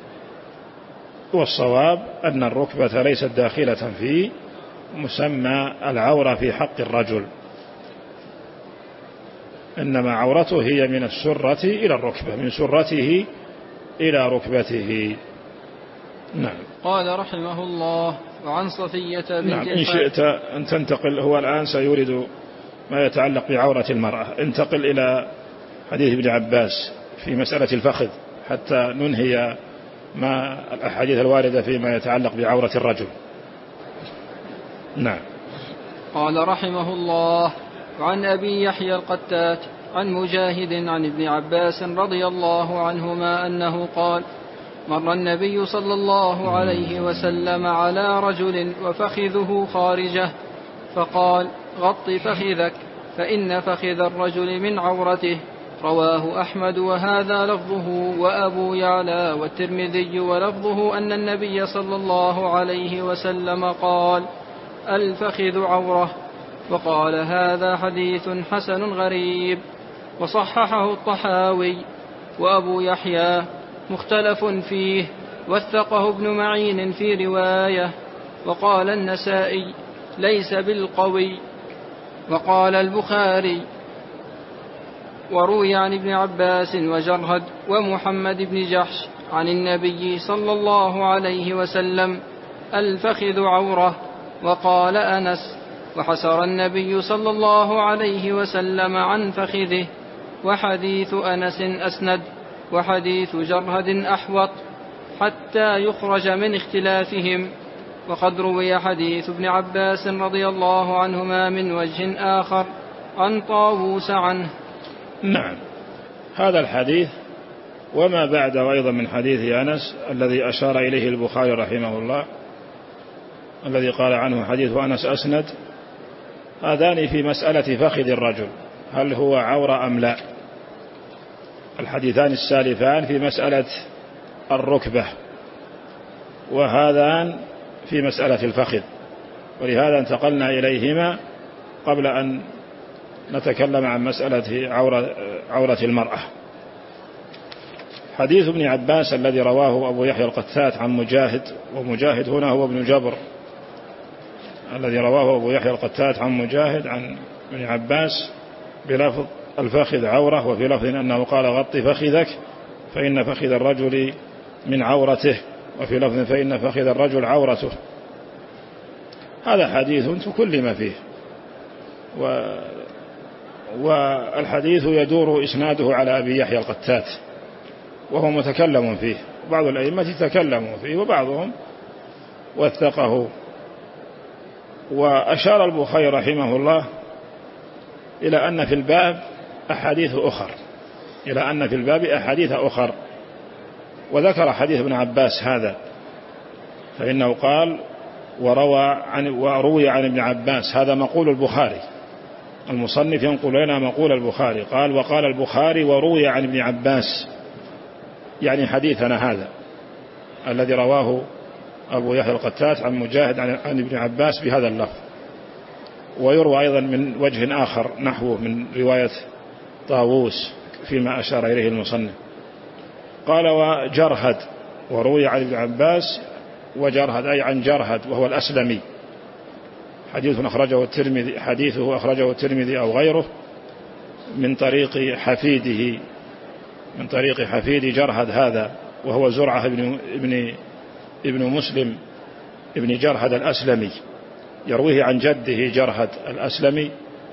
والصواب أن الركبة ليست داخلة في مسمى العورة في حق الرجل، إنما عورته هي من السرة إلى الركبة، من سرته إلى ركبته. نعم. قال رحمه الله: وعن صفية بنت نعم. إن شئت أن تنتقل، هو الآن سيورد ما يتعلق بعورة المرأة، انتقل إلى حديث ابن عباس في مسألة الفخذ حتى ننهي ما الأحاديث الواردة فيما يتعلق بعورة الرجل. نعم. قال رحمه الله: وعن أبي يحيى القتات عن مجاهد عن ابن عباس رضي الله عنهما أنه قال: مر النبي صلى الله عليه وسلم على رجل وفخذه خارجه، فقال: غط فخذك فإن فخذ الرجل من عورته. رواه أحمد وهذا لفظه وأبو يعلى والترمذي ولفظه أن النبي صلى الله عليه وسلم قال: الفخذ عورة. وقال: هذا حديث حسن غريب. وصححه الطحاوي. وأبو يحيى مختلف فيه، وثقه ابن معين في رواية. وقال النسائي: ليس بالقوي. وقال البخاري: وروي عن ابن عباس وجرهد ومحمد بن جحش عن النبي صلى الله عليه وسلم: الفخذ عورة. وقال أنس: وحسر النبي صلى الله عليه وسلم عن فخذه. وحديث أنس أسند، وحديث جرهد أحوط، حتى يخرج من اختلافهم. وقد روي حديث ابن عباس رضي الله عنهما من وجه آخر عن طاووس عنه. نعم، هذا الحديث وما بعده أيضا من حديث أنس الذي أشار إليه البخاري رحمه الله، الذي قال عنه حديث أنس أسند، هذان في مسألة فخذ الرجل هل هو عورة أم لا. الحديثان السالفان في مسألة الركبة، وهذان في مسألة الفخذ، ولهذا انتقلنا إليهما قبل أن نتكلم عن مسألة عورة, عورة المرأة. حديث ابن عباس الذي رواه أبو يحيى القتات عن مجاهد، ومجاهد هنا هو ابن جبر، الذي رواه أبو يحيى القتات عن مجاهد عن ابن عباس بلفظ الفخذ عورة، وفي لفظ أنه قال: غط فخذك فإن فخذ الرجل من عورته، وفي لفظ فإن فخذ الرجل عورته. هذا حديث تكلم فيه، و والحديث يدور إسناده على أبي يحيى القتات وهو متكلم فيه، بعض الأئمة تكلموا فيه وبعضهم وثقه. وأشار البخاري رحمه الله إلى أن في الباب أحاديث أخر إلى أن في الباب أحاديث أخر وذكر حديث ابن عباس هذا، فإنه قال: وروى عن وروي عن ابن عباس. هذا مقول البخاري، المصنف ينقل لنا مقول البخاري، قال: وقال البخاري وروي عن ابن عباس، يعني حديثنا هذا الذي رواه أبو يحيى القتات عن مجاهد عن ابن عباس بهذا اللفظ. ويروى أيضا من وجه آخر نحوه من رواية طاووس فيما أشار إليه المصنف. قال: وجرهد، وروي عن ابن عباس وجرهد أي عن جرهد وهو الأسلمي، حديث أخرجه الترمذي حديثه أخرجه الترمذي أو غيره من طريق حفيده من طريق حفيد جرهد هذا، وهو زرعة ابن ابن ابن مسلم ابن جرهد الأسلمي، يرويه عن جده جرهد الأسلمي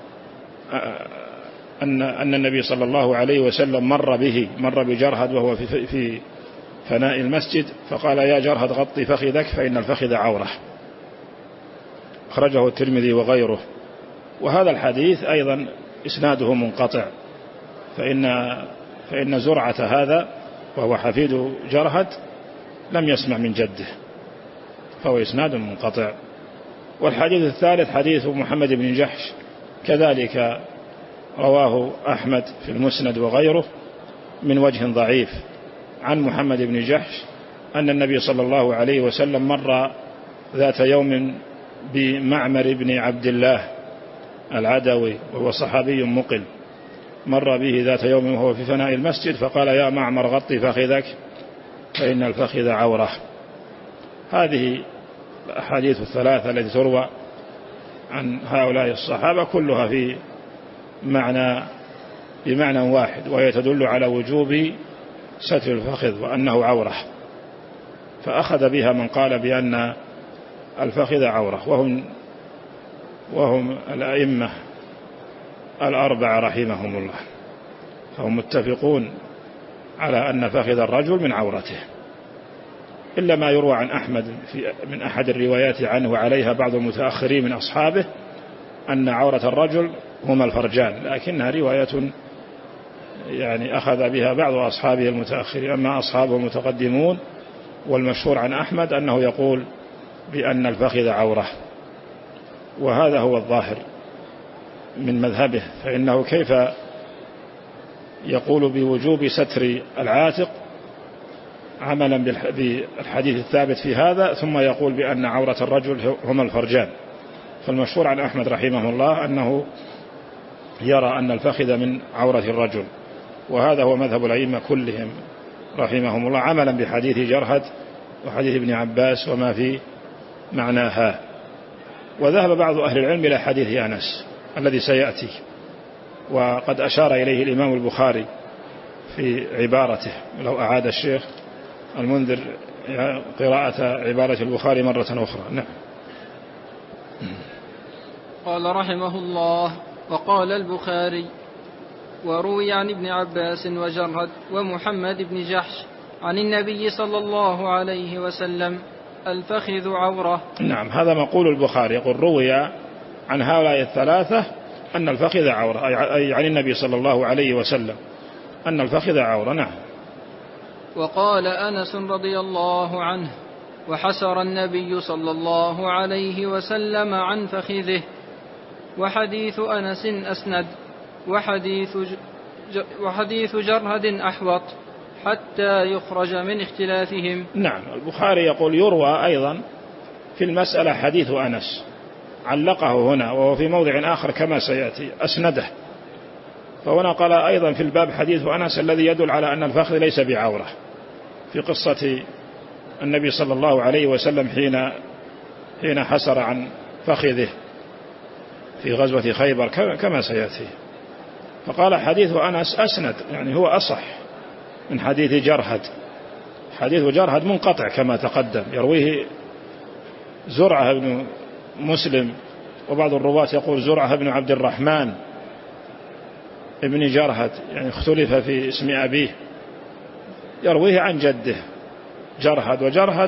أن أن النبي صلى الله عليه وسلم مر به مر بجرهد وهو في في فناء المسجد، فقال: يا جرهد غط فخذك فإن الفخذ عورة. أخرجه الترمذي وغيره. وهذا الحديث أيضا إسناده منقطع، فإن فإن زرعة هذا وهو حفيد جرهد لم يسمع من جده، فهو إسناد منقطع. والحديث الثالث حديث محمد بن جحش، كذلك رواه أحمد في المسند وغيره من وجه ضعيف عن محمد بن جحش أن النبي صلى الله عليه وسلم مر ذات يوم بمعمر بن عبد الله العدوي وهو صحابي مقل، مر به ذات يوم وهو في فناء المسجد، فقال: يا معمر غط فخذك فإن الفخذ عورة. هذه الأحاديث الثلاثة التي تروى عن هؤلاء الصحابة كلها في معنى بمعنى واحد، وهي تدل على وجوب ستر الفخذ وأنه عورة، فأخذ بها من قال بأن الفخذ عورة، وهم وهم الأئمة الأربعة رحمهم الله، فهم متفقون على أن فخذ الرجل من عورته، إلا ما يروى عن أحمد في من أحد الروايات عنه وعليها بعض المتأخرين من أصحابه أن عورة الرجل هما الفرجان، لكنها رواية يعني أخذ بها بعض أصحابه المتأخرين. أما أصحابه المتقدمون والمشهور عن أحمد أنه يقول بأن الفخذ عورة، وهذا هو الظاهر من مذهبه، فإنه كيف يقول بوجوب ستر العاتق عملا بالحديث الثابت في هذا ثم يقول بأن عورة الرجل هما الفرجان؟ فالمشهور عن أحمد رحمه الله أنه يرى أن الفخذ من عورة الرجل، وهذا هو مذهب الأئمة كلهم رحمهم الله عملا بحديث جرهد وحديث ابن عباس وما في معناها. وذهب بعض أهل العلم إلى حديث أنس الذي سيأتي، وقد أشار إليه الإمام البخاري في عبارته، لو أعاد الشيخ المنذر قراءة عبارة البخاري مرة أخرى. نعم. قال رحمه الله: وقال البخاري: وروي عن ابن عباس وجرهد ومحمد بن جحش عن النبي صلى الله عليه وسلم: الفخذ عورة. نعم، هذا مقول البخاري، يقول روي عن هؤلاء الثلاثة أن الفخذ عورة، أي عن النبي صلى الله عليه وسلم أن الفخذ عورة. نعم. وقال أنس رضي الله عنه: وحسر النبي صلى الله عليه وسلم عن فخذه. وحديث أنس أسند، وحديث, ج... وحديث جرهد أحوط حتى يخرج من اختلافهم. نعم، البخاري يقول يروى أيضا في المسألة حديث أنس، علقه هنا وهو في موضع آخر كما سيأتي أسنده، فهنا قال أيضا في الباب حديث أنس الذي يدل على أن الفخذ ليس بعورة، في قصة النبي صلى الله عليه وسلم حين حين حسر عن فخذه في غزوة خيبر كما سيأتي. فقال حديث أنس أسند، يعني هو أصح من حديث جرهد. حديث جرهد منقطع كما تقدم، يرويه زرعة بن مسلم، وبعض الرواة يقول زرعة بن عبد الرحمن ابن جرهد، يعني اختلف في اسم أبيه، يرويه عن جده جرهد، وجرهد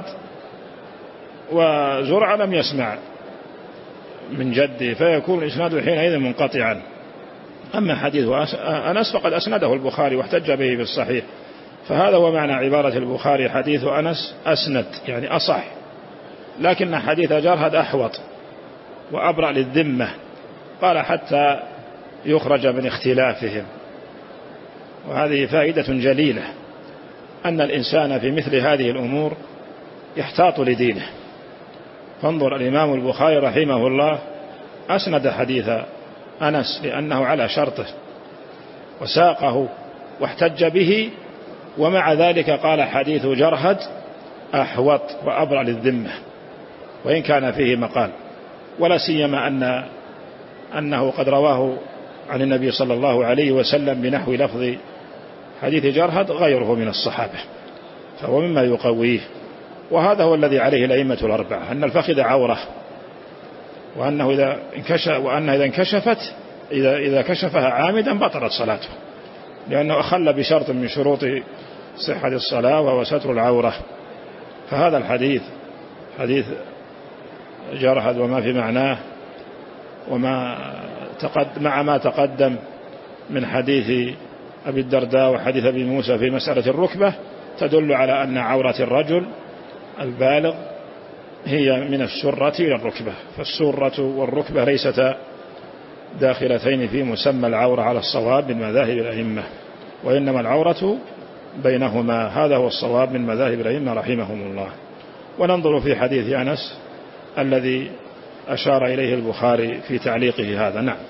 وزرعة لم يسمع من جده، فيكون الإسناد حينئذ منقطعا. أما حديث أنس فقد أسنده البخاري واحتج به في الصحيح، فهذا هو معنى عبارة البخاري حديث أنس أسند، يعني أصح، لكن حديث جرهد أحوط وأبرأ للذمة. قال حتى يخرج من اختلافهم. وهذه فائدة جليلة، أن الإنسان في مثل هذه الأمور يحتاط لدينه. فانظر الإمام البخاري رحمه الله أسند حديث أنس لأنه على شرطه وساقه واحتج به، ومع ذلك قال حديث جرهد أحوط وأبرأ للذمة وإن كان فيه مقال، ولا سيما أن أنه قد رواه عن النبي صلى الله عليه وسلم بنحو لفظ حديث جرهد غيره من الصحابة، فهو مما يقويه. وهذا هو الذي عليه الأئمة الأربعة، أن الفخذ عورة، وأنه إذا انكشف وأنها إذا انكشفت إذا إذا كشفها عامدا بطلت صلاته، لأنه أخل بشرط من شروط صحة الصلاة وهو ستر العورة. فهذا الحديث حديث جرهد وما في معناه وما تقدم مع ما تقدم من حديث أبي الدرداء وحديث أبي موسى في مسألة الركبة تدل على أن عورة الرجل البالغ هي من السرة إلى الركبة، فالسرة والركبة ليستا داخلتين في مسمى العورة على الصواب من مذاهب الأئمة، وإنما العورة بينهما. هذا هو الصواب من مذاهب الأئمة رحمهم الله. وننظر في حديث أنس الذي أشار إليه البخاري في تعليقه هذا. نعم.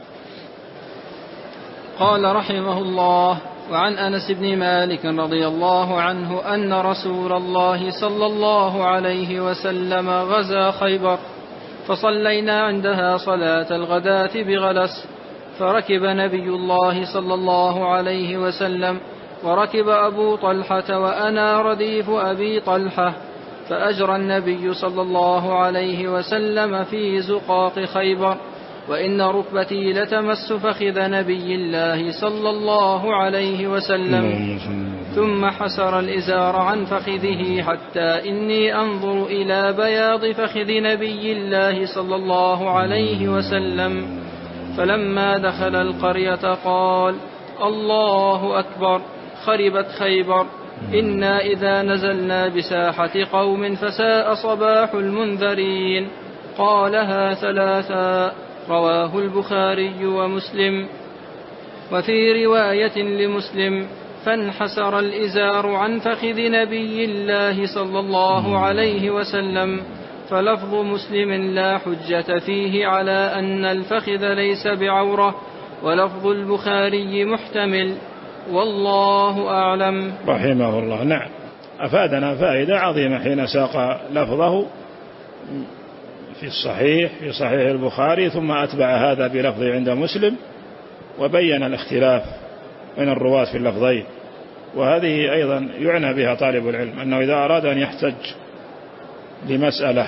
قال رحمه الله: وعن أنس بن مالك رضي الله عنه أن رسول الله صلى الله عليه وسلم غزا خيبر، فصلينا عندها صلاة الغداة بغلس، فركب نبي الله صلى الله عليه وسلم وركب أبو طلحة وأنا رديف أبي طلحة، فأجرى النبي صلى الله عليه وسلم في زقاق خيبر، وإن ركبتي لتمس فخذ نبي الله صلى الله عليه وسلم، ثم حسر الإزار عن فخذه حتى إني أنظر إلى بياض فخذ نبي الله صلى الله عليه وسلم. فلما دخل القرية قال: الله أكبر، خربت خيبر، إنا إذا نزلنا بساحة قوم فساء صباح المنذرين. قالها ثلاثا، رواه البخاري ومسلم. وفي رواية لمسلم: فانحسر الإزار عن فخذ نبي الله صلى الله عليه وسلم. فلفظ مسلم لا حجة فيه على أن الفخذ ليس بعورة، ولفظ البخاري محتمل، والله أعلم. رحمه الله. نعم، أفادنا فائدة عظيمة حين ساق لفظه في الصحيح في صحيح البخاري، ثم أتبع هذا بلفظ عند مسلم، وبين الاختلاف بين الرواة في اللفظين، وهذه أيضا يعنى بها طالب العلم، أنه إذا أراد أن يحتج لمسألة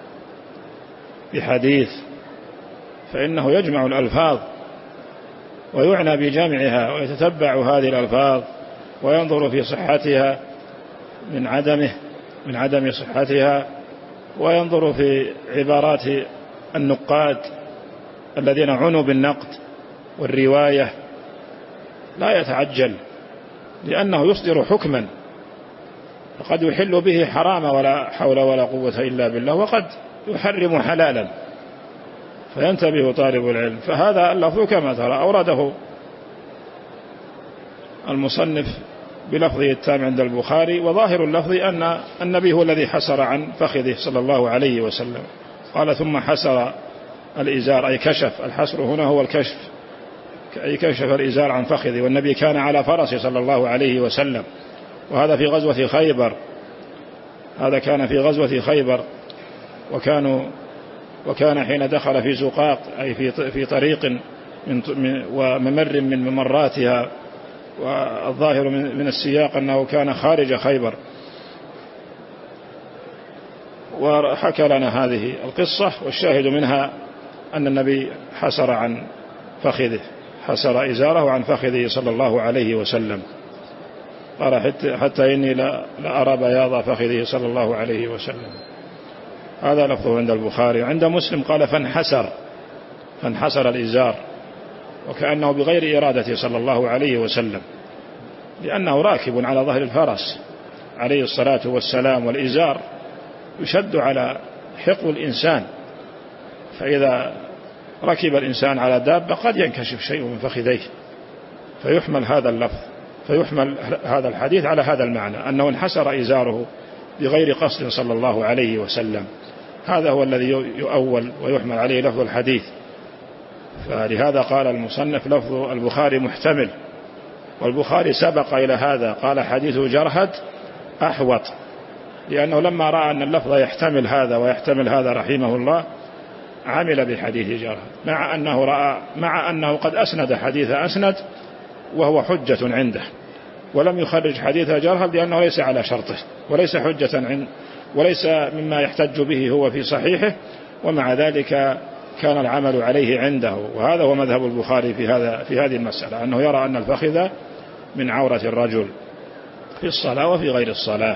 بحديث فإنه يجمع الألفاظ ويعنى بجمعها ويتتبع هذه الألفاظ وينظر في صحتها من عدمه من عدم صحتها، وينظر في عبارات النقاد الذين عنوا بالنقد والرواية. لا يتعجل، لأنه يصدر حكما فقد يحل به حرام ولا حول ولا قوة إلا بالله، وقد يحرم حلالا، فينتبه طالب العلم. فهذا اللفظ كما ترى أورده المصنف بلفظه التام عند البخاري، وظاهر اللفظ أن النبي هو الذي حسر عن فخذه صلى الله عليه وسلم. قال ثم حسر الإزار، أي كشف. الحسر هنا هو الكشف، أي كشف الإزار عن فخذه، والنبي كان على فرسه صلى الله عليه وسلم، وهذا في غزوة خيبر. هذا كان في غزوة خيبر، وكانوا وكان حين دخل في زقاق، أي في في طريق من وممر من ممراتها، والظاهر من السياق أنه كان خارج خيبر. وحكى لنا هذه القصة، والشاهد منها أن النبي حسر عن فخذه، حسر إزاره عن فخذه صلى الله عليه وسلم. قال حتى, حتى إني لا أرى بياض فخذه صلى الله عليه وسلم. هذا لفظه عند البخاري. عند مسلم قال فانحسر، فانحسر الإزار، وكأنه بغير إرادته صلى الله عليه وسلم، لأنه راكب على ظهر الفرس عليه الصلاة والسلام، والإزار يشد على حقو الإنسان، فإذا ركب الإنسان على دابة قد ينكشف شيء من فخذيه، فيحمل هذا اللفظ فيحمل هذا الحديث على هذا المعنى، أنه انحسر إزاره بغير قصد صلى الله عليه وسلم. هذا هو الذي يؤول ويحمل عليه لفظ الحديث. فلهذا قال المصنف لفظ البخاري محتمل، والبخاري سبق إلى هذا، قال حديث جرهد أحوط، لأنه لما رأى أن اللفظ يحتمل هذا ويحتمل هذا رحمه الله عمل بحديث جرهد، مع أنه رأى مع أنه قد أسند حديث أسند وهو حجة عنده، ولم يخرج حديث جرهد لأنه ليس على شرطه وليس حجة عند وليس مما يحتج به هو في صحيحه، ومع ذلك كان العمل عليه عنده. وهذا هو مذهب البخاري في هذا في هذه المسألة، أنه يرى أن الفخذ من عورة الرجل في الصلاة وفي غير الصلاة.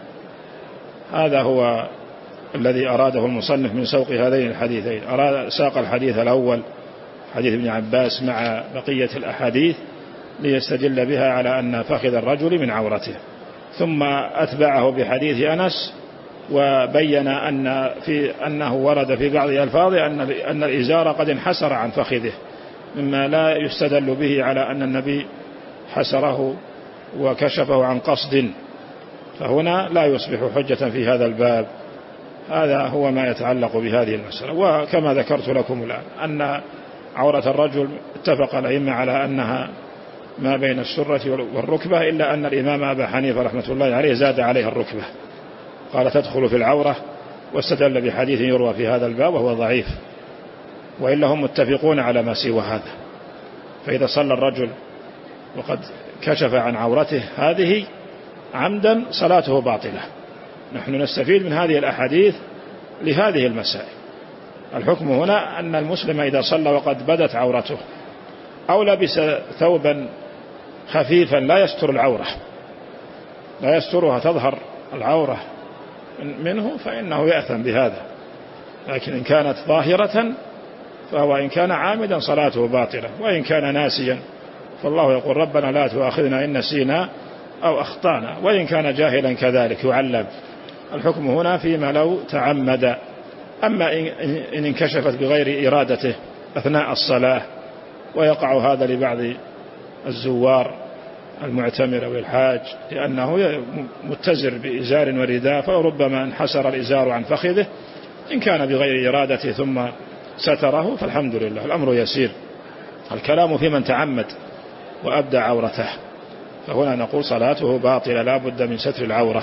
هذا هو الذي أراده المصنف من سوق هذين الحديثين. أراد ساق الحديث الأول حديث ابن عباس مع بقية الأحاديث ليستدل بها على أن فخذ الرجل من عورته، ثم أتبعه بحديث أنس وبين أن في أنه ورد في بعض ألفاظه أن أن الإزار قد انحسر عن فخذه، مما لا يستدل به على أن النبي حسره وكشفه عن قصد، فهنا لا يصبح حجة في هذا الباب. هذا هو ما يتعلق بهذه المسألة. وكما ذكرت لكم الآن أن عورة الرجل اتفق الأئمة على أنها ما بين السرة والركبة، إلا أن الإمام أبا حنيفة رحمة الله عليه زاد عليها الركبة، قال تدخل في العورة، واستدل بحديث يروى في هذا الباب وهو ضعيف، وإلا هم متفقون على ما سوى هذا. فإذا صلى الرجل وقد كشف عن عورته هذه عمدا صلاته باطلة. نحن نستفيد من هذه الأحاديث لهذه المسائل. الحكم هنا أن المسلم إذا صلى وقد بدت عورته أو لبس ثوبا خفيفا لا يستر العورة لا يسترها تظهر العورة منه فإنه يأثم بهذا، لكن إن كانت ظاهرة فهو إن كان عامدا صلاته باطلة، وإن كان ناسيا فالله يقول ربنا لا تؤاخذنا إن نسينا أو أخطأنا، وإن كان جاهلا كذلك يعلم. الحكم هنا فيما لو تعمد. أما إن انكشفت بغير إرادته أثناء الصلاة، ويقع هذا لبعض الزوار المعتمر والحاج لأنه متزر بإزار ورداء، فربما انحسر الإزار عن فخذه، إن كان بغير إرادته ثم ستره فالحمد لله، الأمر يسير. الكلام في من تعمد وأبدى عورته، فهنا نقول صلاته باطلة لا بد من ستر العورة.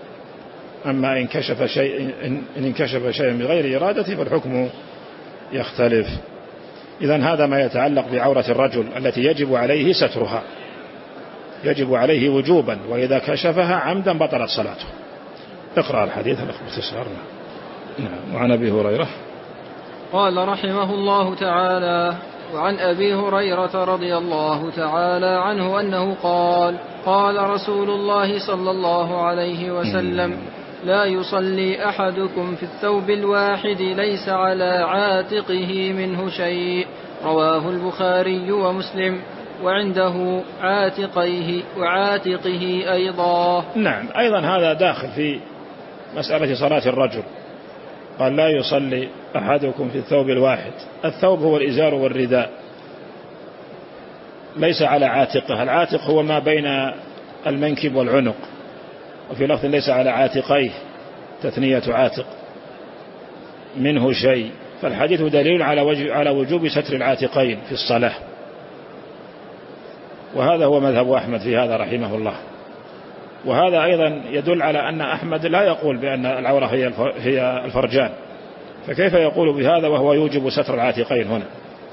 أما إن كشف شيء إن انكشف شيئا بغير إرادته فالحكم يختلف. إذن هذا ما يتعلق بعورة الرجل التي يجب عليه سترها. يجب عليه وجوبا، وإذا كشفها عمدا بطلت صلاته. اقرأ الحديث باختصار. نعم. وعن أبي هريرة قال رحمه الله تعالى: وعن أبي هريرة رضي الله تعالى عنه أنه قال: قال رسول الله صلى الله عليه وسلم: لا يصلي أحدكم في الثوب الواحد ليس على عاتقه منه شيء. رواه البخاري ومسلم، وعنده عاتقيه وعاتقه أيضا. نعم. أيضا هذا داخل في مسألة صلاة الرجل. قال: لا يصلي أحدكم في الثوب الواحد. الثوب هو الإزار والرداء، ليس على عاتقه. العاتق هو ما بين المنكب والعنق، وفي لفظ ليس على عاتقيه، تثنية عاتق، منه شيء. فالحديث دليل على وجوب ستر العاتقين في الصلاة، وهذا هو مذهب أحمد في هذا رحمه الله. وهذا أيضا يدل على أن أحمد لا يقول بأن العورة هي الفرجان، فكيف يقول بهذا وهو يوجب ستر العاتقين هنا؟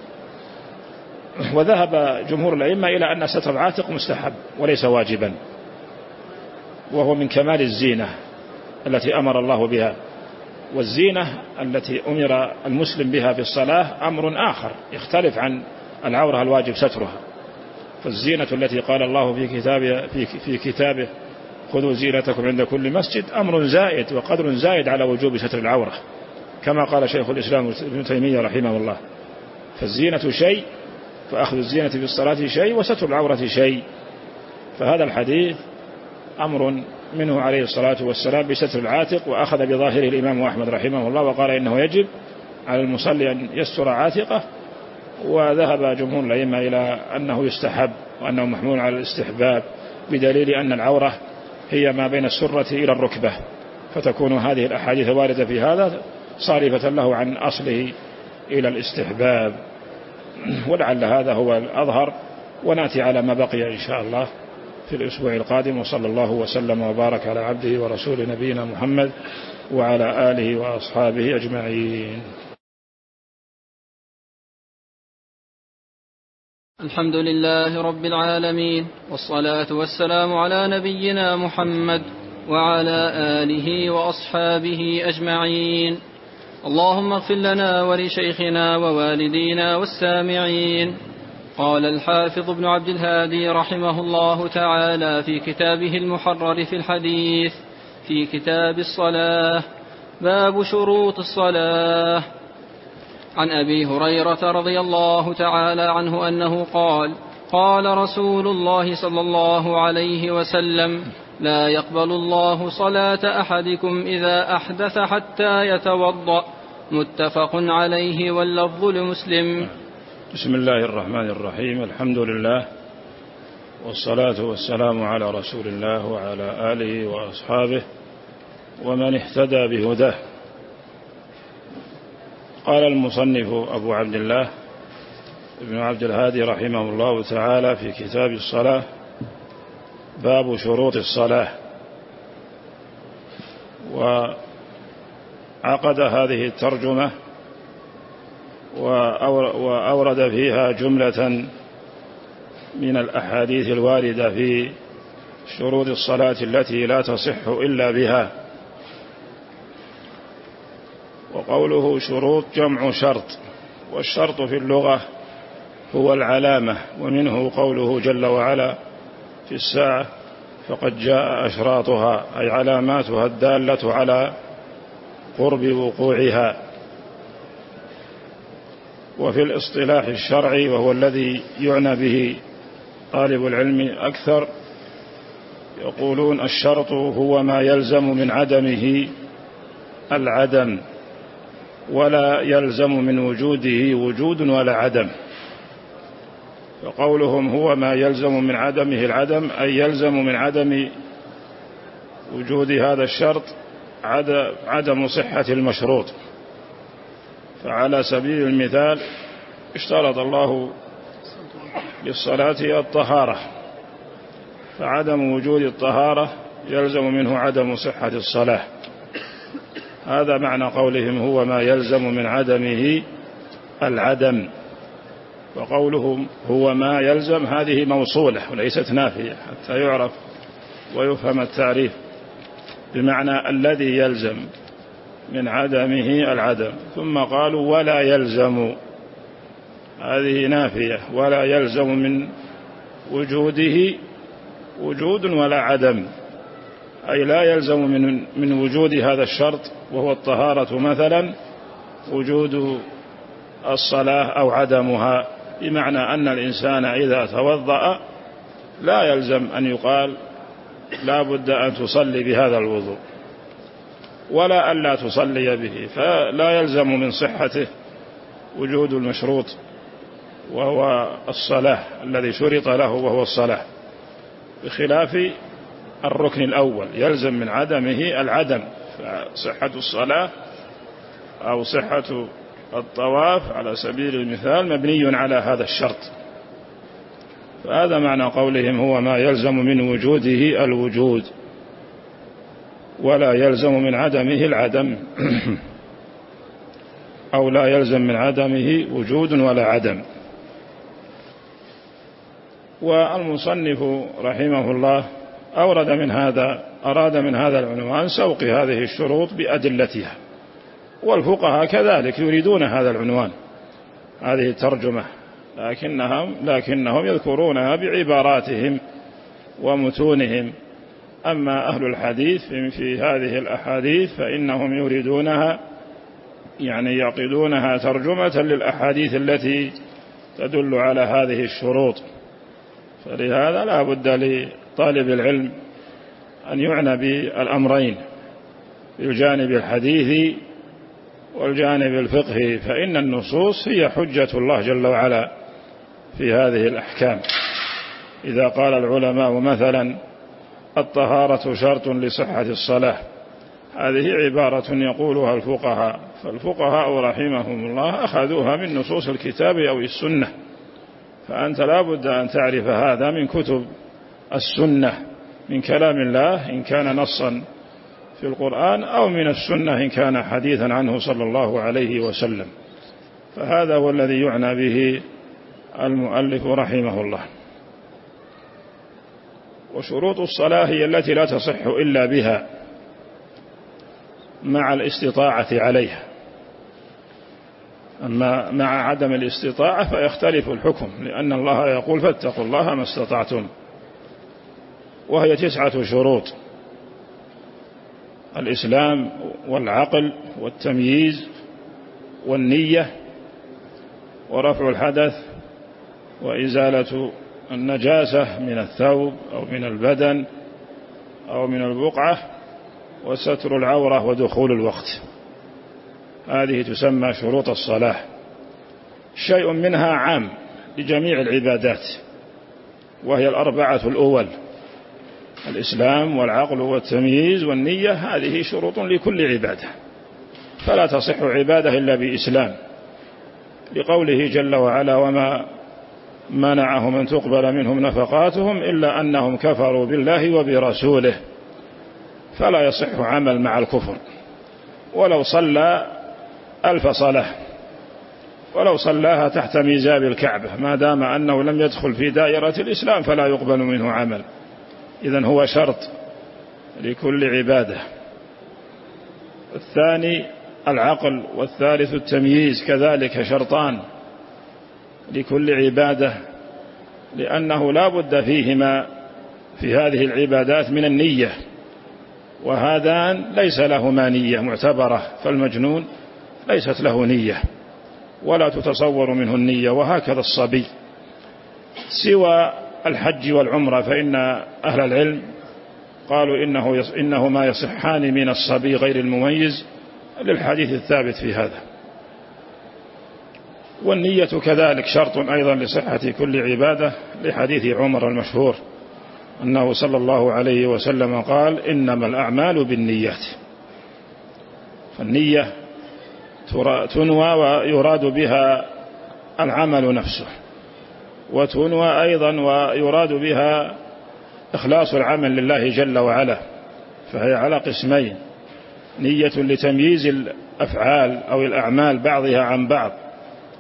وذهب جمهور الأئمة إلى أن ستر العاتق مستحب وليس واجبا، وهو من كمال الزينة التي أمر الله بها. والزينة التي أمر المسلم بها في الصلاة أمر آخر يختلف عن العورة الواجب سترها. فالزينة التي قال الله في كتابه, في, في كتابه خذوا زينتكم عند كل مسجد أمر زائد وقدر زائد على وجوب ستر العورة، كما قال شيخ الإسلام ابن تيمية رحمه الله. فالزينة شيء، فأخذ الزينة في الصلاة شيء، وستر العورة شيء. فهذا الحديث أمر منه عليه الصلاة والسلام بستر العاتق، وأخذ بظاهره الإمام أحمد رحمه الله وقال إنه يجب على المصلي أن يستر عاتقه. وذهب جمهور الأئمة إلى أنه يستحب وأنه محمول على الاستحباب، بدليل أن العورة هي ما بين السرة إلى الركبة، فتكون هذه الأحاديث واردة في هذا صارفة له عن أصله إلى الاستحباب. ولعل هذا هو الأظهر، ونأتي على ما بقي إن شاء الله في الأسبوع القادم. وصلى الله وسلم وبارك على عبده ورسول نبينا محمد وعلى آله وأصحابه أجمعين. الحمد لله رب العالمين، والصلاة والسلام على نبينا محمد وعلى آله وأصحابه أجمعين. اللهم اغفر لنا ولشيخنا ووالدينا والسامعين. قال الحافظ ابن عبد الهادي رحمه الله تعالى في كتابه المحرر في الحديث في كتاب الصلاة: باب شروط الصلاة. عن أبي هريرة رضي الله تعالى عنه أنه قال: قال رسول الله صلى الله عليه وسلم: لا يقبل الله صلاة أحدكم إذا أحدث حتى يتوضأ. متفق عليه، واللفظ لمسلم. بسم الله الرحمن الرحيم. الحمد لله، والصلاة والسلام على رسول الله وعلى آله وأصحابه ومن اهتدى بهداه. قال المصنف أبو عبد الله ابن عبد الهادي رحمه الله تعالى في كتاب الصلاة: باب شروط الصلاة. وعقد هذه الترجمة وأورد فيها جملة من الأحاديث الواردة في شروط الصلاة التي لا تصح إلا بها. وقوله شروط جمع شرط، والشرط في اللغة هو العلامة، ومنه قوله جل وعلا في الساعة: فقد جاء أشراطها، أي علاماتها الدالة على قرب وقوعها. وفي الاصطلاح الشرعي، وهو الذي يعنى به طالب العلم أكثر، يقولون الشرط هو ما يلزم من عدمه العدم، ولا يلزم من وجوده وجود ولا عدم. فقولهم هو ما يلزم من عدمه العدم، أي يلزم من عدم وجود هذا الشرط عدم صحة المشروط. فعلى سبيل المثال اشترط الله للصلاة الطهارة، فعدم وجود الطهارة يلزم منه عدم صحة الصلاة. هذا معنى قولهم هو ما يلزم من عدمه العدم، وقولهم هو ما يلزم هذه موصولة وليست نافية حتى يعرف ويفهم التعريف، بمعنى الذي يلزم من عدمه العدم. ثم قالوا ولا يلزم، هذه نافية، ولا يلزم من وجوده وجود ولا عدم، أي لا يلزم من من وجود هذا الشرط وهو الطهارة مثلا وجود الصلاة أو عدمها، بمعنى أن الإنسان إذا توضأ لا يلزم أن يقال لا بد أن تصلي بهذا الوضوء ولا أن لا تصلي به، فلا يلزم من صحته وجود المشروط وهو الصلاة الذي شرط له وهو الصلاة، بخلاف الركن الأول يلزم من عدمه العدم، صحة الصلاة أو صحة الطواف على سبيل المثال مبني على هذا الشرط. فهذا معنى قولهم هو ما يلزم من وجوده الوجود ولا يلزم من عدمه العدم أو لا يلزم من عدمه وجود ولا عدم. والمصنف رحمه الله أورد من هذا أراد من هذا العنوان سوق هذه الشروط بأدلتها، والفقهاء كذلك يريدون هذا العنوان، هذه الترجمة، لكنهم لكنهم يذكرونها بعباراتهم ومتونهم. أما أهل الحديث في هذه الأحاديث فإنهم يريدونها يعني يعقدونها ترجمة للأحاديث التي تدل على هذه الشروط. فلهذا لا بد لطالب العلم أن يعنى بالأمرين، بالجانب الحديثي والجانب الفقهي، فإن النصوص هي حجة الله جل وعلا في هذه الأحكام. إذا قال العلماء مثلا الطهارة شرط لصحة الصلاة، هذه عبارة يقولها الفقهاء، فالفقهاء رحمهم الله أخذوها من نصوص الكتاب أو السنة، فأنت لا بد أن تعرف هذا من كتب السنة، من كلام الله إن كان نصا في القرآن أو من السنة إن كان حديثا عنه صلى الله عليه وسلم. فهذا هو الذي يعنى به المؤلف رحمه الله. وشروط الصلاة هي التي لا تصح إلا بها مع الاستطاعة عليها، أما مع عدم الاستطاعة فيختلف الحكم، لأن الله يقول فاتقوا الله ما استطعتم، وهي تسعة شروط: الإسلام والعقل والتمييز والنية ورفع الحدث وإزالة النجاسة من الثوب أو من البدن أو من البقعة وستر العورة ودخول الوقت. هذه تسمى شروط الصلاة. شيء منها عام لجميع العبادات، وهي الأربعة الأول: الإسلام والعقل والتمييز والنية. هذه شروط لكل عبادة، فلا تصح عبادة إلا بإسلام، لقوله جل وعلا: وما منعهم أن تقبل منهم نفقاتهم إلا أنهم كفروا بالله وبرسوله. فلا يصح عمل مع الكفر، ولو صلى ألف صلاة، ولو صلاها تحت ميزاب الكعبة، ما دام أنه لم يدخل في دائرة الإسلام فلا يقبل منه عمل. إذن هو شرط لكل عبادة. الثاني العقل، والثالث التمييز، كذلك شرطان لكل عبادة، لأنه لا بد فيهما في هذه العبادات من النية، وهذان ليس لهما نية معتبرة، فالمجنون ليست له نية ولا تتصور منه النية، وهكذا الصبي. سوى الحج والعمرة فإن أهل العلم قالوا إنه إنهما يصحان من الصبي غير المميز للحديث الثابت في هذا. والنية كذلك شرط أيضا لصحة كل عبادة، لحديث عمر المشهور أنه صلى الله عليه وسلم قال: إنما الأعمال بالنيات. فالنية تنوى ويراد بها العمل نفسه، وتنوى أيضا ويراد بها إخلاص العمل لله جل وعلا، فهي على قسمين: نية لتمييز الأفعال أو الأعمال بعضها عن بعض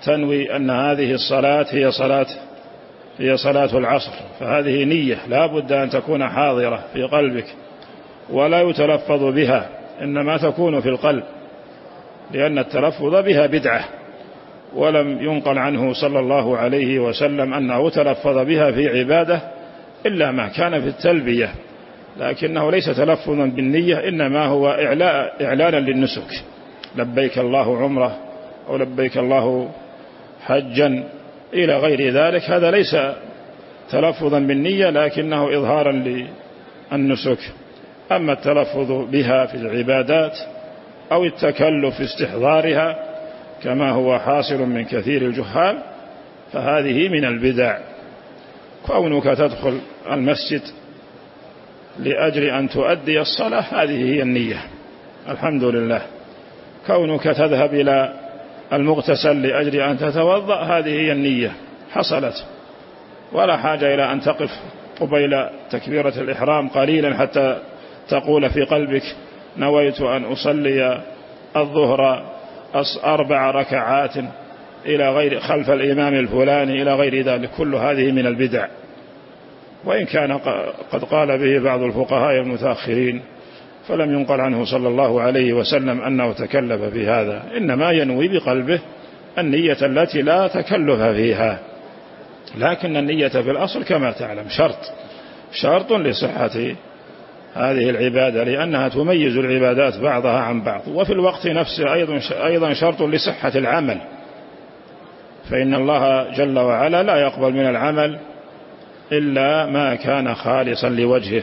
تنوي أن هذه الصلاة هي صلاة هي صلاة العصر، فهذه نية لا بد أن تكون حاضرة في قلبك ولا يتلفظ بها، إنما تكون في القلب، لأن التلفظ بها بدعة، ولم ينقل عنه صلى الله عليه وسلم أنه تلفظ بها في عبادة إلا ما كان في التلبية، لكنه ليس تلفظا بالنية، إنما هو إعلاء إعلانا للنسك، لبيك الله عمره أو لبيك الله حجا إلى غير ذلك، هذا ليس تلفظا بالنية لكنه إظهارا للنسك. أما التلفظ بها في العبادات أو التكلف في استحضارها كما هو حاصل من كثير الجهال فهذه من البدع. كونك تدخل المسجد لأجل أن تؤدي الصلاة هذه هي النية، الحمد لله. كونك تذهب إلى المغتسل لأجل أن تتوضأ هذه هي النية، حصلت، ولا حاجة إلى أن تقف قبيل تكبيرة الإحرام قليلا حتى تقول في قلبك نويت أن أصلي الظهر أربع ركعات إلى غير خلف الإمام الفلاني إلى غير ذلك، كل هذه من البدع، وإن كان قد قال به بعض الفقهاء المتأخرين فلم ينقل عنه صلى الله عليه وسلم أنه تكلف بهذا، إنما ينوي بقلبه النية التي لا تكلف فيها. لكن النية في الأصل كما تعلم شرط شرط لصحة هذه العبادة، لأنها تميز العبادات بعضها عن بعض، وفي الوقت نفسه أيضا شرط لصحة العمل، فإن الله جل وعلا لا يقبل من العمل إلا ما كان خالصا لوجهه،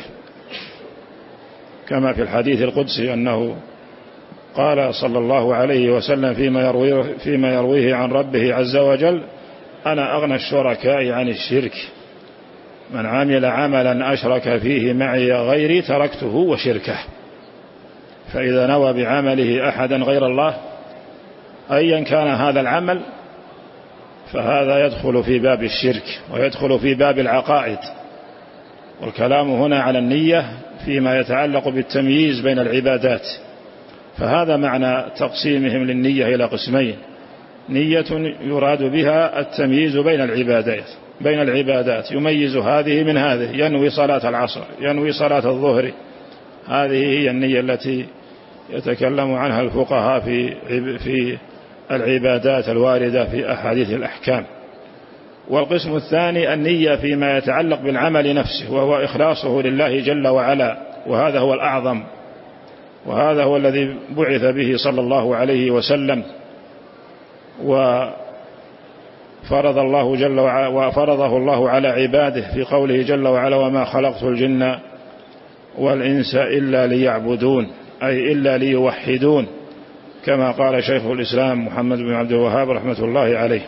كما في الحديث القدسي أنه قال صلى الله عليه وسلم فيما يرويه, فيما يرويه عن ربه عز وجل: أنا أغنى الشركاء عن الشرك، من عمل عملا أشرك فيه معي غيري تركته وشركه. فإذا نوى بعمله أحدا غير الله أيا كان هذا العمل فهذا يدخل في باب الشرك ويدخل في باب العقائد. والكلام هنا على النية فيما يتعلق بالتمييز بين العبادات، فهذا معنى تقسيمهم للنية إلى قسمين: نية يراد بها التمييز بين العبادات بين العبادات يميز هذه من هذه، ينوي صلاة العصر، ينوي صلاة الظهر، هذه هي النية التي يتكلم عنها الفقهاء في في العبادات الواردة في أحاديث الأحكام. والقسم الثاني النية فيما يتعلق بالعمل نفسه، وهو إخلاصه لله جل وعلا، وهذا هو الأعظم، وهذا هو الذي بعث به صلى الله عليه وسلم، وفرض الله جل وعلا وفرضه الله على عباده في قوله جل وعلا: وما خلقت الجن والإنس إلا ليعبدون، أي إلا ليوحدون، كما قال شيخ الإسلام محمد بن عبد الوهاب رحمة الله عليه.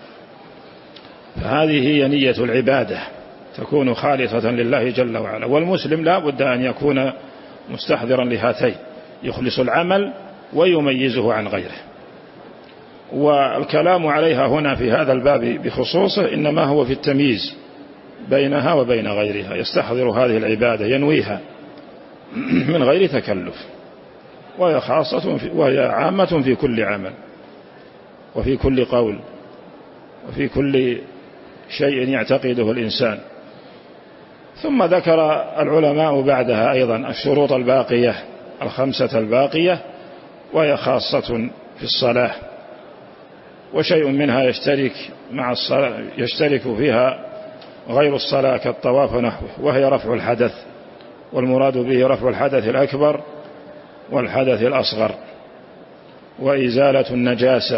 فهذه هي نية العبادة، تكون خالصة لله جل وعلا. والمسلم لا بد أن يكون مستحضرا لهاتين، يخلص العمل ويميزه عن غيره. والكلام عليها هنا في هذا الباب بخصوصه إنما هو في التمييز بينها وبين غيرها، يستحضر هذه العبادة ينويها من غير تكلف، وهي خاصة وهي عامة في كل عمل وفي كل قول وفي كل شيء يعتقده الإنسان. ثم ذكر العلماء بعدها أيضا الشروط الباقية الخمسة الباقية، وهي خاصة في الصلاة، وشيء منها يشترك مع الصلاة يشترك فيها غير الصلاة كالطواف ونحوه، وهي رفع الحدث، والمراد به رفع الحدث الأكبر والحدث الأصغر، وإزالة النجاسة.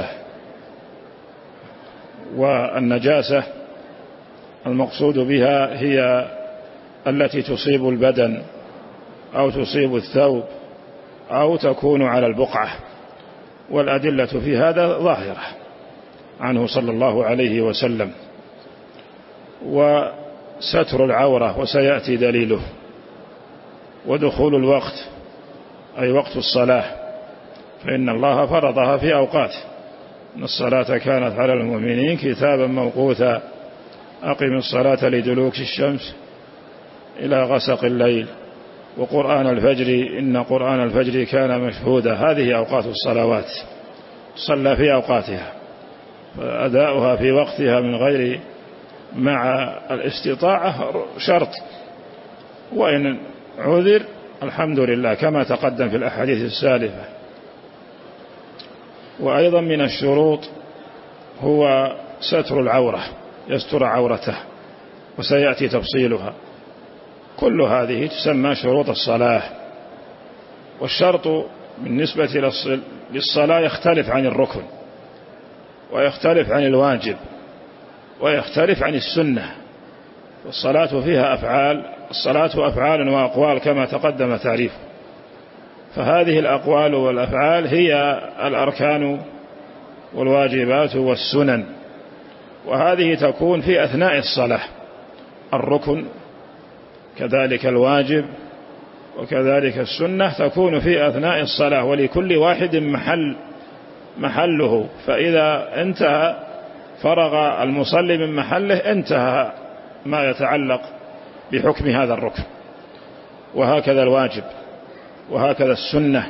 والنجاسة المقصود بها هي التي تصيب البدن أو تصيب الثوب أو تكون على البقعة، والأدلة في هذا ظاهرة عنه صلى الله عليه وسلم. وستر العورة وسيأتي دليله. ودخول الوقت أي وقت الصلاة، فإن الله فرضها في أوقات، إن الصلاة كانت على المؤمنين كتابا موقوتا، أقم الصلاة لدلوك الشمس إلى غسق الليل، وقرآن الفجر إن قرآن الفجر كان مشهودا. هذه أوقات الصلوات صلى في أوقاتها، فأداؤها في وقتها من غير مع الاستطاعة شرط، وإن عذر الحمد لله كما تقدم في الأحاديث السالفة. وأيضا من الشروط هو ستر العورة، يستر عورته، وسيأتي تفصيلها. كل هذه تسمى شروط الصلاة. والشرط بالنسبة للصلاة يختلف عن الركن، ويختلف عن الواجب، ويختلف عن السنة. والصلاة فيها أفعال، الصلاة أفعال وأقوال كما تقدم تعريفه. فهذه الأقوال والأفعال هي الأركان والواجبات والسنن، وهذه تكون في أثناء الصلاة، الركن كذلك الواجب وكذلك السنة تكون في أثناء الصلاة، ولكل واحد محل محله. فإذا انتهى فرغ المصلي من محله انتهى ما يتعلق بحكم هذا الركن. وهكذا الواجب، وهكذا السنة،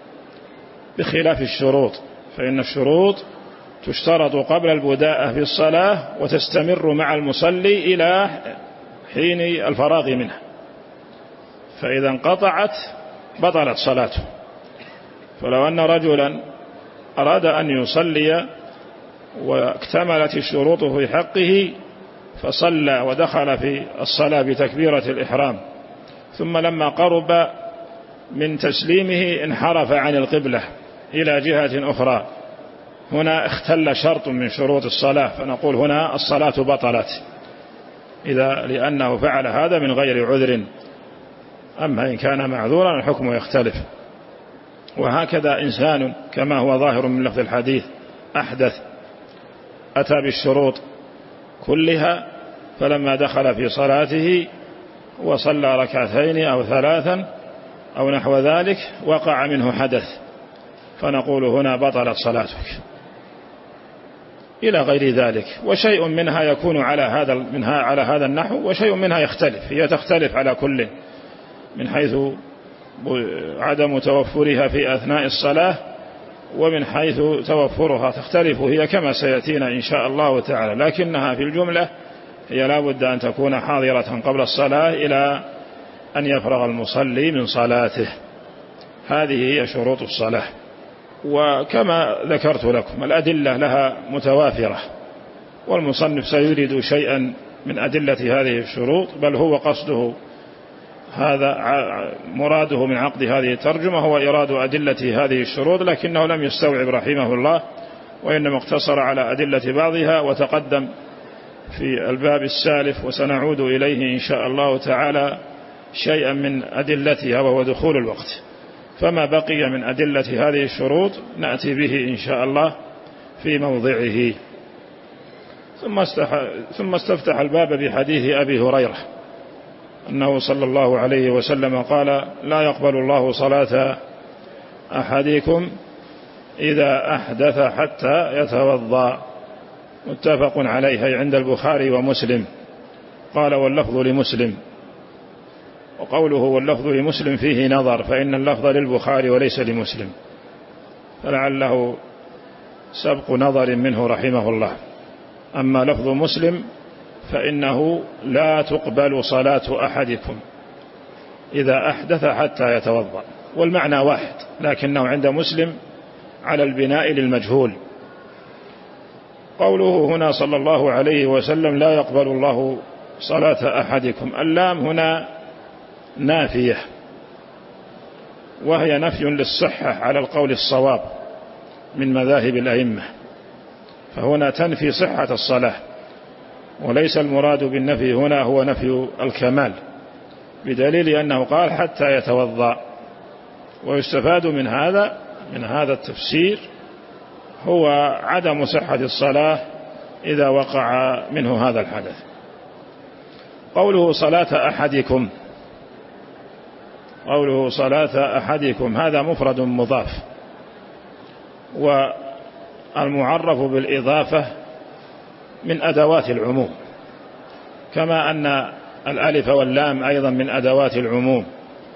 بخلاف الشروط، فإن الشروط تشترط قبل البداءة في الصلاة وتستمر مع المصلي إلى حين الفراغ منها، فإذا انقطعت بطلت صلاته. فلو أن رجلا أراد أن يصلي واكتملت الشروط في حقه فصلى ودخل في الصلاة بتكبيرة الإحرام، ثم لما قرب من تسليمه انحرف عن القبلة إلى جهة أخرى، هنا اختل شرط من شروط الصلاة، فنقول هنا الصلاة بطلت، إذا لأنه فعل هذا من غير عذر. أما إن كان معذورا الحكم يختلف. وهكذا إنسان كما هو ظاهر من لفظ الحديث أحدث، أتى بالشروط كلها، فلما دخل في صلاته وصلى ركعتين أو ثلاثا أو نحو ذلك وقع منه حدث، فنقول هنا بطلت صلاتك إلى غير ذلك. وشيء منها يكون على هذا منها على هذا النحو، وشيء منها يختلف، هي تختلف على كل من حيث عدم توفرها في أثناء الصلاة، ومن حيث توفرها تختلف هي كما سيأتينا إن شاء الله تعالى، لكنها في الجملة هي لا بد أن تكون حاضرة قبل الصلاة إلى أن يفرغ المصلي من صلاته. هذه هي شروط الصلاة. وكما ذكرت لكم الأدلة لها متوافرة، والمصنف سيريد شيئا من أدلة هذه الشروط، بل هو قصده هذا مراده من عقد هذه الترجمة هو إراد أدلة هذه الشروط، لكنه لم يستوعب رحمه الله، وإنما اقتصر على أدلة بعضها وتقدم في الباب السالف، وسنعود إليه إن شاء الله تعالى شيئا من أدلتها وهو دخول الوقت. فما بقي من أدلة هذه الشروط نأتي به إن شاء الله في موضعه. ثم ثم استفتح الباب بحديث أبي هريرة أنه صلى الله عليه وسلم قال: لا يقبل الله صلاة أحدكم إذا أحدث حتى يتوضأ. متفق عليه عند البخاري ومسلم. قال: واللفظ لمسلم. وقوله واللفظ لمسلم فيه نظر، فإن اللفظ للبخاري وليس لمسلم، فلعله سبق نظر منه رحمه الله. أما لفظ مسلم فإنه لا تقبل صلاة أحدكم إذا أحدث حتى يتوضأ، والمعنى واحد، لكنه عند مسلم على البناء للمجهول. قوله هنا صلى الله عليه وسلم: لا يقبل الله صلاة أحدكم، اللام هنا نافية، وهي نفي للصحة على القول الصواب من مذاهب الأئمة، فهنا تنفي صحة الصلاة، وليس المراد بالنفي هنا هو نفي الكمال، بدليل أنه قال حتى يتوضأ. ويستفاد من هذا من هذا التفسير هو عدم صحة الصلاة إذا وقع منه هذا الحدث. قوله صلاة أحدكم، قوله صلاة أحدكم هذا مفرد مضاف، والمعرف بالإضافة من أدوات العموم، كما أن الألف واللام أيضا من أدوات العموم،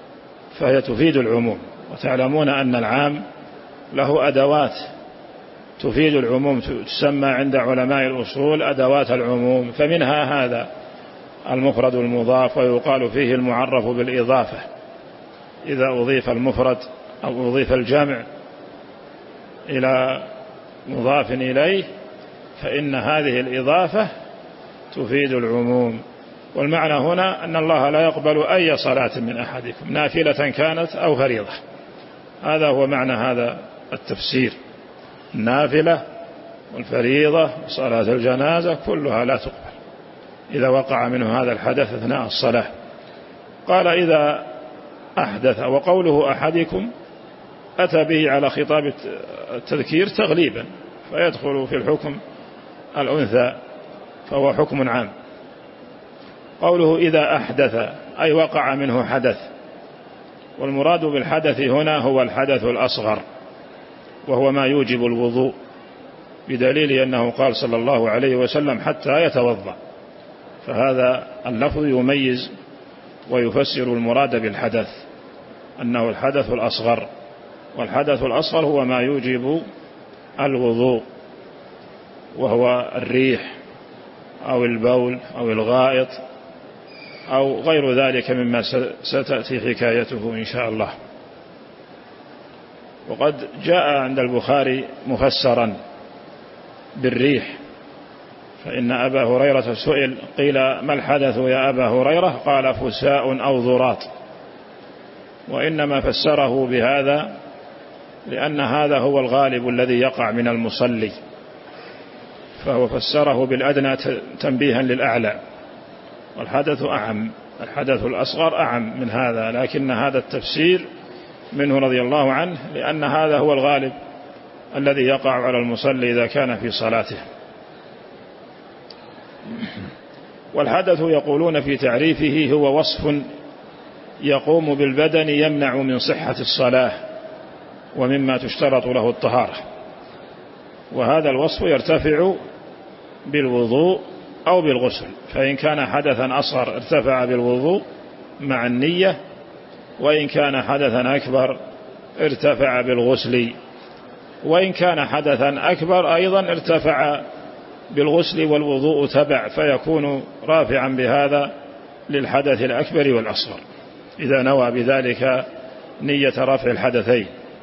فهي تفيد العموم. وتعلمون أن العام له أدوات تفيد العموم، تسمى عند علماء الأصول أدوات العموم، فمنها هذا المفرد المضاف، ويقال فيه المعرف بالإضافة إذا أضيف المفرد أو أضيف الجمع إلى مضاف إليه فإن هذه الإضافة تفيد العموم. والمعنى هنا أن الله لا يقبل أي صلاة من أحدكم نافلة كانت أو فريضة، هذا هو معنى هذا التفسير. النافلة والفريضة وصلاة الجنازة كلها لا تقبل إذا وقع منه هذا الحدث أثناء الصلاة. قال إذا أحدث، وقوله أحدكم أتى به على خطاب التذكير تغليبا، فيدخل في الحكم الأنثى فهو حكم عام. قوله إذا أحدث أي وقع منه حدث، والمراد بالحدث هنا هو الحدث الأصغر، وهو ما يوجب الوضوء، بدليل أنه قال صلى الله عليه وسلم حتى يتوضأ، فهذا اللفظ يميز ويفسر المراد بالحدث أنه الحدث الأصغر، والحدث الأصغر هو ما يوجب الوضوء، وهو الريح أو البول أو الغائط أو غير ذلك مما ستأتي حكايته إن شاء الله. وقد جاء عند البخاري مفسرا بالريح، فإن أبا هريرة سئل قيل ما الحدث يا أبا هريرة؟ قال فساء أو ذرات، وإنما فسره بهذا لأن هذا هو الغالب الذي يقع من المصلي، فهو فسره بالأدنى تنبيها للأعلى، والحدث أعم، الحدث الأصغر أعم من هذا، لكن هذا التفسير منه رضي الله عنه لأن هذا هو الغالب الذي يقع على المصلي إذا كان في صلاته. والحدث يقولون في تعريفه هو وصف يقوم بالبدن يمنع من صحة الصلاة ومما تشترط له الطهارة، وهذا الوصف يرتفع بالوضوء أو بالغسل، فإن كان حدثا أصغر ارتفع بالوضوء مع النية، وإن كان حدثا أكبر ارتفع بالغسل، وإن كان حدثا أكبر أيضا ارتفع بالغسل والوضوء تبع، فيكون رافعا بهذا للحدث الأكبر والأصغر إذا نوى بذلك نية رفع الحدثين.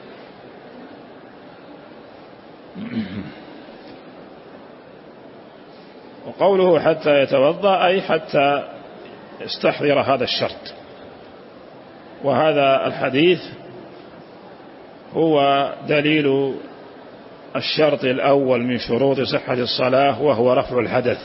وقوله حتى يتوضأ أي حتى يستحضر هذا الشرط، وهذا الحديث هو دليل الشرط الأول من شروط صحة الصلاة، وهو رفع الحدث،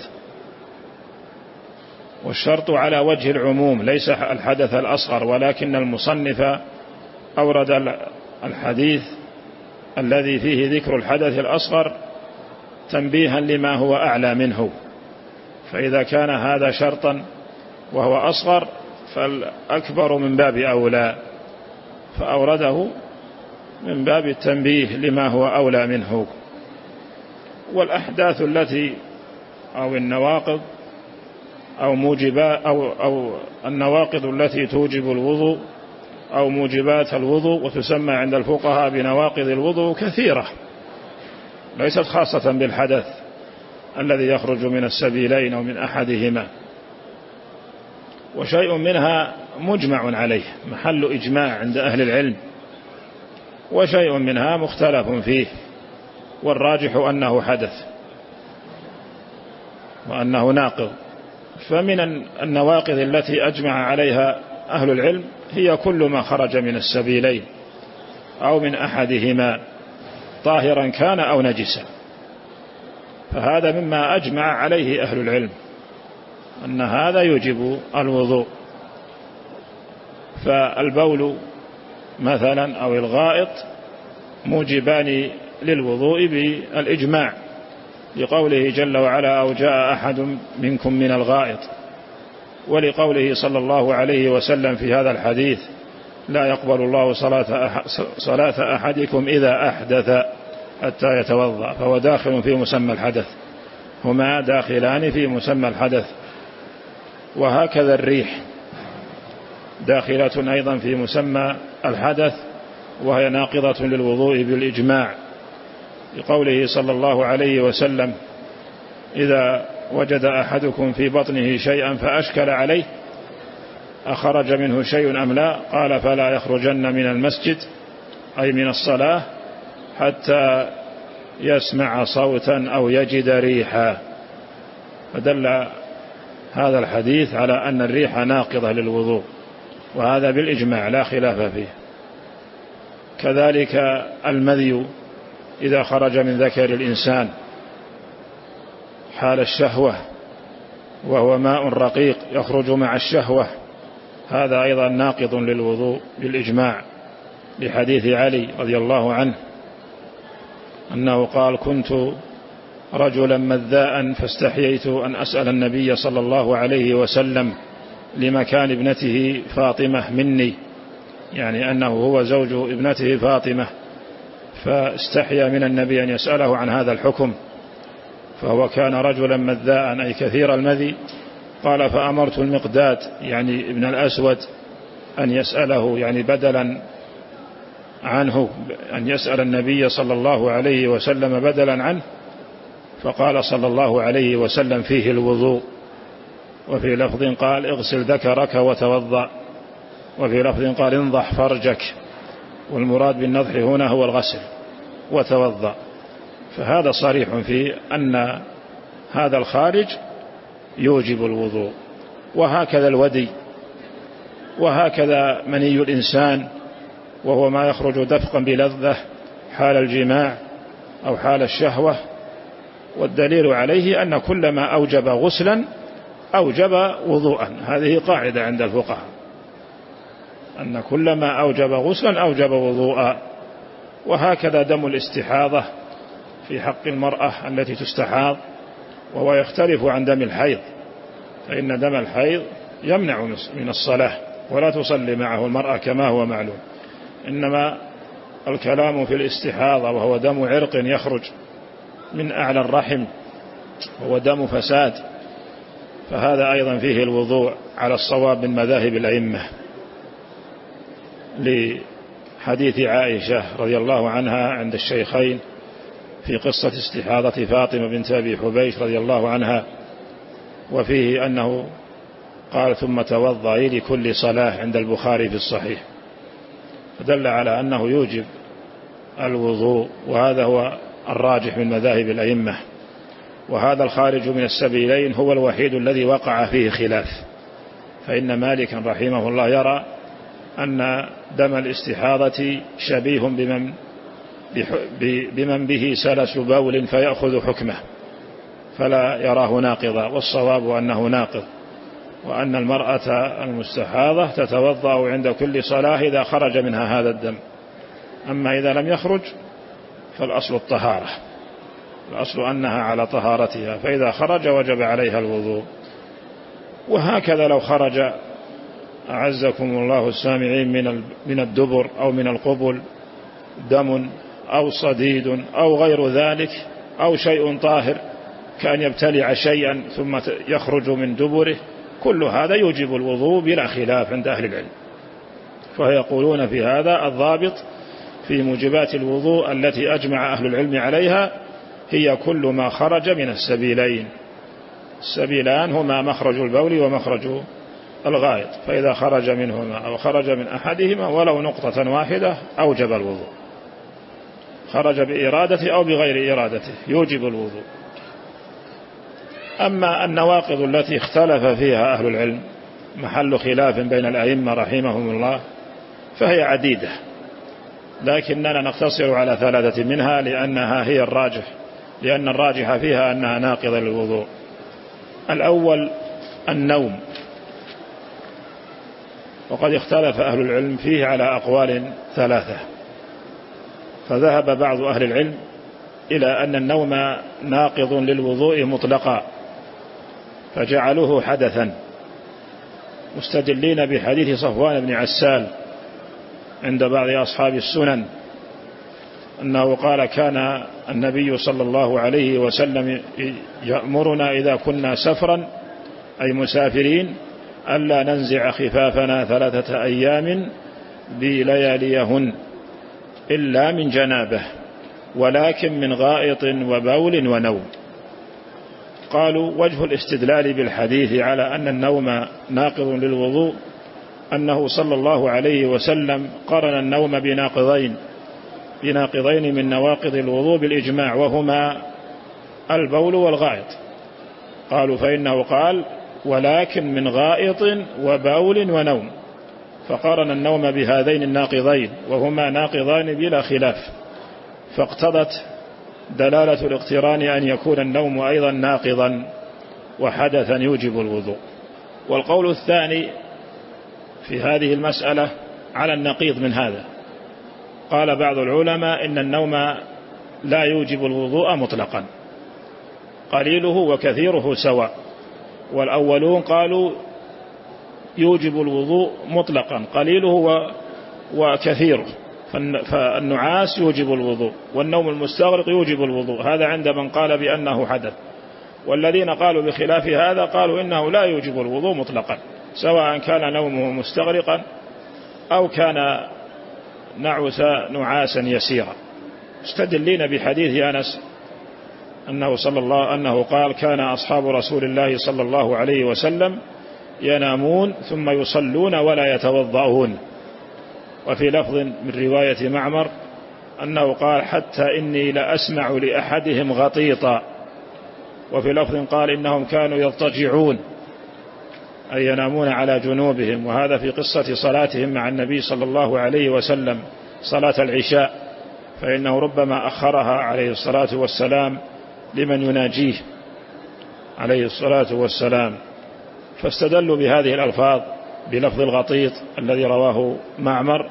والشرط على وجه العموم ليس الحدث الأصغر، ولكن المصنف أورد الحديث الذي فيه ذكر الحدث الأصغر تنبيها لما هو أعلى منه، فإذا كان هذا شرطا وهو أصغر فالأكبر من باب أولى، فأورده من باب التنبيه لما هو أولى منه. والأحداث التي أو النواقض أو موجبات أو, أو النواقض التي توجب الوضوء أو موجبات الوضوء، وتسمى عند الفقهاء بنواقض الوضوء، كثيرة ليست خاصة بالحدث الذي يخرج من السبيلين أو من أحدهما، وشيء منها مجمع عليه محل إجماع عند أهل العلم، وشيء منها مختلف فيه، والراجح أنه حدث وأنه ناقض. فمن النواقض التي أجمع عليها أهل العلم هي كل ما خرج من السبيلين أو من أحدهما طاهرا كان أو نجسا، فهذا مما أجمع عليه أهل العلم أن هذا يجب الوضوء. فالبول مثلا أو الغائط موجبان للوضوء بالإجماع، لقوله جل وعلا أو جاء أحد منكم من الغائط، ولقوله صلى الله عليه وسلم في هذا الحديث لا يقبل الله صلاة, صلاة أحدكم إذا أحدث حتى يتوضأ، فهو داخل في مسمى الحدث، هما داخلان في مسمى الحدث. وهكذا الريح داخلة أيضا في مسمى الحدث، وهي ناقضة للوضوء بالإجماع، بقوله صلى الله عليه وسلم: إذا وجد أحدكم في بطنه شيئا فأشكل عليه أخرج منه شيء أم لا؟ قال: فلا يخرجن من المسجد، أي من الصلاة، حتى يسمع صوتا أو يجد ريحا. فدل هذا الحديث على أن الريح ناقضة للوضوء، وهذا بالإجماع لا خلاف فيه. كذلك المذي إذا خرج من ذكر الإنسان حال الشهوة وهو ماء رقيق يخرج مع الشهوة، هذا أيضا ناقض للوضوء بالإجماع، لحديث علي رضي الله عنه أنه قال: كنت رجلا مذاء فاستحييت أن أسأل النبي صلى الله عليه وسلم لمكان ابنته فاطمة مني، يعني أنه هو زوج ابنته فاطمة، فاستحيا من النبي أن يسأله عن هذا الحكم، فهو كان رجلا مذاء أي كثير المذي. قال: فأمرت المقداد يعني ابن الأسود أن يسأله، يعني بدلا عنه، أن يسأل النبي صلى الله عليه وسلم بدلا عنه، فقال صلى الله عليه وسلم: فيه الوضوء. وفي لفظ قال: اغسل ذكرك وتوضأ. وفي لفظ قال: انضح فرجك. والمراد بالنضح هنا هو الغسل وتوضأ. فهذا صريح في أن هذا الخارج يوجب الوضوء. وهكذا الودي، وهكذا مني الإنسان، وهو ما يخرج دفقا بلذة حال الجماع أو حال الشهوة. والدليل عليه أن كل ما أوجب غسلا أوجب وضوءا، هذه قاعدة عند الفقهاء، أن كل ما أوجب غسلا أوجب وضوءا. وهكذا دم الاستحاضة في حق المرأة التي تستحاض، وهو يختلف عن دم الحيض، فإن دم الحيض يمنع من الصلاة ولا تصلي معه المرأة كما هو معلوم، إنما الكلام في الاستحاضة وهو دم عرق يخرج من أعلى الرحم، وهو دم فساد، فهذا أيضا فيه الوضوء على الصواب من مذاهب الأئمة، لحديث عائشة رضي الله عنها عند الشيخين في قصة استحاضة فاطمة بنت أبي حبيش رضي الله عنها، وفيه أنه قال: ثم توضئي لكل صلاة، عند البخاري في الصحيح، فدل على أنه يوجب الوضوء، وهذا هو الراجح من مذاهب الأئمة. وهذا الخارج من السبيلين هو الوحيد الذي وقع فيه خلاف، فإن مالكا رحمه الله يرى أن دم الاستحاضة شبيه بمن, بمن به سلس بول فيأخذ حكمه، فلا يراه ناقضا، والصواب أنه ناقض، وأن المرأة المستحاضة تتوضأ عند كل صلاة إذا خرج منها هذا الدم. أما إذا لم يخرج فالأصل الطهارة، الأصل أنها على طهارتها، فإذا خرج وجب عليها الوضوء. وهكذا لو خرج أعزكم الله السامعين من الدبر أو من القبل دم أو صديد أو غير ذلك أو شيء طاهر كأن يبتلع شيئا ثم يخرج من دبره، كل هذا يوجب الوضوء بلا خلاف عند أهل العلم. فيقولون في هذا الضابط في موجبات الوضوء التي أجمع أهل العلم عليها هي كل ما خرج من السبيلين. السبيلان هما مخرج البول ومخرج الغائط، فإذا خرج منهما أو خرج من أحدهما ولو نقطة واحدة أوجب الوضوء، خرج بإرادته أو بغير إرادته يوجب الوضوء. أما النواقض التي اختلف فيها أهل العلم محل خلاف بين الأئمة رحمهم الله فهي عديدة، لكننا نقتصر على ثلاثة منها لأنها هي الراجح، لأن الراجح فيها أنها ناقضة للوضوء. الأول النوم، وقد اختلف أهل العلم فيه على أقوال ثلاثة، فذهب بعض أهل العلم إلى أن النوم ناقض للوضوء مطلقا فجعلوه حدثا، مستدلين بحديث صفوان بن عسال عند بعض أصحاب السنن أنه قال: كان النبي صلى الله عليه وسلم يأمرنا إذا كنا سفرا أي مسافرين ألا ننزع خفافنا ثلاثة أيام بلياليهن إلا من جنابه، ولكن من غائط وبول ونوم. قالوا وجه الاستدلال بالحديث على أن النوم ناقض للوضوء أنه صلى الله عليه وسلم قرن النوم بناقضين بناقضين من نواقض الوضوء بالإجماع، وهما البول والغائط. قالوا فإنه قال ولكن من غائط وبول ونوم، فقارن النوم بهذين الناقضين وهما ناقضان بلا خلاف، فاقتضت دلالة الاقتران أن يكون النوم أيضا ناقضا وحدثا يوجب الوضوء. والقول الثاني في هذه المسألة على النقيض من هذا. قال بعض العلماء إن النوم لا يوجب الوضوء مطلقا، قليله وكثيره سواء. والأولون قالوا يوجب الوضوء مطلقا قليله وكثيره، فالنعاس يوجب الوضوء والنوم المستغرق يوجب الوضوء، هذا عند من قال بأنه حدث. والذين قالوا بخلاف هذا قالوا إنه لا يوجب الوضوء مطلقا، سواء كان نومه مستغرقا أو كان نعس نعاسا يسيرا، استدلين بحديث أنس أنه صلى الله أنه قال كان أصحاب رسول الله صلى الله عليه وسلم ينامون ثم يصلون ولا يتوضؤون. وفي لفظ من رواية معمر أنه قال حتى إني لأسمع لأحدهم غطيطا. وفي لفظ قال إنهم كانوا يضطجعون أي ينامون على جنوبهم، وهذا في قصة صلاتهم مع النبي صلى الله عليه وسلم صلاة العشاء، فإنه ربما أخرها عليه الصلاة والسلام لمن يناجيه عليه الصلاة والسلام. فاستدلوا بهذه الألفاظ بلفظ الغطيط الذي رواه معمر،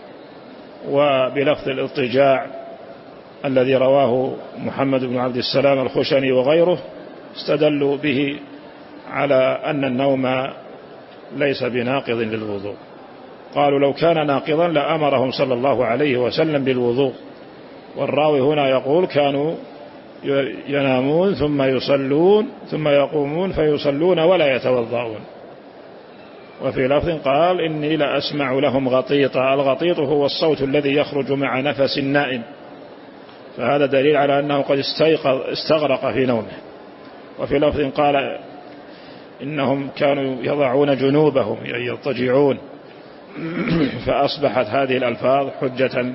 وبلفظ الاضطجاع الذي رواه محمد بن عبد السلام الخشني وغيره، استدلوا به على أن النوم ليس بناقض للوضوء. قالوا لو كان ناقضا لأمرهم صلى الله عليه وسلم بالوضوء، والراوي هنا يقول كانوا ينامون ثم يصلون ثم يقومون فيصلون ولا يتوضؤون. وفي لفظ قال إني لأسمع لهم غطيطا. الغطيط هو الصوت الذي يخرج مع نفس النائم، فهذا دليل على أنه قد استيقظ استغرق في نومه. وفي لفظ قال إنهم كانوا يضعون جنوبهم يعني يضطجعون، فأصبحت هذه الألفاظ حجة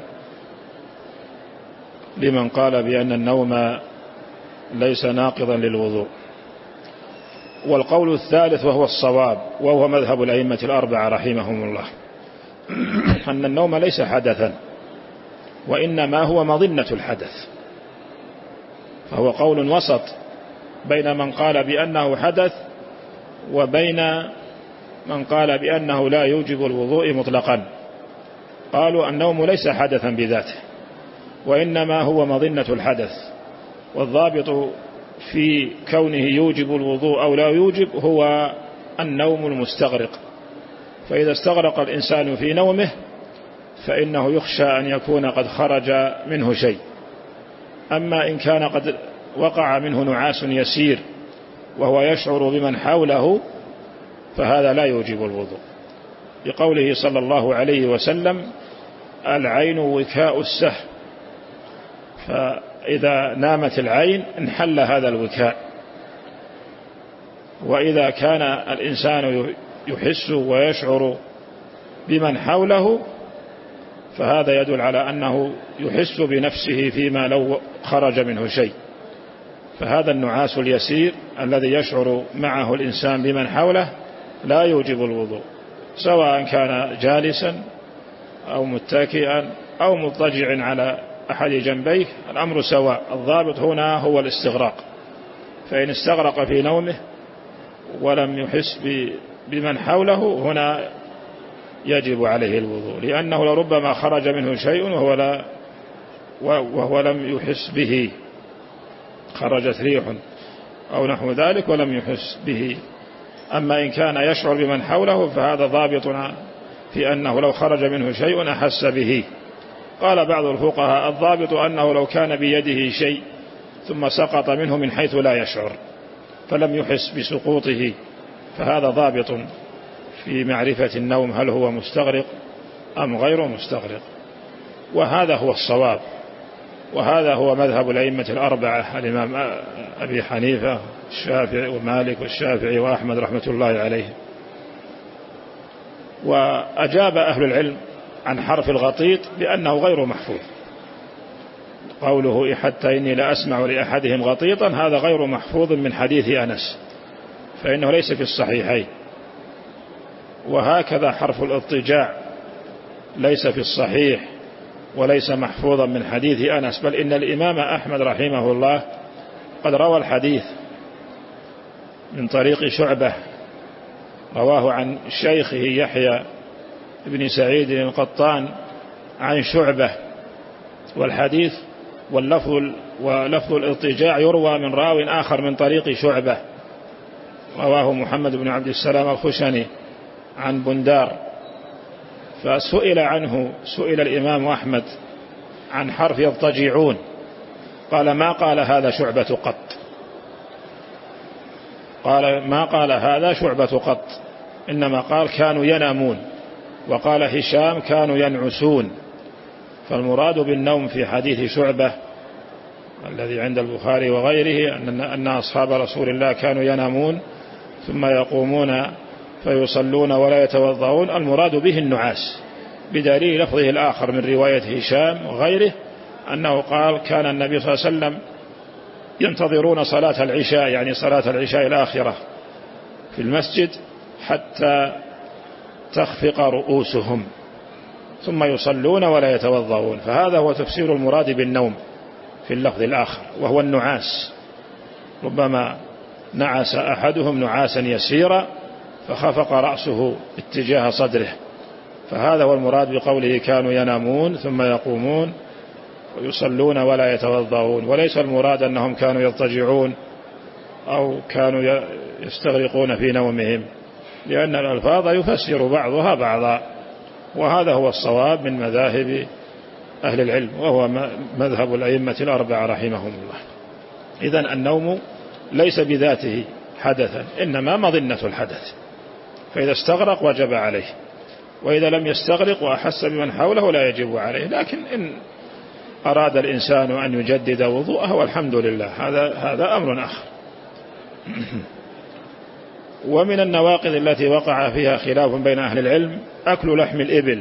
لمن قال بأن النوم ليس ناقضا للوضوء. والقول الثالث وهو الصواب وهو مذهب الأئمة الأربعة رحمهم الله أن النوم ليس حدثا، وإنما هو مظنة الحدث، فهو قول وسط بين من قال بأنه حدث وبين من قال بأنه لا يوجب الوضوء مطلقا. قالوا النوم ليس حدثا بذاته، وإنما هو مظنة الحدث، والضابط في كونه يوجب الوضوء أو لا يوجب هو النوم المستغرق. فإذا استغرق الإنسان في نومه فإنه يخشى أن يكون قد خرج منه شيء. أما إن كان قد وقع منه نعاس يسير وهو يشعر بمن حوله فهذا لا يوجب الوضوء، لقوله صلى الله عليه وسلم العين وكاء السهم، فإذا نامت العين انحل هذا الوكاء. وإذا كان الإنسان يحس ويشعر بمن حوله فهذا يدل على أنه يحس بنفسه فيما لو خرج منه شيء. فهذا النعاس اليسير الذي يشعر معه الإنسان بمن حوله لا يوجب الوضوء، سواء كان جالسا أو متكئا أو مضطجعا على أحد جنبيه، الأمر سواء. الضابط هنا هو الاستغراق، فإن استغرق في نومه ولم يحس بمن حوله هنا يجب عليه الوضوء، لأنه لربما خرج منه شيء وهو, لا وهو لم يحس به، خرجت ريح أو نحو ذلك ولم يحس به. أما إن كان يشعر بمن حوله فهذا ضابطنا في أنه لو خرج منه شيء أحس به. قال بعض الفقهاء الضابط أنه لو كان بيده شيء ثم سقط منه من حيث لا يشعر فلم يحس بسقوطه فهذا ضابط في معرفة النوم هل هو مستغرق أم غير مستغرق. وهذا هو الصواب، وهذا هو مذهب الأئمة الأربعة، الإمام أبي حنيفة الشافعي ومالك والشافعي وأحمد رحمة الله عليه. وأجاب أهل العلم عن حرف الغطيط بأنه غير محفوظ، قوله حتى إني لأسمع لأحدهم غطيطا هذا غير محفوظ من حديث أنس، فإنه ليس في الصحيحين. وهكذا حرف الاضطجاع ليس في الصحيح وليس محفوظا من حديث أنس، بل إن الإمام أحمد رحمه الله قد روى الحديث من طريق شعبة، رواه عن شيخه يحيى بن سعيد القطان عن شعبة، والحديث واللفظ ولفظ الاضطجاع يروى من راو آخر من طريق شعبة، رواه محمد بن عبد السلام الخشني عن بندار. فسئل عنه، سئل الإمام أحمد عن حرف يضطجعون، قال ما قال هذا شعبة قط، قال ما قال هذا شعبة قط، إنما قال كانوا ينامون، وقال هشام كانوا ينعسون. فالمراد بالنوم في حديث شعبة الذي عند البخاري وغيره أن أصحاب رسول الله كانوا ينامون ثم يقومون فيصلون ولا يتوضؤون، المراد به النعاس، بدليل لفظه الآخر من رواية هشام وغيره أنه قال كان النبي صلى الله عليه وسلم ينتظرون صلاة العشاء، يعني صلاة العشاء الآخرة في المسجد حتى تخفق رؤوسهم ثم يصلون ولا يتوضؤون. فهذا هو تفسير المراد بالنوم في اللفظ الآخر، وهو النعاس. ربما نعس أحدهم نعاسا يسيرا فخفق رأسه اتجاه صدره، فهذا هو المراد بقوله كانوا ينامون ثم يقومون ويصلون ولا يتوضؤون، وليس المراد أنهم كانوا يضطجعون أو كانوا يستغرقون في نومهم، لأن الألفاظ يفسر بعضها بعضا، وهذا هو الصواب من مذاهب أهل العلم، وهو مذهب الأئمة الأربعة رحمهم الله. إذن النوم ليس بذاته حدثا، إنما مظنة الحدث، فإذا استغرق وجب عليه، وإذا لم يستغرق وأحس بمن حوله لا يجب عليه. لكن إن أراد الإنسان أن يجدد وضوءه والحمد لله، هذا هذا أمر آخر. ومن النواقض التي وقع فيها خلاف بين أهل العلم أكل لحم الإبل،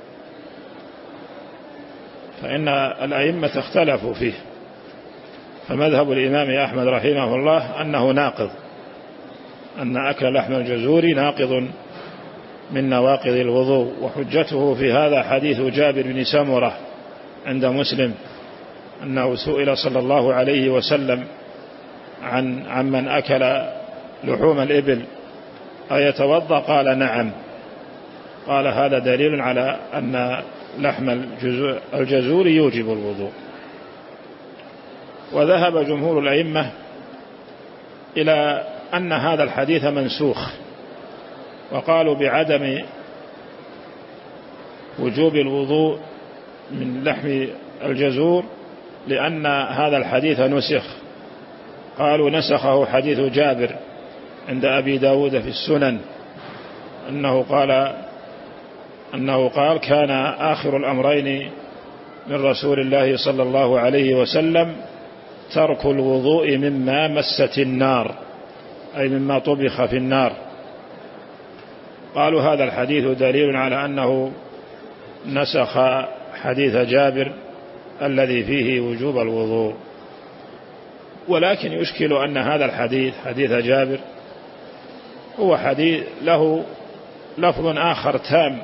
فإن الأئمة اختلفوا فيه، فمذهب الإمام أحمد رحمه الله أنه ناقض، أن أكل لحم الجزور ناقض من نواقض الوضوء. وحجته في هذا حديث جابر بن سمرة عند مسلم أنه سئل صلى الله عليه وسلم عن عمن أكل لحوم الإبل أيتوضأ؟ قال نعم. قال هذا دليل على أن لحم الجزور يوجب الوضوء. وذهب جمهور الأئمة إلى أن هذا الحديث منسوخ، وقالوا بعدم وجوب الوضوء من لحم الجزور لأن هذا الحديث نسخ. قالوا نسخه حديث جابر عند أبي داود في السنن أنه قال أنه قال كان آخر الأمرين من رسول الله صلى الله عليه وسلم ترك الوضوء مما مست النار، أي مما طبخ في النار. قالوا هذا الحديث دليل على أنه نسخ حديث جابر الذي فيه وجوب الوضوء. ولكن يشكل أن هذا الحديث حديث جابر هو حديث له لفظ آخر تام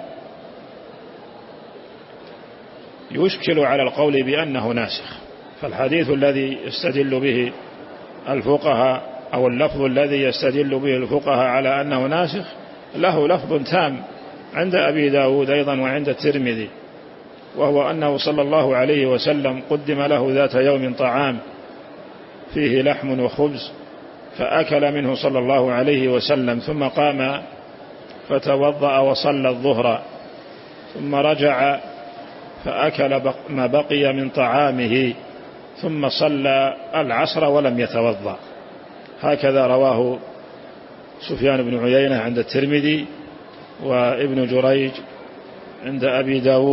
يشكل على القول بأنه ناسخ. فالحديث الذي يستدل به الفقهاء أو اللفظ الذي يستدل به الفقهاء على أنه ناسخ له لفظ تام عند أبي داود أيضا وعند الترمذي، وهو أنه صلى الله عليه وسلم قدم له ذات يوم طعام فيه لحم وخبز فأكل منه صلى الله عليه وسلم، ثم قام فتوضأ وصلى الظهر، ثم رجع فأكل ما بقي من طعامه، ثم صلى العصر ولم يتوضأ. هكذا رواه سفيان بن عيينة عند الترمذي وابن جريج عند أبي داود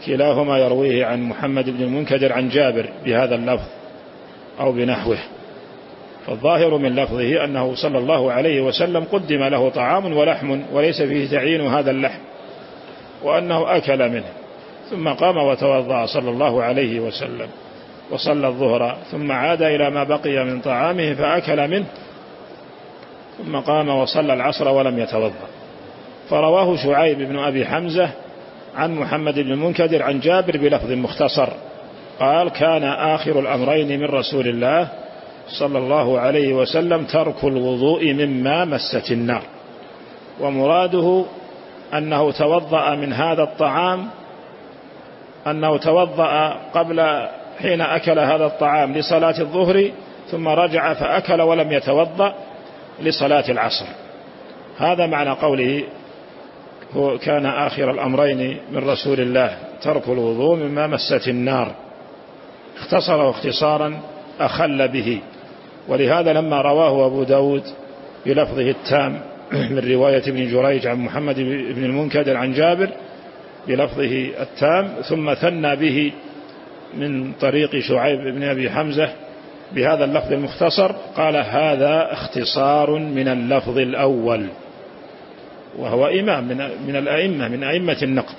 كلاهما يرويه عن محمد بن المنكدر عن جابر بهذا اللفظ أو بنحوه. فالظاهر من لفظه أنه صلى الله عليه وسلم قدم له طعام ولحم وليس فيه تعيين هذا اللحم، وأنه أكل منه، ثم قام وتوضأ صلى الله عليه وسلم وصلى الظهر، ثم عاد إلى ما بقي من طعامه فأكل منه، ثم قام وصلى العصر ولم يتوضأ. فرواه شعيب بن أبي حمزة عن محمد بن المنكدر عن جابر بلفظ مختصر، قال: كان آخر الأمرين من رسول الله صلى الله عليه وسلم ترك الوضوء مما مست النار. ومراده أنه توضأ من هذا الطعام، أنه توضأ قبل حين أكل هذا الطعام لصلاة الظهر، ثم رجع فأكل ولم يتوضأ لصلاة العصر. هذا معنى قوله هو كان آخر الأمرين من رسول الله ترك الوضوء مما مست النار. اختصر اختصارا أخل به، ولهذا لما رواه أبو داود بلفظه التام من رواية ابن جريج عن محمد بن المنكدر عن جابر بلفظه التام، ثم ثنى به من طريق شعيب بن أبي حمزة بهذا اللفظ المختصر، قال: هذا اختصار من اللفظ الأول، وهو إمام من, من الأئمة من أئمة النقد.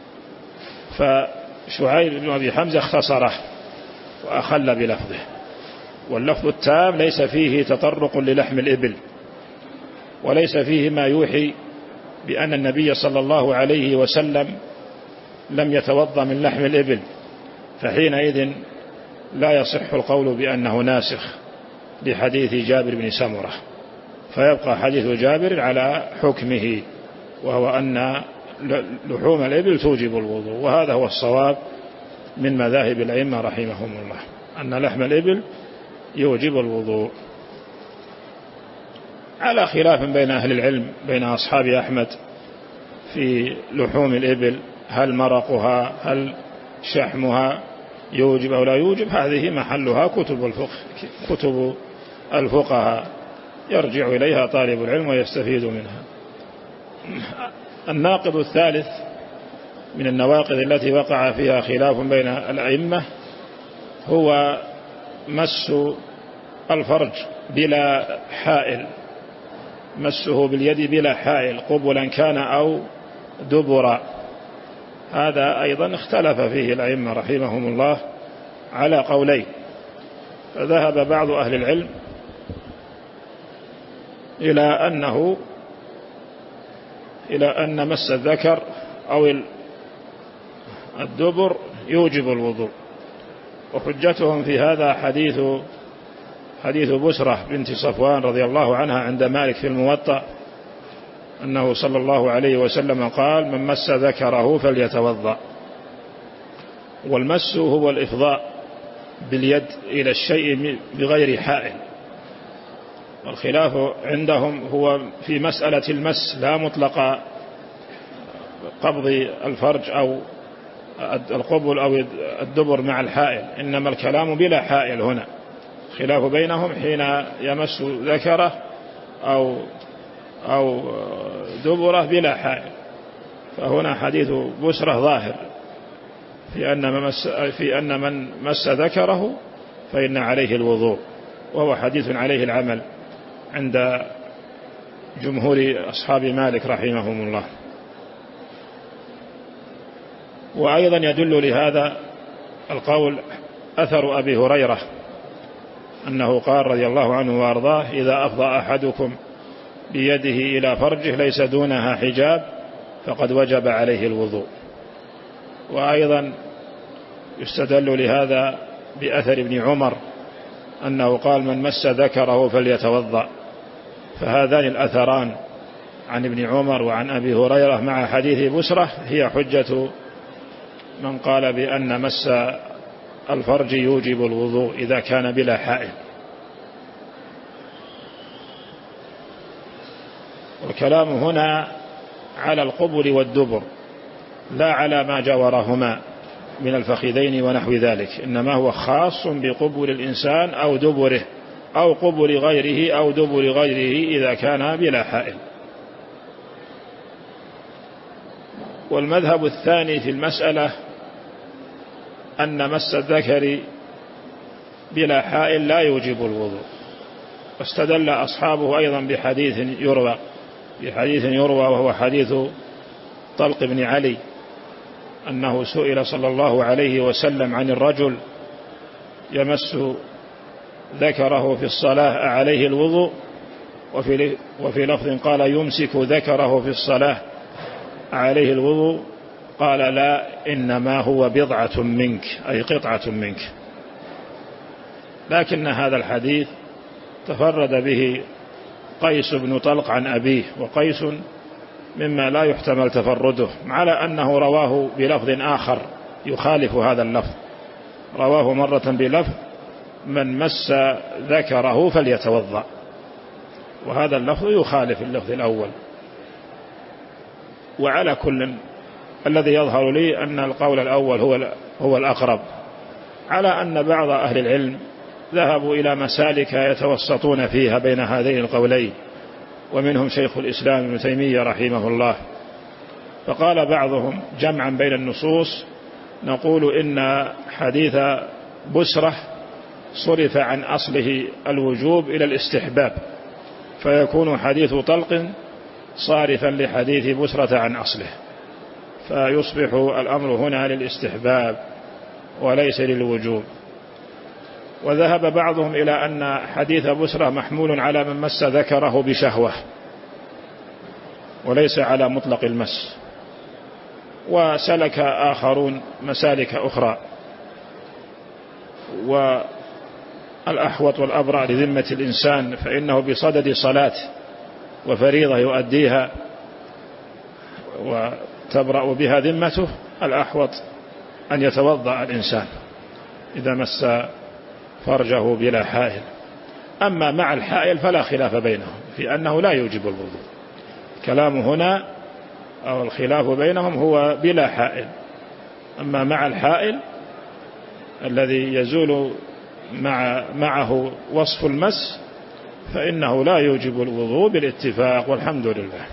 فشعيب بن أبي حمزة اختصره وأخل بلفظه. واللفظ التام ليس فيه تطرق للحم الإبل، وليس فيه ما يوحي بأن النبي صلى الله عليه وسلم لم يتوضأ من لحم الإبل، فحينئذ لا يصح القول بأنه ناسخ لحديث جابر بن سمرة، فيبقى حديث جابر على حكمه، وهو أن لحوم الإبل توجب الوضوء. وهذا هو الصواب من مذاهب الأئمة رحمهم الله، أن لحم الإبل يوجب الوضوء، على خلاف بين أهل العلم بين أصحاب أحمد في لحوم الإبل، هل مرقها هل شحمها يوجب أو لا يوجب. هذه محلها كتب الفقه كتب الفقهاء يرجع إليها طالب العلم ويستفيد منها. الناقض الثالث من النواقض التي وقع فيها خلاف بين الأئمة هو مس الفرج بلا حائل، مسه باليد بلا حائل قبلا كان أو دبرا. هذا أيضا اختلف فيه الأئمة رحمهم الله على قولين. فذهب بعض أهل العلم إلى أنه إلى أن مس الذكر أو الدبر يوجب الوضوء، وحجتهم في هذا حديث حديث بسرة بنت صفوان رضي الله عنها عند مالك في الموطأ، أنه صلى الله عليه وسلم قال: من مس ذكره فليتوضأ. والمس هو الإفضاء باليد إلى الشيء بغير حائل. والخلاف عندهم هو في مسألة المس، لا مطلق قبض الفرج أو القبل أو الدبر مع الحائل، إنما الكلام بلا حائل. هنا خلاف بينهم حين يمس ذكره أو أو دبره بلا حائل. فهنا حديث بسرة ظاهر في أن من مس, في أن من مس ذكره فإن عليه الوضوء، وهو حديث عليه العمل عند جمهور أصحاب مالك رحمهم الله. وأيضا يدل لهذا القول أثر أبي هريرة أنه قال رضي الله عنه وأرضاه: إذا أفضى أحدكم بيده إلى فرجه ليس دونها حجاب فقد وجب عليه الوضوء. وأيضا يستدل لهذا بأثر ابن عمر أنه قال: من مس ذكره فليتوضأ. فهذان الأثران عن ابن عمر وعن أبي هريرة مع حديث بسرة هي حجة من قال بأن مس الفرج يوجب الوضوء إذا كان بلا حائل. والكلام هنا على القبل والدبر، لا على ما جاورهما من الفخذين ونحو ذلك، إنما هو خاص بقبل الإنسان أو دبره أو قبل غيره أو دبر غيره إذا كان بلا حائل. والمذهب الثاني في المسألة أن مس الذكر بلا حائل لا يوجب الوضوء. واستدل أصحابه أيضا بحديث يروى بحديث يروى وهو حديث طلق بن علي أنه سئل صلى الله عليه وسلم عن الرجل يمس ذكره في الصلاة عليه الوضوء، وفي وفي لفظ قال يمسك ذكره في الصلاة عليه الوضوء، قال لا، إنما هو بضعة منك، أي قطعة منك. لكن هذا الحديث تفرد به قيس بن طلق عن أبيه، وقيس مما لا يحتمل تفرده، على أنه رواه بلفظ آخر يخالف هذا اللفظ. رواه مرة بلفظ من مس ذكره فليتوضأ، وهذا اللفظ يخالف اللفظ الأول. وعلى كل الذي يظهر لي أن القول الأول هو هو الأقرب، على أن بعض أهل العلم ذهبوا إلى مسالك يتوسطون فيها بين هذين القولين، ومنهم شيخ الإسلام ابن تيمية رحمه الله. فقال بعضهم جمعا بين النصوص نقول إن حديث بسرة صرف عن أصله الوجوب إلى الاستحباب، فيكون حديث طلق صارفا لحديث بسرة عن أصله، فيصبح الأمر هنا للاستحباب وليس للوجوب. وذهب بعضهم إلى أن حديث بسرة محمول على من مس ذكره بشهوة وليس على مطلق المس. وسلك آخرون مسالك أخرى، والأحوط والأبرع لذمة الإنسان فإنه بصدد صلاة وفريضة يؤديها وتبرأ بها ذمته، الأحوط أن يتوضأ الإنسان إذا مس فرجه بلا حائل. أما مع الحائل فلا خلاف بينهم في أنه لا يوجب الوضوء. كلام هنا أو الخلاف بينهم هو بلا حائل. أما مع الحائل الذي يزول مع معه وصف المس فإنه لا يوجب الوضوء بالاتفاق، والحمد لله.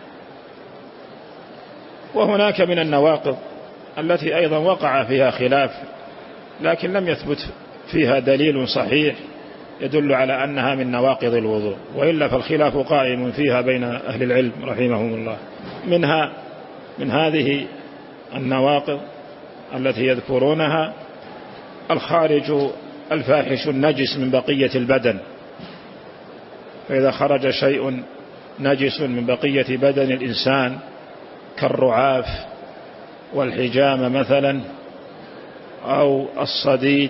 وهناك من النواقض التي أيضا وقع فيها خلاف، لكن لم يثبت فيها دليل صحيح يدل على أنها من نواقض الوضوء، وإلا فالخلاف قائم فيها بين أهل العلم رحمهم الله. منها من هذه النواقض التي يذكرونها الخارج الفاحش النجس من بقية البدن، فإذا خرج شيء نجس من بقية بدن الإنسان كالرعاف والحجامة مثلا أو الصديد،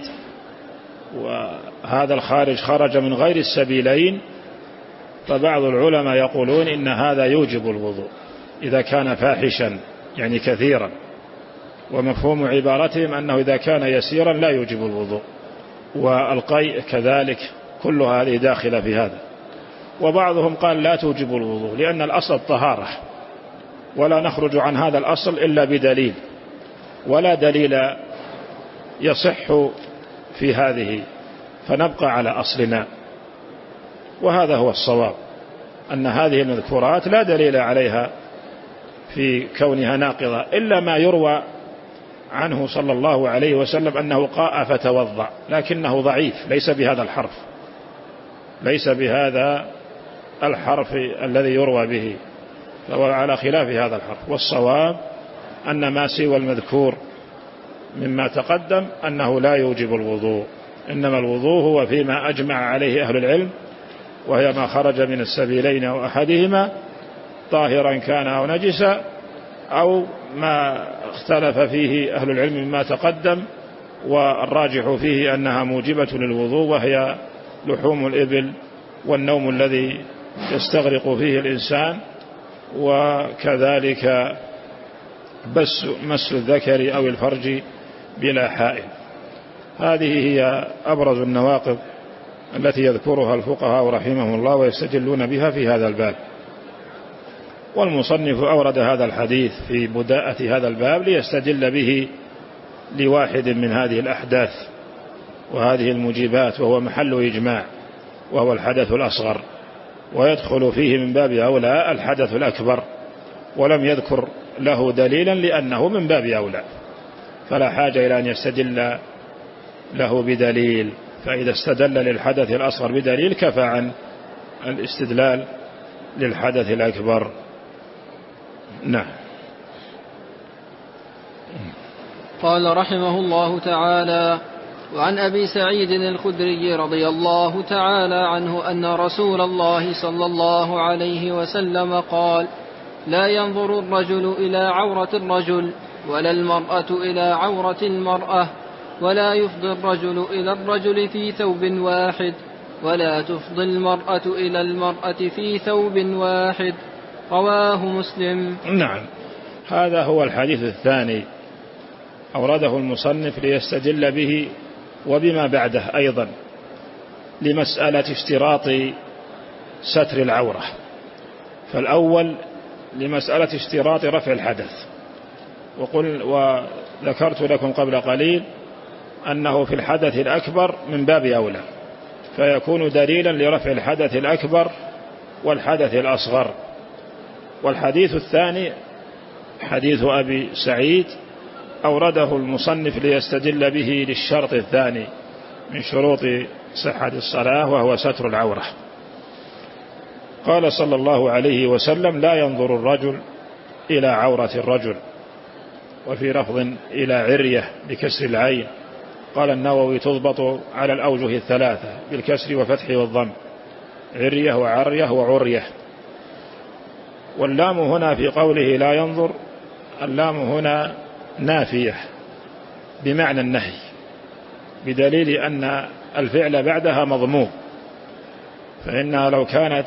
وهذا الخارج خرج من غير السبيلين، فبعض العلماء يقولون إن هذا يوجب الوضوء إذا كان فاحشا يعني كثيرا، ومفهوم عبارتهم أنه إذا كان يسيرا لا يوجب الوضوء. والقيء كذلك، كل هذه داخلة في هذا. وبعضهم قال لا توجب الوضوء لأن الأصل الطهارة، ولا نخرج عن هذا الأصل إلا بدليل، ولا دليل يصح في هذه، فنبقى على أصلنا. وهذا هو الصواب، أن هذه المذكورات لا دليل عليها في كونها ناقضة إلا ما يروى عنه صلى الله عليه وسلم أنه قاء فتوضأ، لكنه ضعيف، ليس بهذا الحرف ليس بهذا الحرف الذي يروى به، فهو على خلاف هذا الحرف. والصواب أن ما سوى المذكور مما تقدم أنه لا يوجب الوضوء، إنما الوضوء هو فيما أجمع عليه أهل العلم، وهي ما خرج من السبيلين أو أحدهما طاهرا كان أو نجسا، أو ما اختلف فيه أهل العلم مما تقدم، والراجح فيه أنها موجبة للوضوء، وهي لحوم الإبل والنوم الذي يستغرق فيه الإنسان، وكذلك بس مس الذكر أو الفرج بلا حائل. هذه هي أبرز النواقض التي يذكرها الفقهاء رحمهم الله ويستدلون بها في هذا الباب. والمصنف أورد هذا الحديث في بداءة هذا الباب ليستدل به لواحد من هذه الأحداث وهذه الموجبات، وهو محل إجماع، وهو الحدث الأصغر، ويدخل فيه من باب أولى الحدث الأكبر، ولم يذكر له دليلا لأنه من باب أولى. فلا حاجة إلى أن يستدل له بدليل، فإذا استدل للحدث الأصغر بدليل كفى عن الاستدلال للحدث الأكبر. نعم. قال رحمه الله تعالى: وعن أبي سعيد الخدري رضي الله تعالى عنه أن رسول الله صلى الله عليه وسلم قال: لا ينظر الرجل إلى عورة الرجل ولا المرأة إلى عورة المرأة، ولا يفضي الرجل إلى الرجل في ثوب واحد، ولا تفضي المرأة إلى المرأة في ثوب واحد. رواه مسلم. نعم، هذا هو الحديث الثاني أورده المصنف ليستدل به وبما بعده أيضا لمسألة اشتراط ستر العورة. فالأول لمسألة اشتراط رفع الحدث، وقل وذكرت لكم قبل قليل أنه في الحدث الأكبر من باب أولى، فيكون دليلا لرفع الحدث الأكبر والحدث الأصغر. والحديث الثاني حديث أبي سعيد أورده المصنف ليستدل به للشرط الثاني من شروط صحة الصلاة، وهو ستر العورة. قال صلى الله عليه وسلم: لا ينظر الرجل إلى عورة الرجل، وفي لفظ إلى عرية بكسر العين. قال النووي: تضبط على الأوجه الثلاثة بالكسر وفتح والضم، عرية وعرية وعرية. واللام هنا في قوله لا ينظر، اللام هنا نافية بمعنى النهي، بدليل أن الفعل بعدها مضموم، فإنها لو كانت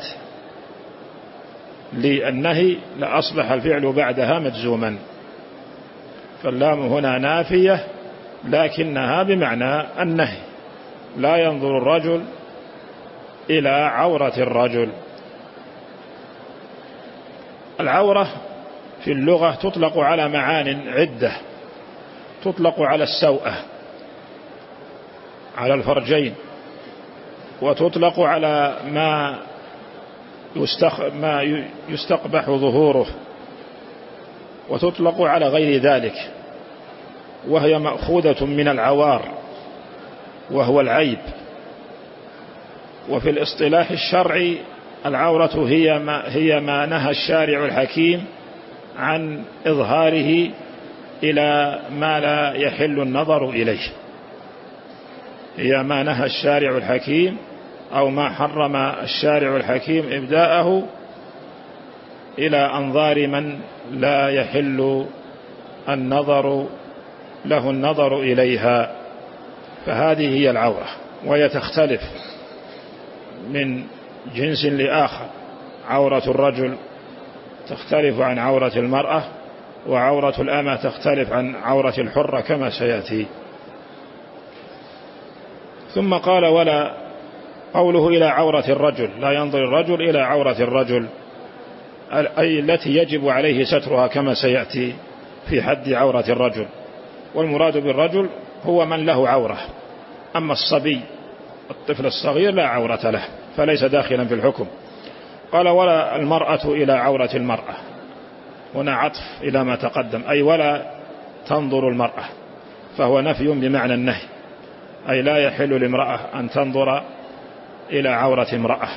للنهي لأصبح الفعل بعدها مجزوما، فاللام هنا نافية لكنها بمعنى النهي. لا ينظر الرجل إلى عورة الرجل. العورة في اللغة تطلق على معان عدة، تطلق على السوءة، على الفرجين، وتطلق على ما ما يستقبح ظهوره، وتطلق على غير ذلك، وهي مأخوذة من العوار وهو العيب. وفي الاصطلاح الشرعي العورة هي ما, هي ما نهى الشارع الحكيم عن إظهاره إلى ما لا يحل النظر إليه، هي ما نهى الشارع الحكيم أو ما حرم الشارع الحكيم إبداءه إلى أنظار من لا يحل النظر له النظر إليها، فهذه هي العورة. وهي تختلف من جنس لآخر، عورة الرجل تختلف عن عورة المرأة، وعورة الأمة تختلف عن عورة الحرة كما سيأتي. ثم قال: ولا قوله إلى عورة الرجل، لا ينظر الرجل إلى عورة الرجل، أي التي يجب عليه سترها كما سيأتي في حد عورة الرجل. والمراد بالرجل هو من له عورة، أما الصبي الطفل الصغير لا عورة له، فليس داخلا في الحكم. قال: ولا المرأة إلى عورة المرأة، هنا عطف إلى ما تقدم، أي ولا تنظر المرأة، فهو نفي بمعنى النهي، أي لا يحل لامرأة أن تنظر إلى عورة امرأة.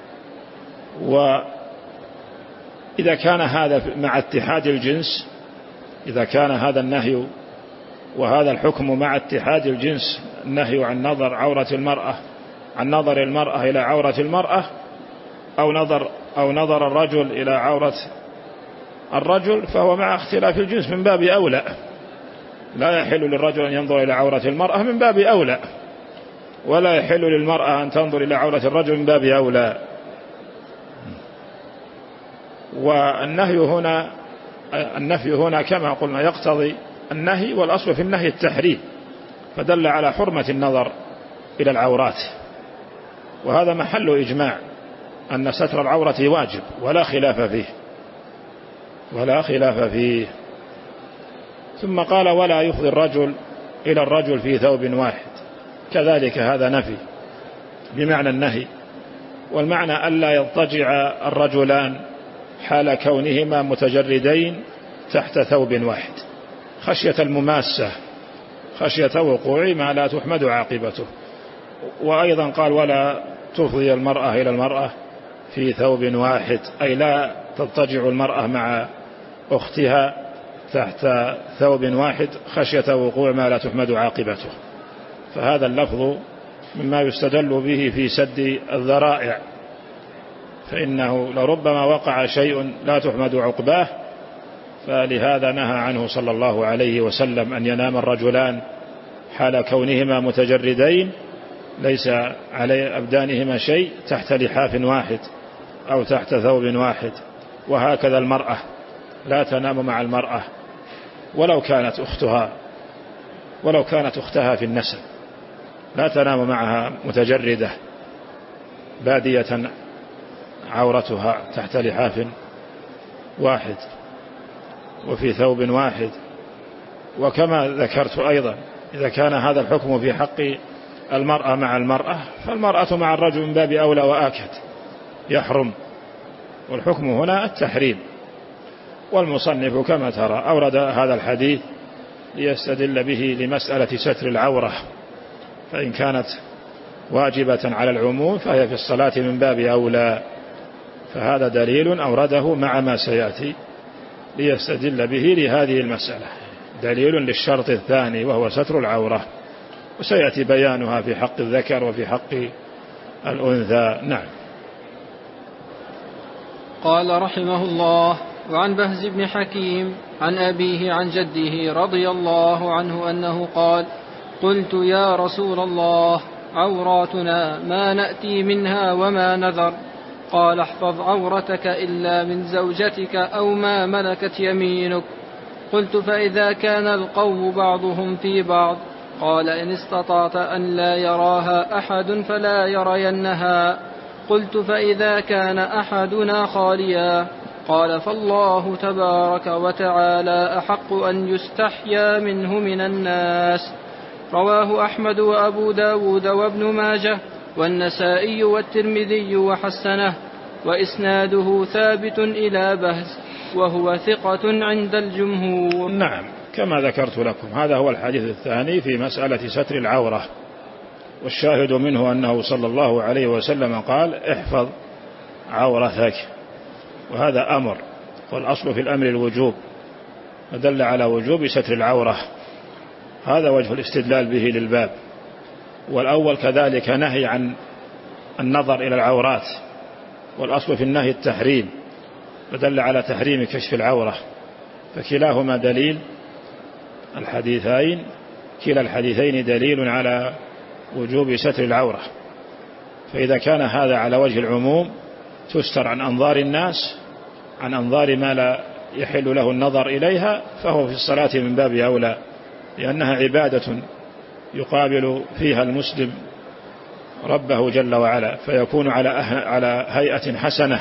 وإذا كان هذا مع اتحاد الجنس، إذا كان هذا النهي وهذا الحكم مع اتحاد الجنس، النهي عن نظر عورة المرأة عن نظر المرأة إلى عورة المرأة، أو نظر أو نظر الرجل إلى عورة الرجل، فهو مع اختلاف الجنس من باب أولى. لا يحل للرجل أن ينظر إلى عورة المرأة من باب أولى، ولا يحل للمرأة أن تنظر إلى عورة الرجل من باب أولى. والنهي هنا النفي هنا كما قلنا يقتضي النهي، والأصل في النهي التحريم، فدل على حرمة النظر إلى العورات. وهذا محل إجماع أن ستر العورة واجب ولا خلاف فيه ولا خلاف فيه. ثم قال: ولا يفضي الرجل إلى الرجل في ثوب واحد، كذلك هذا نفي بمعنى النهي، والمعنى ألا يضطجع الرجلان حال كونهما متجردين تحت ثوب واحد، خشية المماسة خشية وقوع ما لا تحمد عاقبته. وأيضا قال ولا تفضي المرأة إلى المرأة في ثوب واحد، أي لا تضطجع المرأة مع أختها تحت ثوب واحد خشية وقوع ما لا تحمد عاقبته. فهذا اللفظ مما يستدل به في سد الذرائع، فإنه لربما وقع شيء لا تحمد عقباه، فلهذا نهى عنه صلى الله عليه وسلم أن ينام الرجلان حال كونهما متجردين ليس على أبدانهما شيء تحت لحاف واحد أو تحت ثوب واحد. وهكذا المرأة لا تنام مع المرأة ولو كانت أختها ولو كانت أختها في النسب، لا تنام معها متجردة بادية عورتها تحت لحاف واحد وفي ثوب واحد. وكما ذكرت أيضا إذا كان هذا الحكم في حق المرأة مع المرأة، فالمرأة مع الرجل من باب أولى وآكد يحرم، والحكم هنا التحريم. والمصنف كما ترى أورد هذا الحديث ليستدل به لمسألة ستر العورة، فإن كانت واجبة على العموم فهي في الصلاة من باب أولى، فهذا دليل أورده مع ما سيأتي ليستدل به لهذه المسألة، دليل للشرط الثاني وهو ستر العورة، وسيأتي بيانها في حق الذكر وفي حق الأنثى. نعم. قال رحمه الله: وعن بهز بن حكيم عن أبيه عن جده رضي الله عنه أنه قال: قلت يا رسول الله عوراتنا ما نأتي منها وما نذر؟ قال: احفظ عورتك إلا من زوجتك أو ما ملكت يمينك. قلت: فإذا كان القوم بعضهم في بعض؟ قال: إن استطعت أن لا يراها أحد فلا يرينها. قلت: فإذا كان أحدنا خاليا؟ قال: فالله تبارك وتعالى أحق أن يستحيا منه من الناس. رواه أحمد وأبو داود وابن ماجه والنسائي والترمذي وحسنه، وإسناده ثابت إلى بهز وهو ثقة عند الجمهور. نعم، كما ذكرت لكم هذا هو الحديث الثاني في مسألة ستر العورة، والشاهد منه أنه صلى الله عليه وسلم قال: احفظ عورتك، وهذا أمر، والأصل في الأمر الوجوب، فدل على وجوب ستر العورة. هذا وجه الاستدلال به للباب. والأول كذلك نهي عن النظر إلى العورات، والأصل في النهي التحريم، فدل على تحريم كشف العورة، فكلاهما دليل، الحديثين كلا الحديثين دليل على وجوب ستر العورة. فإذا كان هذا على وجه العموم تستر عن أنظار الناس، عن أنظار ما لا يحل له النظر إليها، فهو في الصلاة من باب أولى، لأنها عبادة يقابل فيها المسلم ربه جل وعلا، فيكون على على هيئة حسنة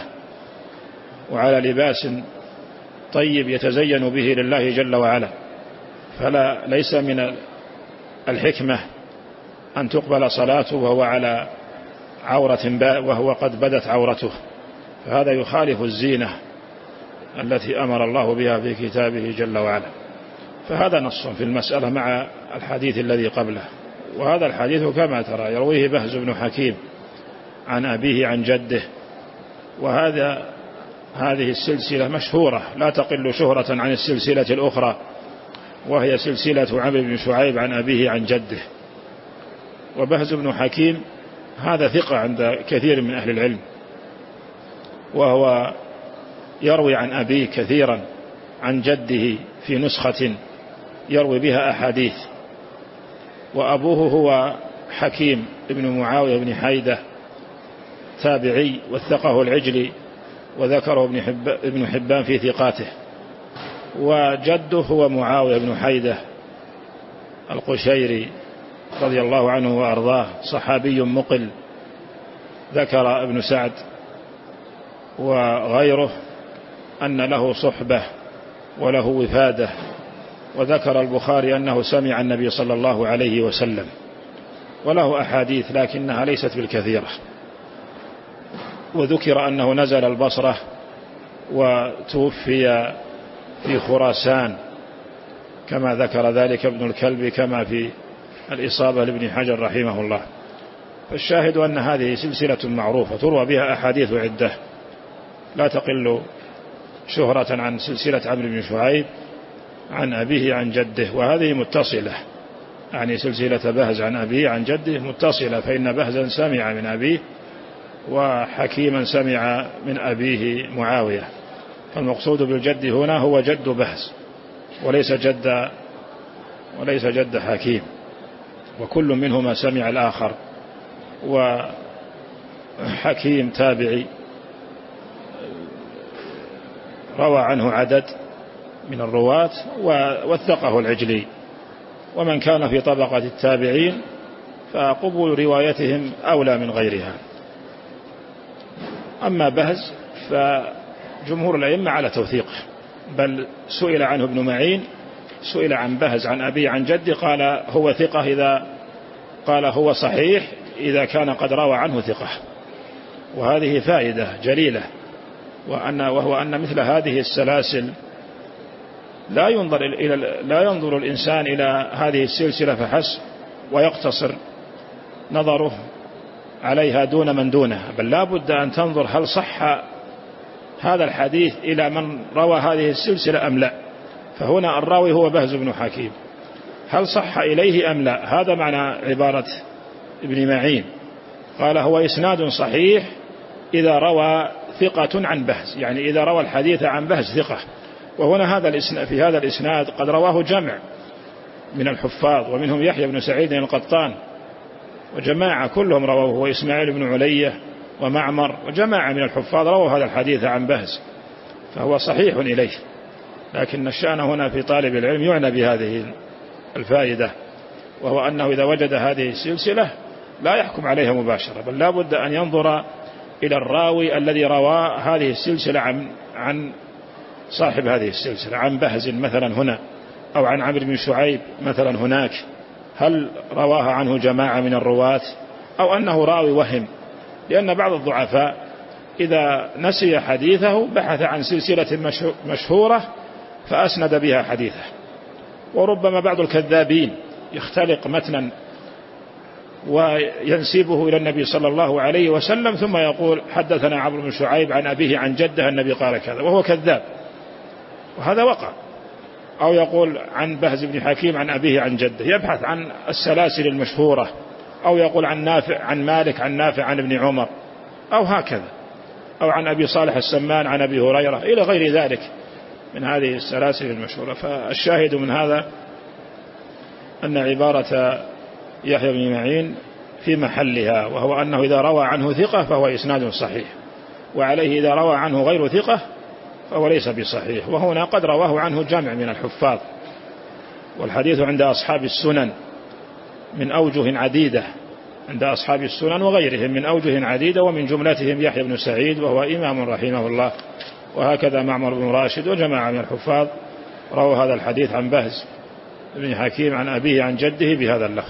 وعلى لباس طيب يتزين به لله جل وعلا. فلا ليس من الحكمة أن تقبل صلاته وهو على عورة وهو قد بدت عورته، فهذا يخالف الزينة التي أمر الله بها في كتابه جل وعلا. فهذا نص في المسألة مع الحديث الذي قبله. وهذا الحديث كما ترى يرويه بهز بن حكيم عن أبيه عن جده، وهذا هذه السلسلة مشهورة لا تقل شهرة عن السلسلة الأخرى، وهي سلسلة عمرو بن شعيب عن أبيه عن جده. وبهز بن حكيم هذا ثقة عند كثير من أهل العلم، وهو يروي عن أبيه كثيرا عن جده في نسخة يروي بها أحاديث. وأبوه هو حكيم ابن معاوية بن حيدة تابعي، وثقه العجلي وذكره ابن, حب ابن حبان في ثقاته. وجده هو معاوية بن حيدة القشيري رضي الله عنه وأرضاه، صحابي مقل، ذكر ابن سعد وغيره أن له صحبة وله وفادة، وذكر البخاري أنه سمع النبي صلى الله عليه وسلم، وله أحاديث لكنها ليست بالكثيرة. وذكر أنه نزل البصرة وتوفي في خراسان، كما ذكر ذلك ابن الكلب كما في الإصابة لابن حجر رحمه الله. فالشاهد أن هذه سلسلة معروفة تروى بها أحاديث عدة لا تقل شهرة عن سلسلة عمرو بن شعيب عن أبيه عن جده، وهذه متصلة، يعني سلسلة بهز عن أبيه عن جده متصلة، فإن بهزا سمع من أبيه وحكيما سمع من أبيه معاوية. فالمقصود بالجد هنا هو جد بهز وليس جد وليس جد حكيم، وكل منهما سمع الآخر. وحكيم تابعي روى عنه عدد من الرواة ووثقه العجلي، ومن كان في طبقة التابعين فقبول روايتهم أولى من غيرها. أما بهز فجمهور الأئمة على توثيقه، بل سئل عنه ابن معين، سئل عن بهز عن أبي عن جدي قال هو ثقة إذا قال هو صحيح إذا كان قد روى عنه ثقة. وهذه فائدة جليلة، وأن وهو أن مثل هذه السلاسل لا ينظر إلى لا ينظر الإنسان إلى هذه السلسلة فحسب ويقتصر نظره عليها دون من دونها، بل لا بد أن تنظر هل صح هذا الحديث إلى من روى هذه السلسلة أم لا. فهنا الراوي هو بهز بن حكيم، هل صح إليه أم لا؟ هذا معنى عبارة ابن معين، قال هو إسناد صحيح إذا روى ثقة عن بهز، يعني إذا روى الحديث عن بهز ثقة. وهنا هذا الإسناد في هذا الإسناد قد رواه جمع من الحفاظ، ومنهم يحيى بن سعيد القطان وجماعة كلهم رواه، وإسماعيل بن علية ومعمر وجماعة من الحفاظ رووا هذا الحديث عن بهز، فهو صحيح إليه. لكن الشأن هنا في طالب العلم يعنى بهذه الفائدة، وهو أنه إذا وجد هذه السلسلة لا يحكم عليها مباشرة، بل لا بد أن ينظر إلى الراوي الذي روى هذه السلسلة عن عن صاحب هذه السلسلة، عن بهز مثلا هنا أو عن عمرو بن شعيب مثلا هناك، هل رواها عنه جماعة من الرواة أو أنه راوي وهم؟ لأن بعض الضعفاء إذا نسي حديثه بحث عن سلسلة مشهورة فأسند بها حديثه. وربما بعض الكذابين يختلق متنا وينسبه إلى النبي صلى الله عليه وسلم ثم يقول حدثنا عمرو بن شعيب عن أبيه عن جده النبي قال كذا، وهو كذاب، وهذا وقع. أو يقول عن بهز بن حكيم عن أبيه عن جده، يبحث عن السلاسل المشهورة، أو يقول عن نافع عن مالك عن نافع عن ابن عمر، أو هكذا، أو عن أبي صالح السمان عن أبي هريرة إلى غير ذلك من هذه السلاسل المشهورة. فالشاهد من هذا أن عبارة يحيى بن معين في محلها، وهو أنه إذا روى عنه ثقة فهو إسناد صحيح، وعليه إذا روى عنه غير ثقة فهو ليس بصحيح. وهنا قد رواه عنه جمع من الحفاظ، والحديث عند أصحاب السنن من أوجه عديدة، عند أصحاب السنن وغيرهم من أوجه عديدة، ومن جملتهم يحيى بن سعيد وهو إمام رحمه الله، وهكذا معمر بن راشد وجماعة من الحفاظ رووا هذا الحديث عن بهز بن حكيم عن أبيه عن جده بهذا اللفظ.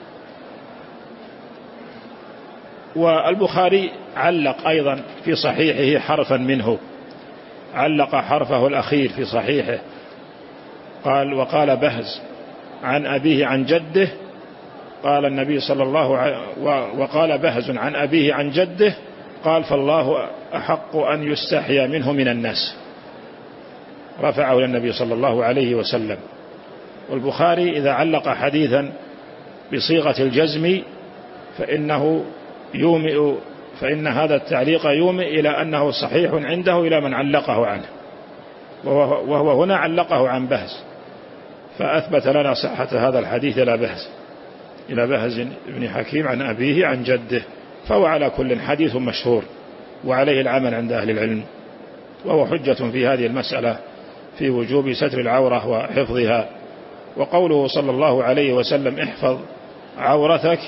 والبخاري علق أيضا في صحيحه حرفا منه، علق حرفه الأخير في صحيحه، قال وقال بهز عن أبيه عن جده، قال النبي صلى الله عليه وقال بهز عن أبيه عن جده، قال فالله أحق أن يستحيا منه من الناس، رفعه إلى النبي صلى الله عليه وسلم. والبخاري إذا علق حديثا بصيغة الجزم فإنه يومئ فإن هذا التعليق يومئ إلى أنه صحيح عنده إلى من علقه عنه، وهو هنا علقه عن بهز، فأثبت لنا صحة هذا الحديث إلى بهز إلى بهز بن حكيم عن أبيه عن جده، فهو على كل حديث مشهور وعليه العمل عند أهل العلم، وهو حجة في هذه المسألة في وجوب ستر العورة وحفظها. وقوله صلى الله عليه وسلم احفظ عورتك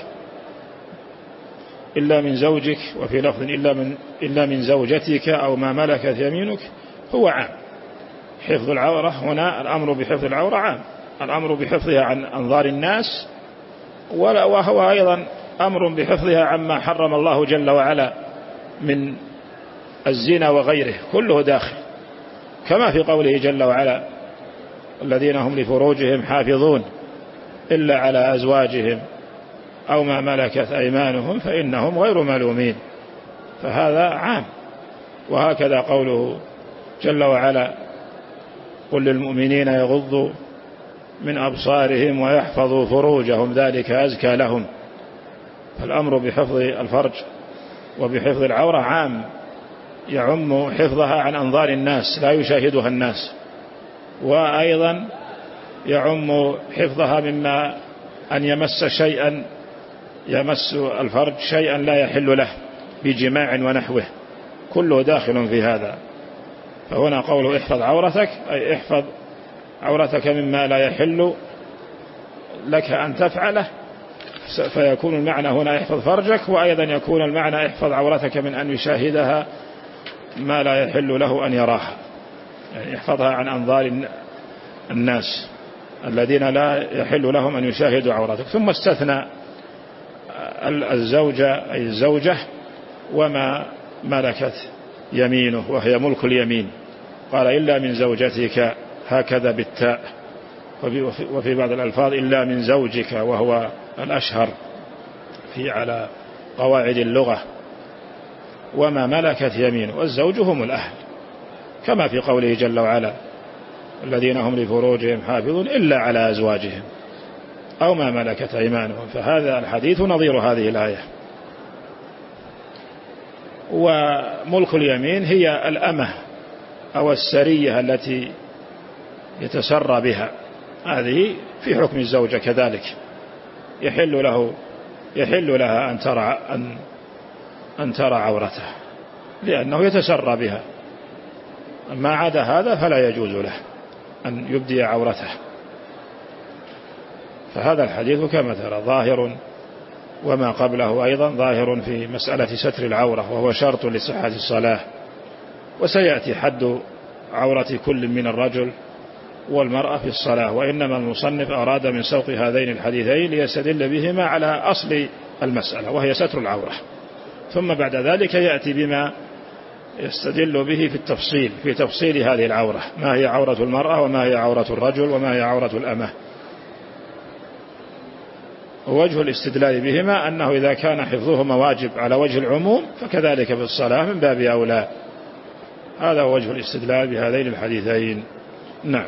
إلا من زوجك، وفي لفظ إلا من, إلا من زوجتك أو ما ملكت يمينك، هو عام. حفظ العورة هنا الأمر بحفظ العورة عام، الأمر بحفظها عن أنظار الناس، وهو أيضا أمر بحفظها عما حرم الله جل وعلا من الزنا وغيره، كله داخل، كما في قوله جل وعلا الذين هم لفروجهم حافظون إلا على أزواجهم أو ما ملكت أيمانهم فإنهم غير ملومين، فهذا عام. وهكذا قوله جل وعلا قل للمؤمنين يغضوا من أبصارهم ويحفظوا فروجهم ذلك أزكى لهم. فالأمر بحفظ الفرج وبحفظ العورة عام، يعم حفظها عن أنظار الناس لا يشاهدها الناس، وأيضا يعم حفظها مما أن يمس شيئا يمس الفرج شيئا لا يحل له بجماع ونحوه، كله داخل في هذا. فهنا قوله احفظ عورتك أي احفظ عورتك مما لا يحل لك أن تفعله، فيكون المعنى هنا احفظ فرجك، وأيضا يكون المعنى احفظ عورتك من أن يشاهدها ما لا يحل له أن يراها، يعني احفظها عن أنظار الناس الذين لا يحل لهم أن يشاهدوا عورتك. ثم استثنى الزوجة أي الزوجة وما ملكت يمينه وهي ملك اليمين، قال إلا من زوجتك هكذا بالتاء، وفي بعض الألفاظ إلا من زوجك وهو الأشهر في على قواعد اللغة، وما ملكت يمينه، والزوج هم الأهل كما في قوله جل وعلا الذين هم لفروجهم حافظون إلا على أزواجهم أو ما ملكت أيمانهم. فهذا الحديث نظير هذه الآية. وملك اليمين هي الأمة أو السرية التي يتسرى بها، هذه في حكم الزوجة كذلك، يحل له يحل لها أن ترى أن أن ترى عورته لأنه يتسرى بها، ما عدا هذا فلا يجوز له أن يبدي عورته. فهذا الحديث كما ترى ظاهر، وما قبله أيضا ظاهر في مسألة ستر العورة، وهو شرط لصحة الصلاة. وسيأتي حد عورة كل من الرجل والمرأة في الصلاة، وإنما المصنف أراد من سوق هذين الحديثين ليستدل بهما على أصل المسألة وهي ستر العورة، ثم بعد ذلك يأتي بما يستدل به في التفصيل في تفصيل هذه العورة، ما هي عورة المرأة وما هي عورة الرجل وما هي عورة الأمة. ووجه الاستدلال بهما أنه إذا كان حفظهما واجب على وجه العموم فكذلك في الصلاة من باب أولى. هذا هو وجه الاستدلال بهذين الحديثين. نعم.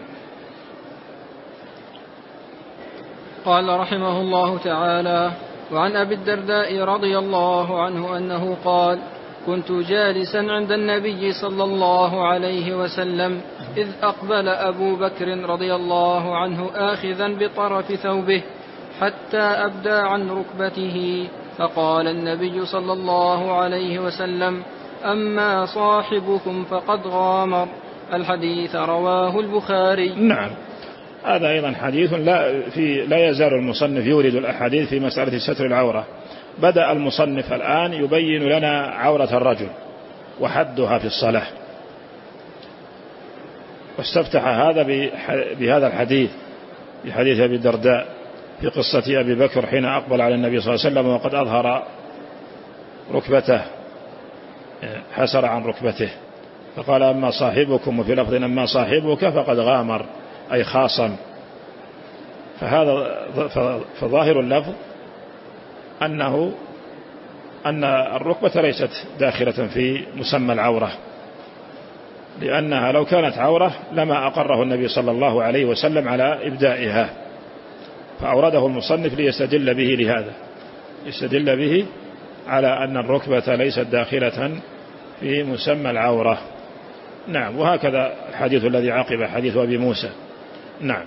قال رحمه الله تعالى: وعن أبي الدرداء رضي الله عنه أنه قال: كنت جالسا عند النبي صلى الله عليه وسلم إذ أقبل أبو بكر رضي الله عنه آخذا بطرف ثوبه حتى أبدى عن ركبته، فقال النبي صلى الله عليه وسلم: أما صاحبكم فقد غامر. الحديث رواه البخاري. نعم، هذا أيضا حديث لا, في لا يزال المصنف يورد الأحاديث في مسألة ستر العورة. بدأ المصنف الآن يبين لنا عورة الرجل وحدها في الصلاة، واستفتح هذا بهذا الحديث بحديث أبي الدرداء في قصة أبي بكر حين أقبل على النبي صلى الله عليه وسلم وقد أظهر ركبته، حسر عن ركبته، فقال: أما صاحبكم، وفي لفظ أما صاحبك فقد غامر أي خاصم. فهذا فظاهر اللفظ أنه أن الركبة ليست داخلة في مسمى العورة، لأنها لو كانت عورة لما أقره النبي صلى الله عليه وسلم على إبدائها، فأورده المصنف ليستدل به لهذا، يستدل به على أن الركبة ليست داخلة في مسمى العورة. نعم. وهكذا الحديث الذي عقب حديث أبي موسى. نعم.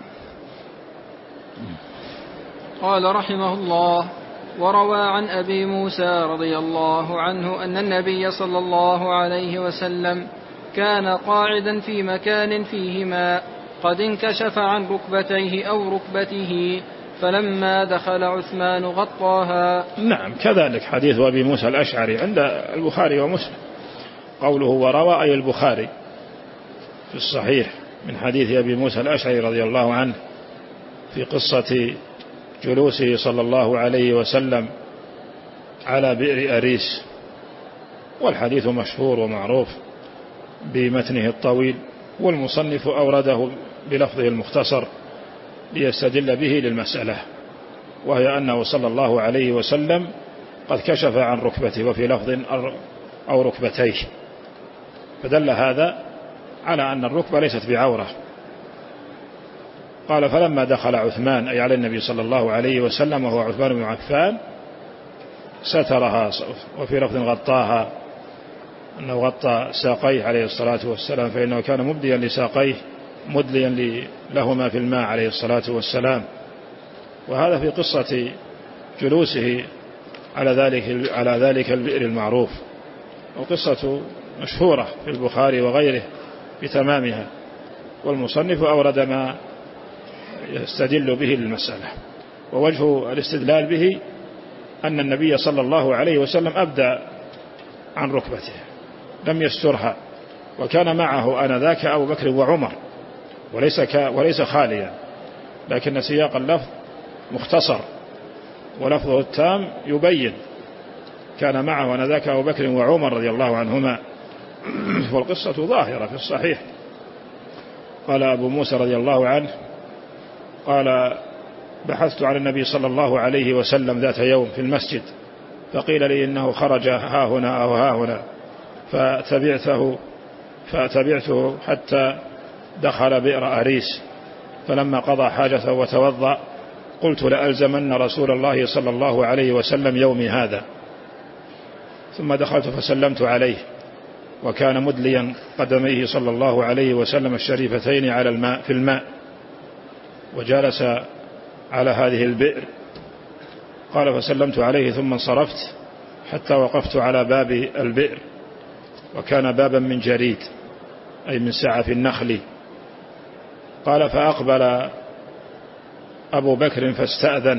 قال رحمه الله: وروى عن أبي موسى رضي الله عنه أن النبي صلى الله عليه وسلم كان قاعدا في مكان فيه ماء قد انكشف عن ركبتيه أو ركبته، فلما دخل عثمان غطاها. نعم، كذلك حديث أبي موسى الأشعري عند البخاري ومسلم. قوله وروى أي البخاري في الصحيح من حديث أبي موسى الأشعري رضي الله عنه في قصة جلوسه صلى الله عليه وسلم على بئر أريس، والحديث مشهور ومعروف بمتنه الطويل، والمصنف أورده بلفظه المختصر ليستدل به للمسألة، وهي أنه صلى الله عليه وسلم قد كشف عن ركبته، وفي لفظ أو ركبتيه، فدل هذا على أن الركبة ليست بعورة. قال فلما دخل عثمان أي على النبي صلى الله عليه وسلم وهو عثمان بن عفان سترها، وفي لفظ غطاها، أنه غطى ساقيه عليه الصلاة والسلام، فإنه كان مبديا لساقيه مدليا لهما في الماء عليه الصلاة والسلام. وهذا في قصة جلوسه على ذلك على ذلك البئر المعروف، وقصة مشهورة في البخاري وغيره بتمامها، والمصنف أورد ما يستدل به للمسألة. ووجه الاستدلال به أن النبي صلى الله عليه وسلم أبدى عن ركبته، لم يسترها، وكان معه آنذاك أبو بكر وعمر، وليس وليس خاليا، لكن سياق اللفظ مختصر، ولفظه التام يبين كان معه آنذاك أبو بكر وعمر رضي الله عنهما. والقصة ظاهرة في الصحيح. قال أبو موسى رضي الله عنه قال بحثت عن النبي صلى الله عليه وسلم ذات يوم في المسجد، فقيل لي إنه خرج ها هنا أو ها هنا، فتبعته فتبعته حتى دخل بئر أريس، فلما قضى حاجته وتوضأ قلت لألزمن رسول الله صلى الله عليه وسلم يومي هذا، ثم دخلت فسلمت عليه، وكان مدليا قدميه صلى الله عليه وسلم الشريفتين على الماء في الماء، وجلس على هذه البئر. قال فسلمت عليه ثم انصرفت حتى وقفت على باب البئر، وكان بابا من جريد أي من سعف النخل. قال فأقبل أبو بكر فاستأذن،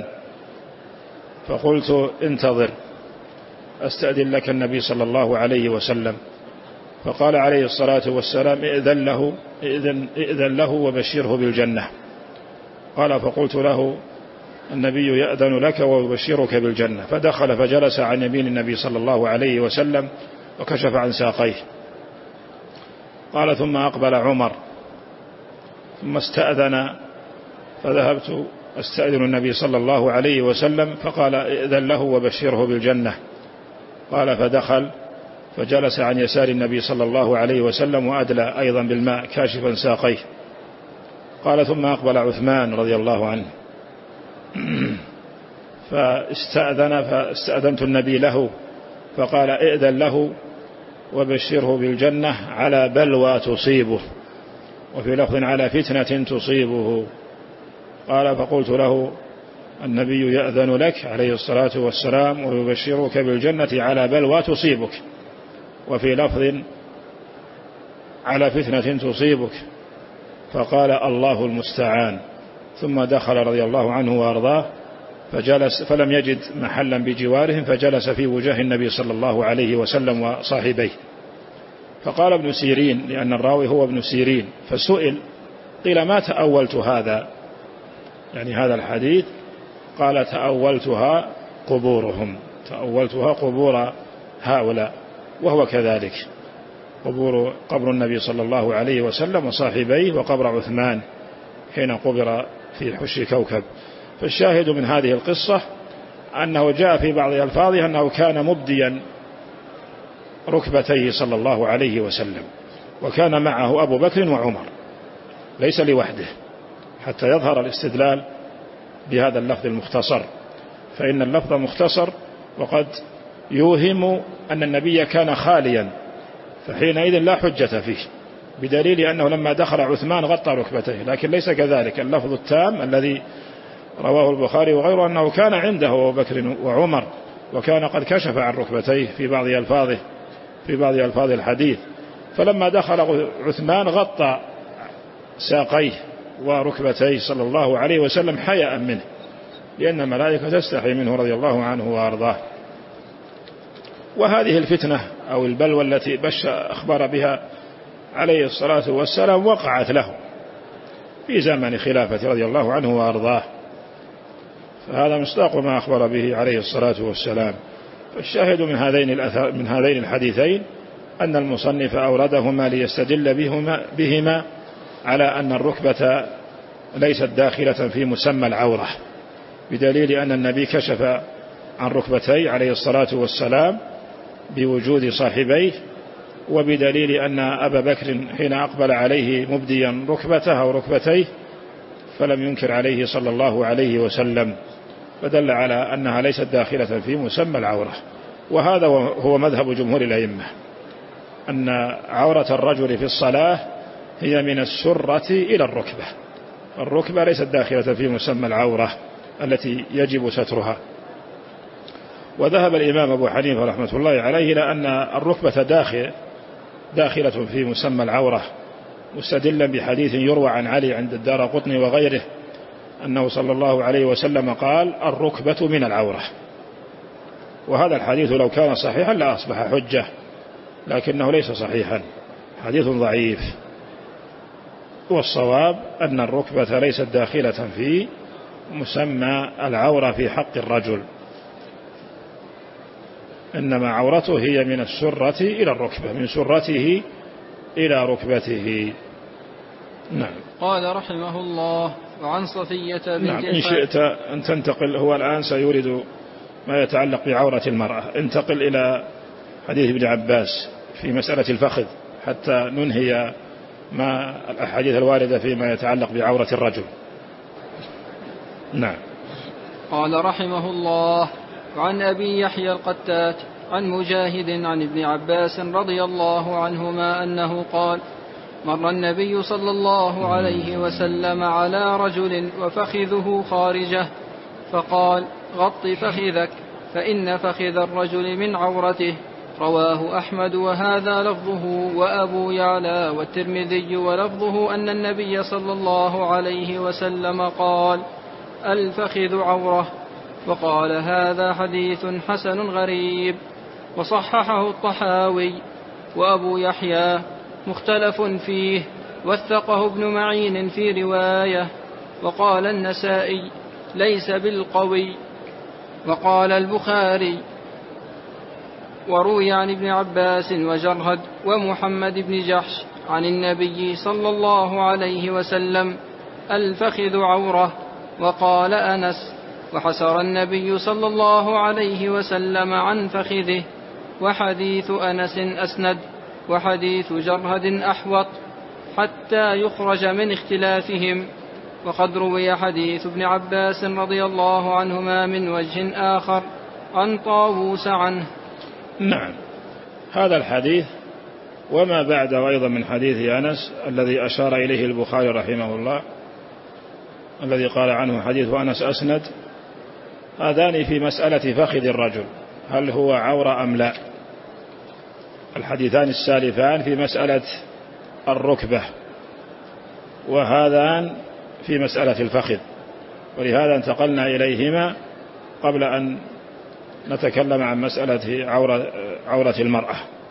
فقلت انتظر أستأذن لك النبي صلى الله عليه وسلم، فقال عليه الصلاة والسلام ائذن له, ائذن, ائذن له وبشره بالجنة. قال فقلت له النبي يأذن لك ويبشرك بالجنة، فدخل فجلس عن يمين النبي صلى الله عليه وسلم وكشف عن ساقيه. قال ثم أقبل عمر ثم استأذن، فذهبت أستأذن النبي صلى الله عليه وسلم، فقال ائذن له وبشره بالجنة. قال فدخل فجلس عن يسار النبي صلى الله عليه وسلم وأدلى أيضا بالماء كاشفا ساقيه. قال ثم أقبل عثمان رضي الله عنه فاستأذن، فاستأذنت النبي له، فقال ائذن له وبشره بالجنة على بلوى تصيبه، وفي لفظ على فتنة تصيبه. قال فقلت له النبي يأذن لك عليه الصلاة والسلام ويبشرك بالجنة على بلوى تصيبك، وفي لفظ على فتنة تصيبك. فقال الله المستعان. ثم دخل رضي الله عنه وأرضاه فجلس، فلم يجد محلا بجوارهم، فجلس في وجه النبي صلى الله عليه وسلم وصاحبيه. فقال ابن سيرين، لأن الراوي هو ابن سيرين، فسئل قيل ما تأولت هذا، يعني هذا الحديث؟ قال تأولتها قبورهم، تأولتها قبور هؤلاء، وهو كذلك، قبور قبر النبي صلى الله عليه وسلم وصاحبيه، وقبر عثمان حين قبر في حش كوكب. فالشاهد من هذه القصة أنه جاء في بعض ألفاظها أنه كان مبديا ركبتيه صلى الله عليه وسلم، وكان معه أبو بكر وعمر، ليس لوحده، حتى يظهر الاستدلال بهذا اللفظ المختصر، فإن اللفظ مختصر وقد يوهم أن النبي كان خاليا، فحينئذ لا حجة فيه، بدليل أنه لما دخل عثمان غطى ركبتيه، لكن ليس كذلك. اللفظ التام الذي رواه البخاري وغيره أنه كان عنده أبو بكر وعمر، وكان قد كشف عن ركبتيه في بعض ألفاظه في بعض ألفاظ الحديث. فلما دخل عثمان غطى ساقيه وركبتيه صلى الله عليه وسلم حياء منه، لأن الملائكة تستحي منه رضي الله عنه وأرضاه. وهذه الفتنة أو البلوى التي بش أخبر بها عليه الصلاة والسلام وقعت له في زمن خلافة رضي الله عنه وأرضاه، فهذا مصداق ما أخبر به عليه الصلاة والسلام. فالشاهد من هذين الأثر من هذين الحديثين أن المصنف أوردهما ليستدل بهما, بهما على أن الركبة ليست داخلة في مسمى العورة، بدليل أن النبي كشف عن ركبتيه عليه الصلاة والسلام بوجود صاحبيه، وبدليل أن أبا بكر حين أقبل عليه مبديا ركبته أو ركبتيه فلم ينكر عليه صلى الله عليه وسلم، فدل على أنها ليست داخلة في مسمى العورة. وهذا هو مذهب جمهور الأئمة، أن عورة الرجل في الصلاة هي من السرة إلى الركبة، الركبة ليست داخلة في مسمى العورة التي يجب سترها. وذهب الإمام أبو حنيفة رحمة الله عليه إلى أن الركبة داخل داخلة في مسمى العورة، مستدلا بحديث يروى عن علي عند الدارقطني وغيره أنه صلى الله عليه وسلم قال الركبة من العورة. وهذا الحديث لو كان صحيحا لا أصبح حجة، لكنه ليس صحيحا، حديث ضعيف. والصواب أن الركبة ليست داخلة في مسمى العورة في حق الرجل، إنما عورته هي من السرة إلى الركبة، من سرته إلى ركبته. نعم. قال رحمه الله: وعن صفية بنت نعم. إن شئت أن تنتقل، هو الآن سيورد ما يتعلق بعورة المرأة، انتقل إلى حديث ابن عباس في مسألة الفخذ حتى ننهي ما الأحاديث الواردة فيما يتعلق بعورة الرجل. نعم. قال رحمه الله: وعن أبي يحيى القتات عن مجاهد عن ابن عباس رضي الله عنهما أنه قال: مر النبي صلى الله عليه وسلم على رجل وفخذه خارجه، فقال: غط فخذك فإن فخذ الرجل من عورته. رواه أحمد وهذا لفظه وأبو يعلى والترمذي ولفظه أن النبي صلى الله عليه وسلم قال: الفخذ عورة. وقال: هذا حديث حسن غريب. وصححه الطحاوي. وأبو يحيى مختلف فيه، وثقه ابن معين في رواية. وقال النسائي: ليس بالقوي. وقال البخاري: وروي عن ابن عباس وجرهد ومحمد بن جحش عن النبي صلى الله عليه وسلم: الفخذ عورة. وقال أنس: وحسر النبي صلى الله عليه وسلم عن فخذه. وحديث أنس أسند، وحديث جرهد أحوط حتى يخرج من اختلافهم. وقد روي حديث ابن عباس رضي الله عنهما من وجه آخر عن طاووس عنه. نعم. هذا الحديث وما بعده أيضا من حديث أنس الذي أشار إليه البخاري رحمه الله، الذي قال عنه حديث أنس أسند، هذان في مسألة فخذ الرجل هل هو عورة أم لا. الحديثان السالفان في مسألة الركبة، وهذان في مسألة الفخذ، ولهذا انتقلنا إليهما قبل أن نتكلم عن مسألة عورة, عورة المرأة.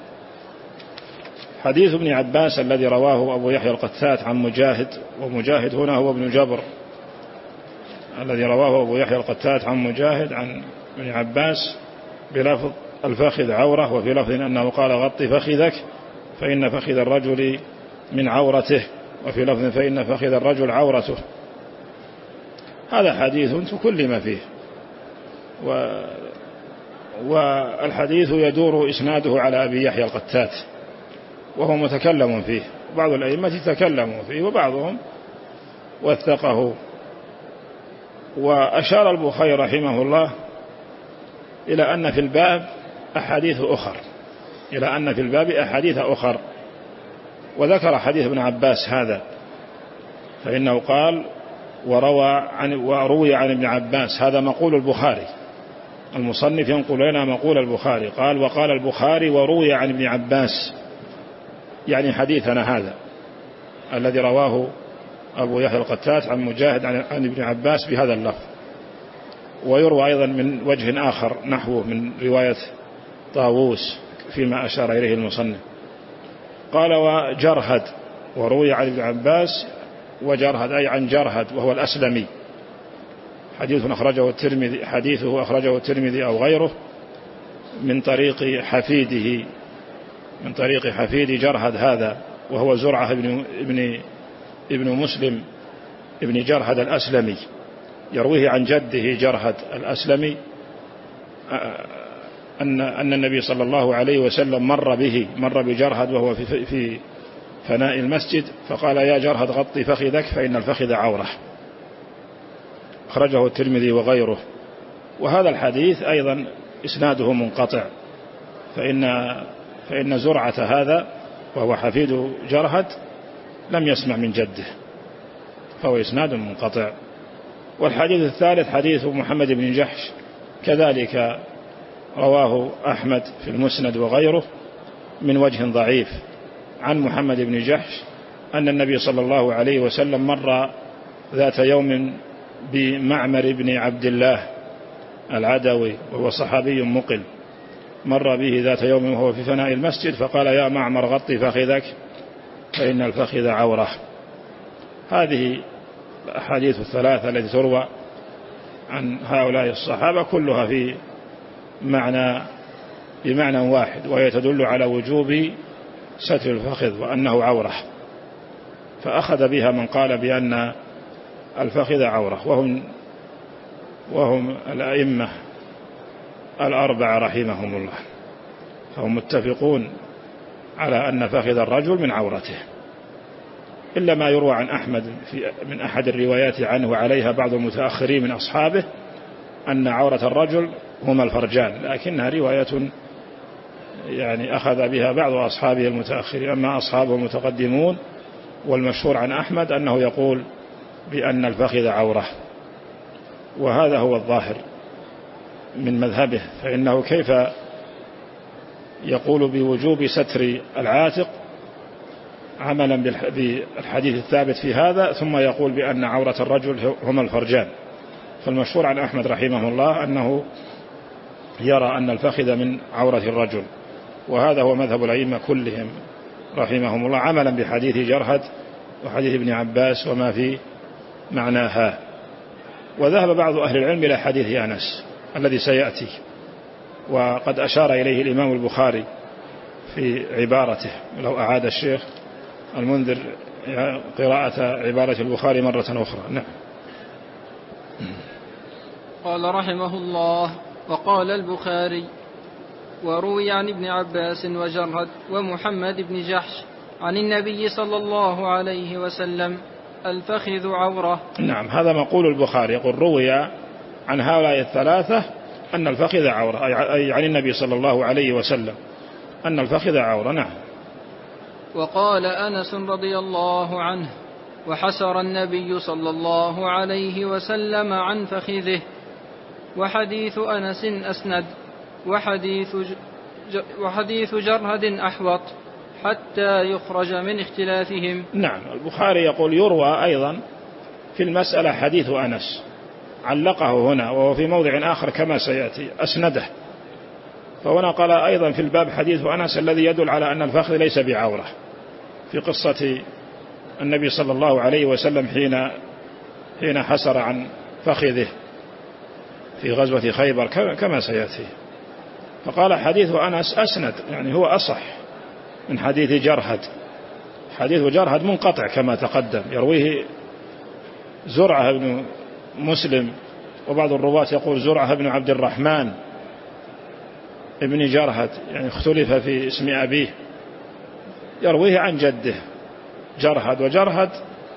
حديث ابن عباس الذي رواه أبو يحيى القتات عن مجاهد، ومجاهد هنا هو ابن جبر، الذي رواه أبو يحيى القتات عن مجاهد عن ابن عباس بلفظ الفخذ عورة، وفي لفظ أنه قال: غط فخذك فإن فخذ الرجل من عورته، وفي لفظ فإن فخذ الرجل عورته. هذا حديث تكلم فيه، و والحديث يدور إسناده على أبي يحيى القتات وهو متكلم فيه، بعض الأئمة تكلموا فيه وبعضهم وثقه. وأشار البخاري رحمه الله إلى أن في الباب أحاديث أخر إلى أن في الباب أحاديث أخر وذكر حديث ابن عباس هذا، فإنه قال: وروى عن وروي عن ابن عباس. هذا مقول البخاري، المصنف ينقل لنا مقول البخاري، قال: وقال البخاري وروي عن ابن عباس، يعني حديثنا هذا الذي رواه أبو يحيى القتات عن مجاهد عن ابن عباس بهذا اللفظ. ويروى أيضا من وجه آخر نحوه من رواية طاووس فيما أشار إليه المصنف. قال: وجرهد، وروي عن ابن عباس وجرهد أي عن جرهد وهو الأسلمي، حديث أخرجه الترمذي حديثه أخرجه الترمذي أو غيره من طريق حفيده من طريق حفيد جرهد هذا، وهو زرعة ابن, ابن ابن مسلم ابن جرهد الأسلمي يرويه عن جده جرهد الأسلمي أن أن النبي صلى الله عليه وسلم مر به مر بجرهد وهو في في فناء المسجد، فقال: يا جرهد غطي فخذك فإن الفخذ عورة. أخرجه الترمذي وغيره. وهذا الحديث أيضا إسناده منقطع، فإن فإن زرعة هذا وهو حفيد جرهد لم يسمع من جده، فهو إسناد منقطع. والحديث الثالث حديث محمد بن جحش، كذلك رواه أحمد في المسند وغيره من وجه ضعيف عن محمد بن جحش أن النبي صلى الله عليه وسلم مر ذات يوم بمعمر بن عبد الله العدوي وهو صحابي مقل، مر به ذات يوم وهو في فناء المسجد، فقال: يا معمر غطي فخذك فإن الفخذ عورة. هذه الأحاديث الثلاثة التي تروى عن هؤلاء الصحابة كلها في معنى بمعنى واحد، وهي تدل على وجوب ستر الفخذ وأنه عورة، فأخذ بها من قال بأن الفخذ عورة، وهم وهم الأئمة الأربعة رحمهم الله، فهم متفقون على أن فخذ الرجل من عورته، إلا ما يروى عن أحمد في من أحد الروايات عنه وعليها بعض المتأخرين من أصحابه أن عورة الرجل هما الفرجان، لكنها رواية يعني أخذ بها بعض أصحابه المتأخرين. أما أصحابه المتقدمون والمشهور عن أحمد أنه يقول بأن الفخذ عورة، وهذا هو الظاهر من مذهبه، فإنه كيف يقول بوجوب ستر العاتق عملا بالحديث الثابت في هذا، ثم يقول بأن عورة الرجل هما الفرجان؟ فالمشهور عن أحمد رحمه الله أنه يرى أن الفخذ من عورة الرجل، وهذا هو مذهب الأئمة كلهم رحمهم الله، عملا بحديث جرهد وحديث ابن عباس وما في معناها. وذهب بعض أهل العلم إلى حديث أنس الذي سيأتي، وقد أشار إليه الإمام البخاري في عبارته، لو أعاد الشيخ المنذر قراءة عبارة البخاري مرة أخرى. نعم. قال رحمه الله: وقال البخاري: وروي عن ابن عباس وجرهد ومحمد بن جحش عن النبي صلى الله عليه وسلم: الفخذ عورة. نعم، هذا مقول البخاري، يقول روي عن هؤلاء الثلاثة أن الفخذ عورة، أي عن النبي صلى الله عليه وسلم أن الفخذ عورة. نعم. وقال أنس رضي الله عنه: وحسر النبي صلى الله عليه وسلم عن فخذه. وحديث أنس أسند، وحديث, ج... وحديث جرهد أحوط حتى يخرج من اختلافهم. نعم، البخاري يقول يروى أيضا في المسألة حديث أنس، علقه هنا وهو في موضع آخر كما سيأتي أسنده، فهنا قال أيضا في الباب حديث أنس الذي يدل على أن الفخذ ليس بعورة، في قصة النبي صلى الله عليه وسلم حين حين حسر عن فخذه في غزوة خيبر كما سيأتي. فقال حديث أنس أسند، يعني هو أصح من حديث جرهد. حديث جرهد منقطع كما تقدم، يرويه زرعة بن مسلم، وبعض الرواة يقول زرعة بن عبد الرحمن ابن جرهد، يعني اختلف في اسم أبيه، يرويه عن جده جرهد، وجرهد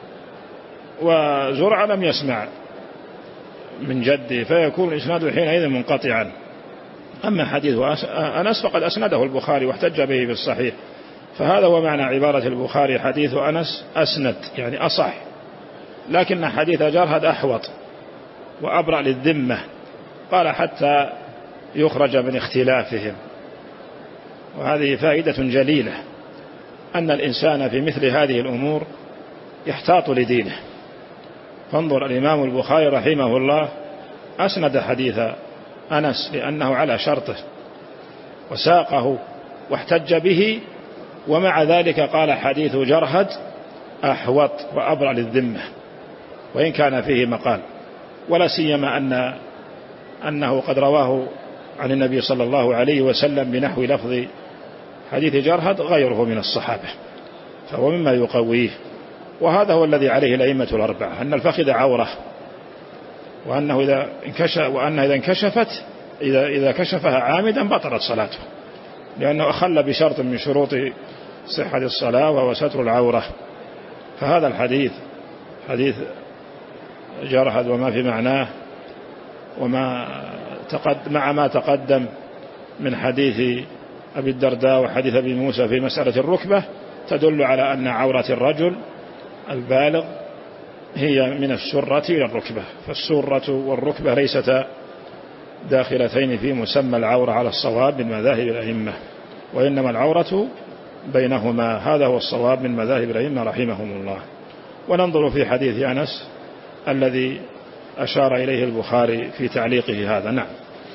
وزرعة لم يسمع من جده، فيكون إسناده حينئذ منقطعا. أما حديث أنس فقد أسنده البخاري واحتج به في الصحيح، فهذا هو معنى عبارة البخاري حديث أنس أسند، يعني أصح، لكن حديث جرهد أحوط وأبرأ للذمة. قال حتى يخرج من اختلافهم. وهذه فائدة جليلة، أن الإنسان في مثل هذه الأمور يحتاط لدينه. فانظر الإمام البخاري رحمه الله أسند حديث أنس لأنه على شرطه وساقه واحتج به، ومع ذلك قال حديث جرهد أحوط وأبرأ للذمة، وإن كان فيه مقال، ولا سيما أن أنه قد رواه عن النبي صلى الله عليه وسلم بنحو لفظ حديث جرهد غيره من الصحابة، فهو مما يقويه. وهذا هو الذي عليه الأئمة الأربعة، أن الفخذ عورة، وأنه إذا انكشف وأنها إذا انكشفت إذا إذا كشفها عامدا بطلت صلاته، لأنه أخل بشرط من شروط صحة الصلاة وهو ستر العورة. فهذا الحديث حديث جرهد وما في معناه وما تقدم مع ما تقدم من حديث أبي الدرداء وحديث أبي موسى في مسألة الركبة تدل على أن عورة الرجل البالغ هي من السرة إلى الركبة، فالسرة والركبة ليستا داخلتين في مسمى العورة على الصواب من مذاهب الأئمة، وإنما العورة بينهما. هذا هو الصواب من مذاهب الأئمة رحمهم الله. وننظر في حديث أنس الذي أشار إليه البخاري في تعليقه هذا. نعم.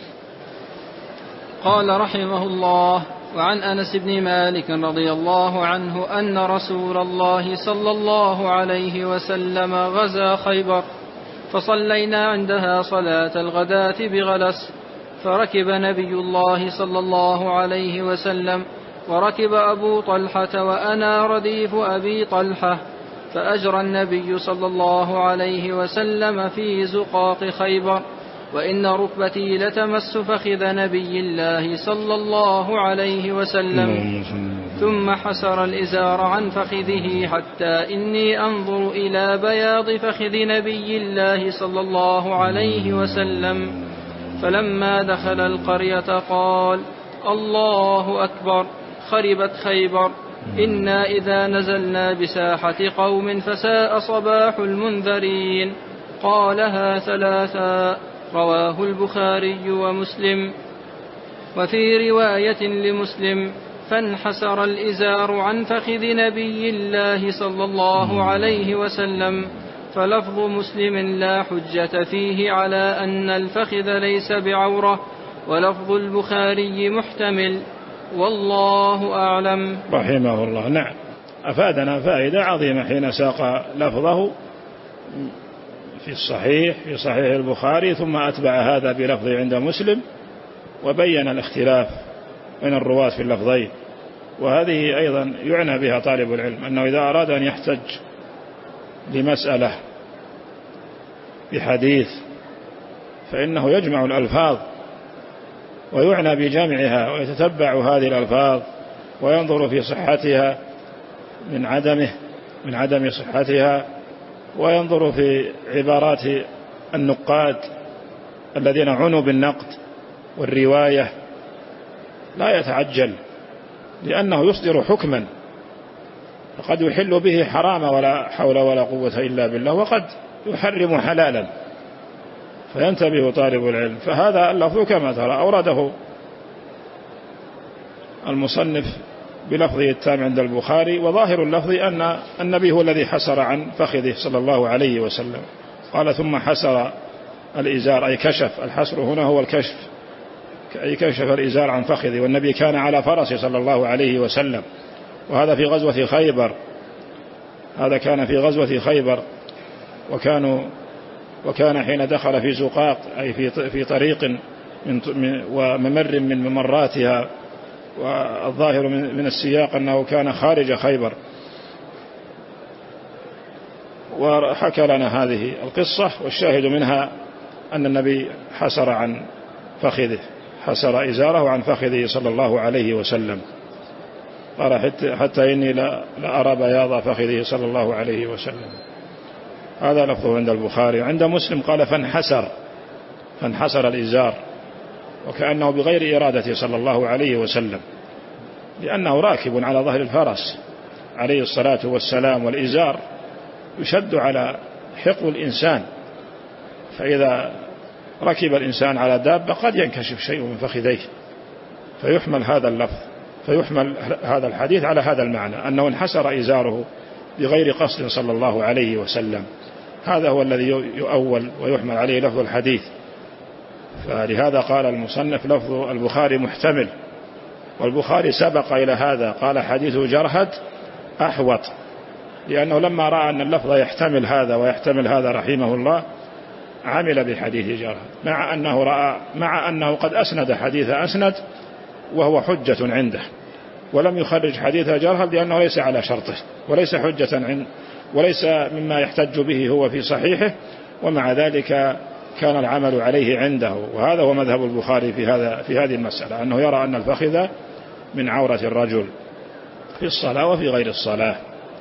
قال رحمه الله: وعن أنس بن مالك رضي الله عنه أن رسول الله صلى الله عليه وسلم غزا خيبر، فصلينا عندها صلاة الغداة بغلس، فركب نبي الله صلى الله عليه وسلم وركب أبو طلحة وأنا رديف أبي طلحة، فأجرى النبي صلى الله عليه وسلم في زقاق خيبر، وإن ركبتي لتمس فخذ نبي الله صلى الله عليه وسلم، ثم حسر الإزار عن فخذه حتى إني أنظر إلى بياض فخذ نبي الله صلى الله عليه وسلم. فلما دخل القرية قال: الله أكبر، خربت خيبر، إنا إذا نزلنا بساحة قوم فساء صباح المنذرين. قالها ثلاثا، رواه البخاري ومسلم. وفي رواية لمسلم: فانحسر الإزار عن فخذ نبي الله صلى الله عليه وسلم. فلفظ مسلم لا حجة فيه على أن الفخذ ليس بعورة، ولفظ البخاري محتمل، والله أعلم. رحمه الله. نعم، أفادنا فائدة عظيمة حين ساق لفظه في الصحيح في صحيح البخاري، ثم أتبع هذا بلفظه عند مسلم، وبين الاختلاف بين الرواة في اللفظين. وهذه أيضا يعنى بها طالب العلم، أنه إذا أراد أن يحتج لمسألة بحديث فإنه يجمع الألفاظ ويعنى بجمعها، ويتتبع هذه الألفاظ وينظر في صحتها من عدمه من عدم صحتها، وينظر في عبارات النقاد الذين عنوا بالنقد والرواية. لا يتعجل، لأنه يصدر حكما فقد يحل به حرام ولا حول ولا قوة إلا بالله، وقد يحرم حلالا، فينتبه طالب العلم. فهذا اللفظ كما ترى أورده المصنف بلفظه التام عند البخاري، وظاهر اللفظ أن النبي هو الذي حسر عن فخذه صلى الله عليه وسلم. قال: ثم حسر الإزار، أي كشف. الحسر هنا هو الكشف، أي كشف الإزار عن فخذه، والنبي كان على فرسه صلى الله عليه وسلم، وهذا في غزوة خيبر. هذا كان في غزوة خيبر، وكانوا وكان حين دخل في زقاق، أي في في طريق من وممر من ممراتها، والظاهر من السياق أنه كان خارج خيبر. وحكى لنا هذه القصة، والشاهد منها أن النبي حسر عن فخذه، حسر إزاره عن فخذه صلى الله عليه وسلم. قال: حتى, حتى إني لأرى بياض فخذه صلى الله عليه وسلم. هذا لفظه عند البخاري. عند مسلم قال: فانحسر فانحسر الإزار، وكأنه بغير إرادته صلى الله عليه وسلم، لأنه راكب على ظهر الفرس عليه الصلاة والسلام، والإزار يشد على حقو الإنسان، فإذا ركب الإنسان على دابة قد ينكشف شيء من فخذيه، فيحمل هذا اللفظ فيحمل هذا الحديث على هذا المعنى، أنه انحسر إزاره بغير قصد صلى الله عليه وسلم. هذا هو الذي يؤول ويحمل عليه لفظ الحديث. فلهذا قال المصنف: لفظ البخاري محتمل، والبخاري سبق إلى هذا، قال: حديث جرهد أحوط، لأنه لما رأى أن اللفظ يحتمل هذا ويحتمل هذا رحمه الله عمل بحديث جرهد، مع أنه رأى مع أنه قد أسند حديث أسند وهو حجة عنده، ولم يخرج حديث جرهد لأنه ليس على شرطه وليس حجة وليس مما يحتج به هو في صحيحه، ومع ذلك كان العمل عليه عنده. وهذا هو مذهب البخاري في هذا في هذه المسألة، أنه يرى أن الفخذ من عورة الرجل في الصلاة وفي غير الصلاة.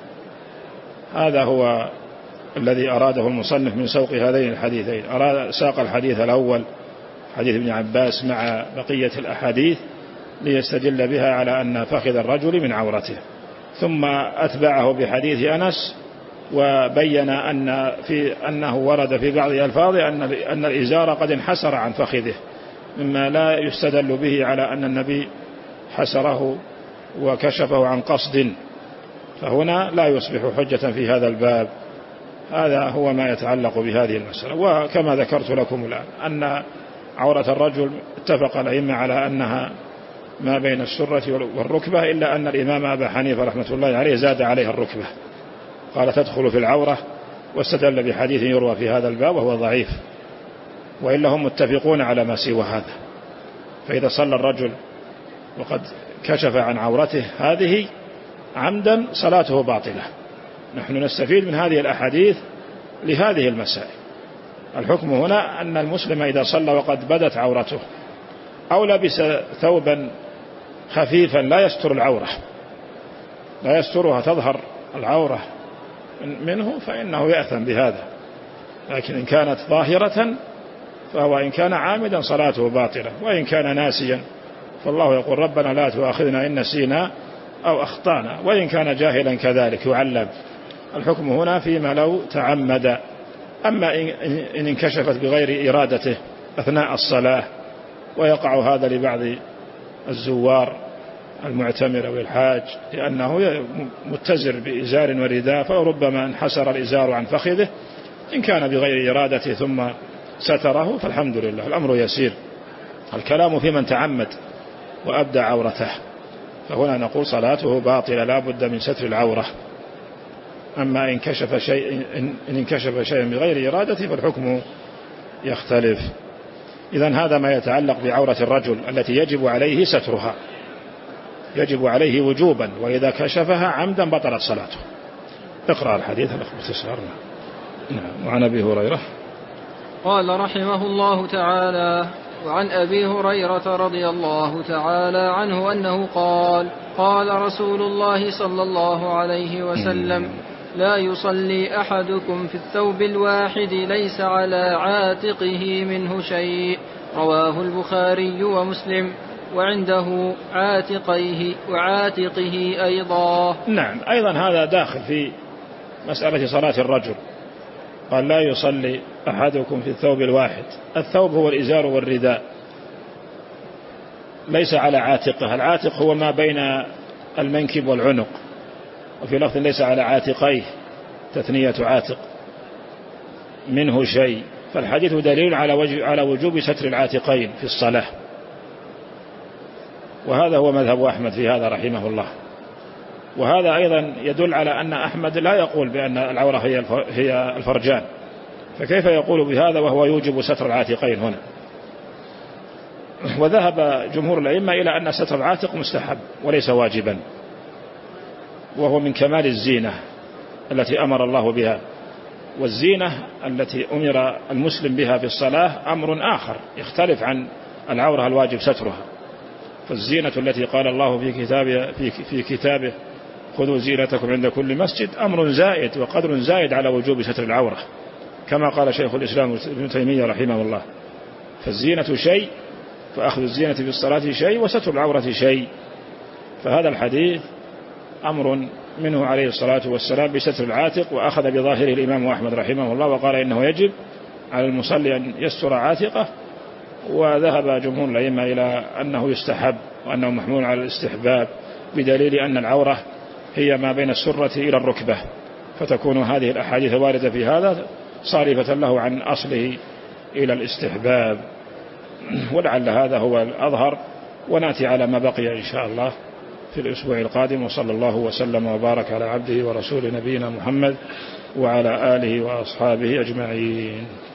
هذا هو الذي أراده المصنف من سوق هذين الحديثين. أراد ساق الحديث الأول حديث ابن عباس مع بقية الأحاديث ليستدل بها على أن فخذ الرجل من عورته، ثم أتبعه بحديث أنس وبين أن في أنه ورد في بعض ألفاظه أن أن الإزار قد انحسر عن فخذه، مما لا يستدل به على أن النبي حسره وكشفه عن قصد، فهنا لا يصبح حجة في هذا الباب. هذا هو ما يتعلق بهذه المسألة. وكما ذكرت لكم الآن أن عورة الرجل اتفق الأئمة على أنها ما بين السرة والركبة، إلا أن الإمام أبا حنيفة رحمة الله عليه زاد عليها الركبة، قال تدخل في العورة، واستدل بحديث يروى في هذا الباب وهو ضعيف، وإلا هم متفقون على ما سوى هذا. فإذا صلى الرجل وقد كشف عن عورته هذه عمدا صلاته باطلة. نحن نستفيد من هذه الأحاديث لهذه المسائل. الحكم هنا أن المسلم إذا صلى وقد بدت عورته أو لبس ثوبا خفيفا لا يستر العورة، لا يسترها، تظهر العورة منه، فإنه يأثم بهذا. لكن إن كانت ظاهرة فهو إن كان عامدا صلاته باطلة، وإن كان ناسيا فالله يقول ربنا لا تؤاخذنا إن نسينا أو أخطأنا، وإن كان جاهلا كذلك يعلم. الحكم هنا فيما لو تعمد. أما إن انكشفت بغير إرادته أثناء الصلاة، ويقع هذا لبعض الزوار المعتمر أو الحاج لأنه متزر بإزار ورداء، فربما انحسر الإزار عن فخذه، إن كان بغير إرادته ثم ستره فالحمد لله، الأمر يسير. الكلام في من تعمد وأبدى عورته، فهنا نقول صلاته باطلة لا بد من ستر العورة. أما إن كشف شيء إن انكشف شيء بغير إرادته فالحكم يختلف. إذن هذا ما يتعلق بعورة الرجل التي يجب عليه سترها، يجب عليه وجوبا، وإذا كشفها عمدا بطلت صلاته. اقرأ الحديث باختصار. نعم. وعن أبي هريرة قال رحمه الله تعالى: وعن أبي هريرة رضي الله تعالى عنه أنه قال: قال رسول الله صلى الله عليه وسلم: لا يصلي أحدكم في الثوب الواحد ليس على عاتقه منه شيء. رواه البخاري ومسلم، وعنده عاتقيه وعاتقه أيضا. نعم، أيضا هذا داخل في مسألة صلاة الرجل. قال: لا يصلي أحدكم في الثوب الواحد. الثوب هو الإزار والرداء، ليس على عاتقه. العاتق هو ما بين المنكب والعنق، وفي لفظ ليس على عاتقيه، تثنية عاتق، منه شيء. فالحديث دليل على وجوب ستر العاتقين في الصلاة، وهذا هو مذهب أحمد في هذا رحمه الله. وهذا أيضا يدل على أن أحمد لا يقول بأن العورة هي الفرجان، فكيف يقول بهذا وهو يوجب ستر العاتقين هنا؟ وذهب جمهور الأئمة إلى أن ستر العاتق مستحب وليس واجبا، وهو من كمال الزينة التي أمر الله بها. والزينة التي أمر المسلم بها في الصلاة أمر آخر يختلف عن العورة الواجب سترها. فالزينة التي قال الله في كتابه, في, في كتابه خذوا زينتكم عند كل مسجد أمر زائد وقدر زائد على وجوب ستر العورة، كما قال شيخ الإسلام ابن تيمية رحمه الله. فالزينة شيء، فأخذ الزينة في الصلاة شيء، وستر العورة شيء. فهذا الحديث أمر منه عليه الصلاة والسلام بستر العاتق، وأخذ بظاهره الإمام أحمد رحمه الله، وقال إنه يجب على المصلي أن يستر عاتقه. وذهب جمهور الأئمة إلى أنه يستحب وأنه محمول على الاستحباب، بدليل أن العورة هي ما بين السرة إلى الركبة، فتكون هذه الأحاديث واردة في هذا صارفة له عن أصله إلى الاستحباب. ولعل هذا هو الأظهر، ونأتي على ما بقي إن شاء الله في الأسبوع القادم. وصلى الله وسلم وبارك على عبده ورسول نبينا محمد وعلى آله وأصحابه أجمعين.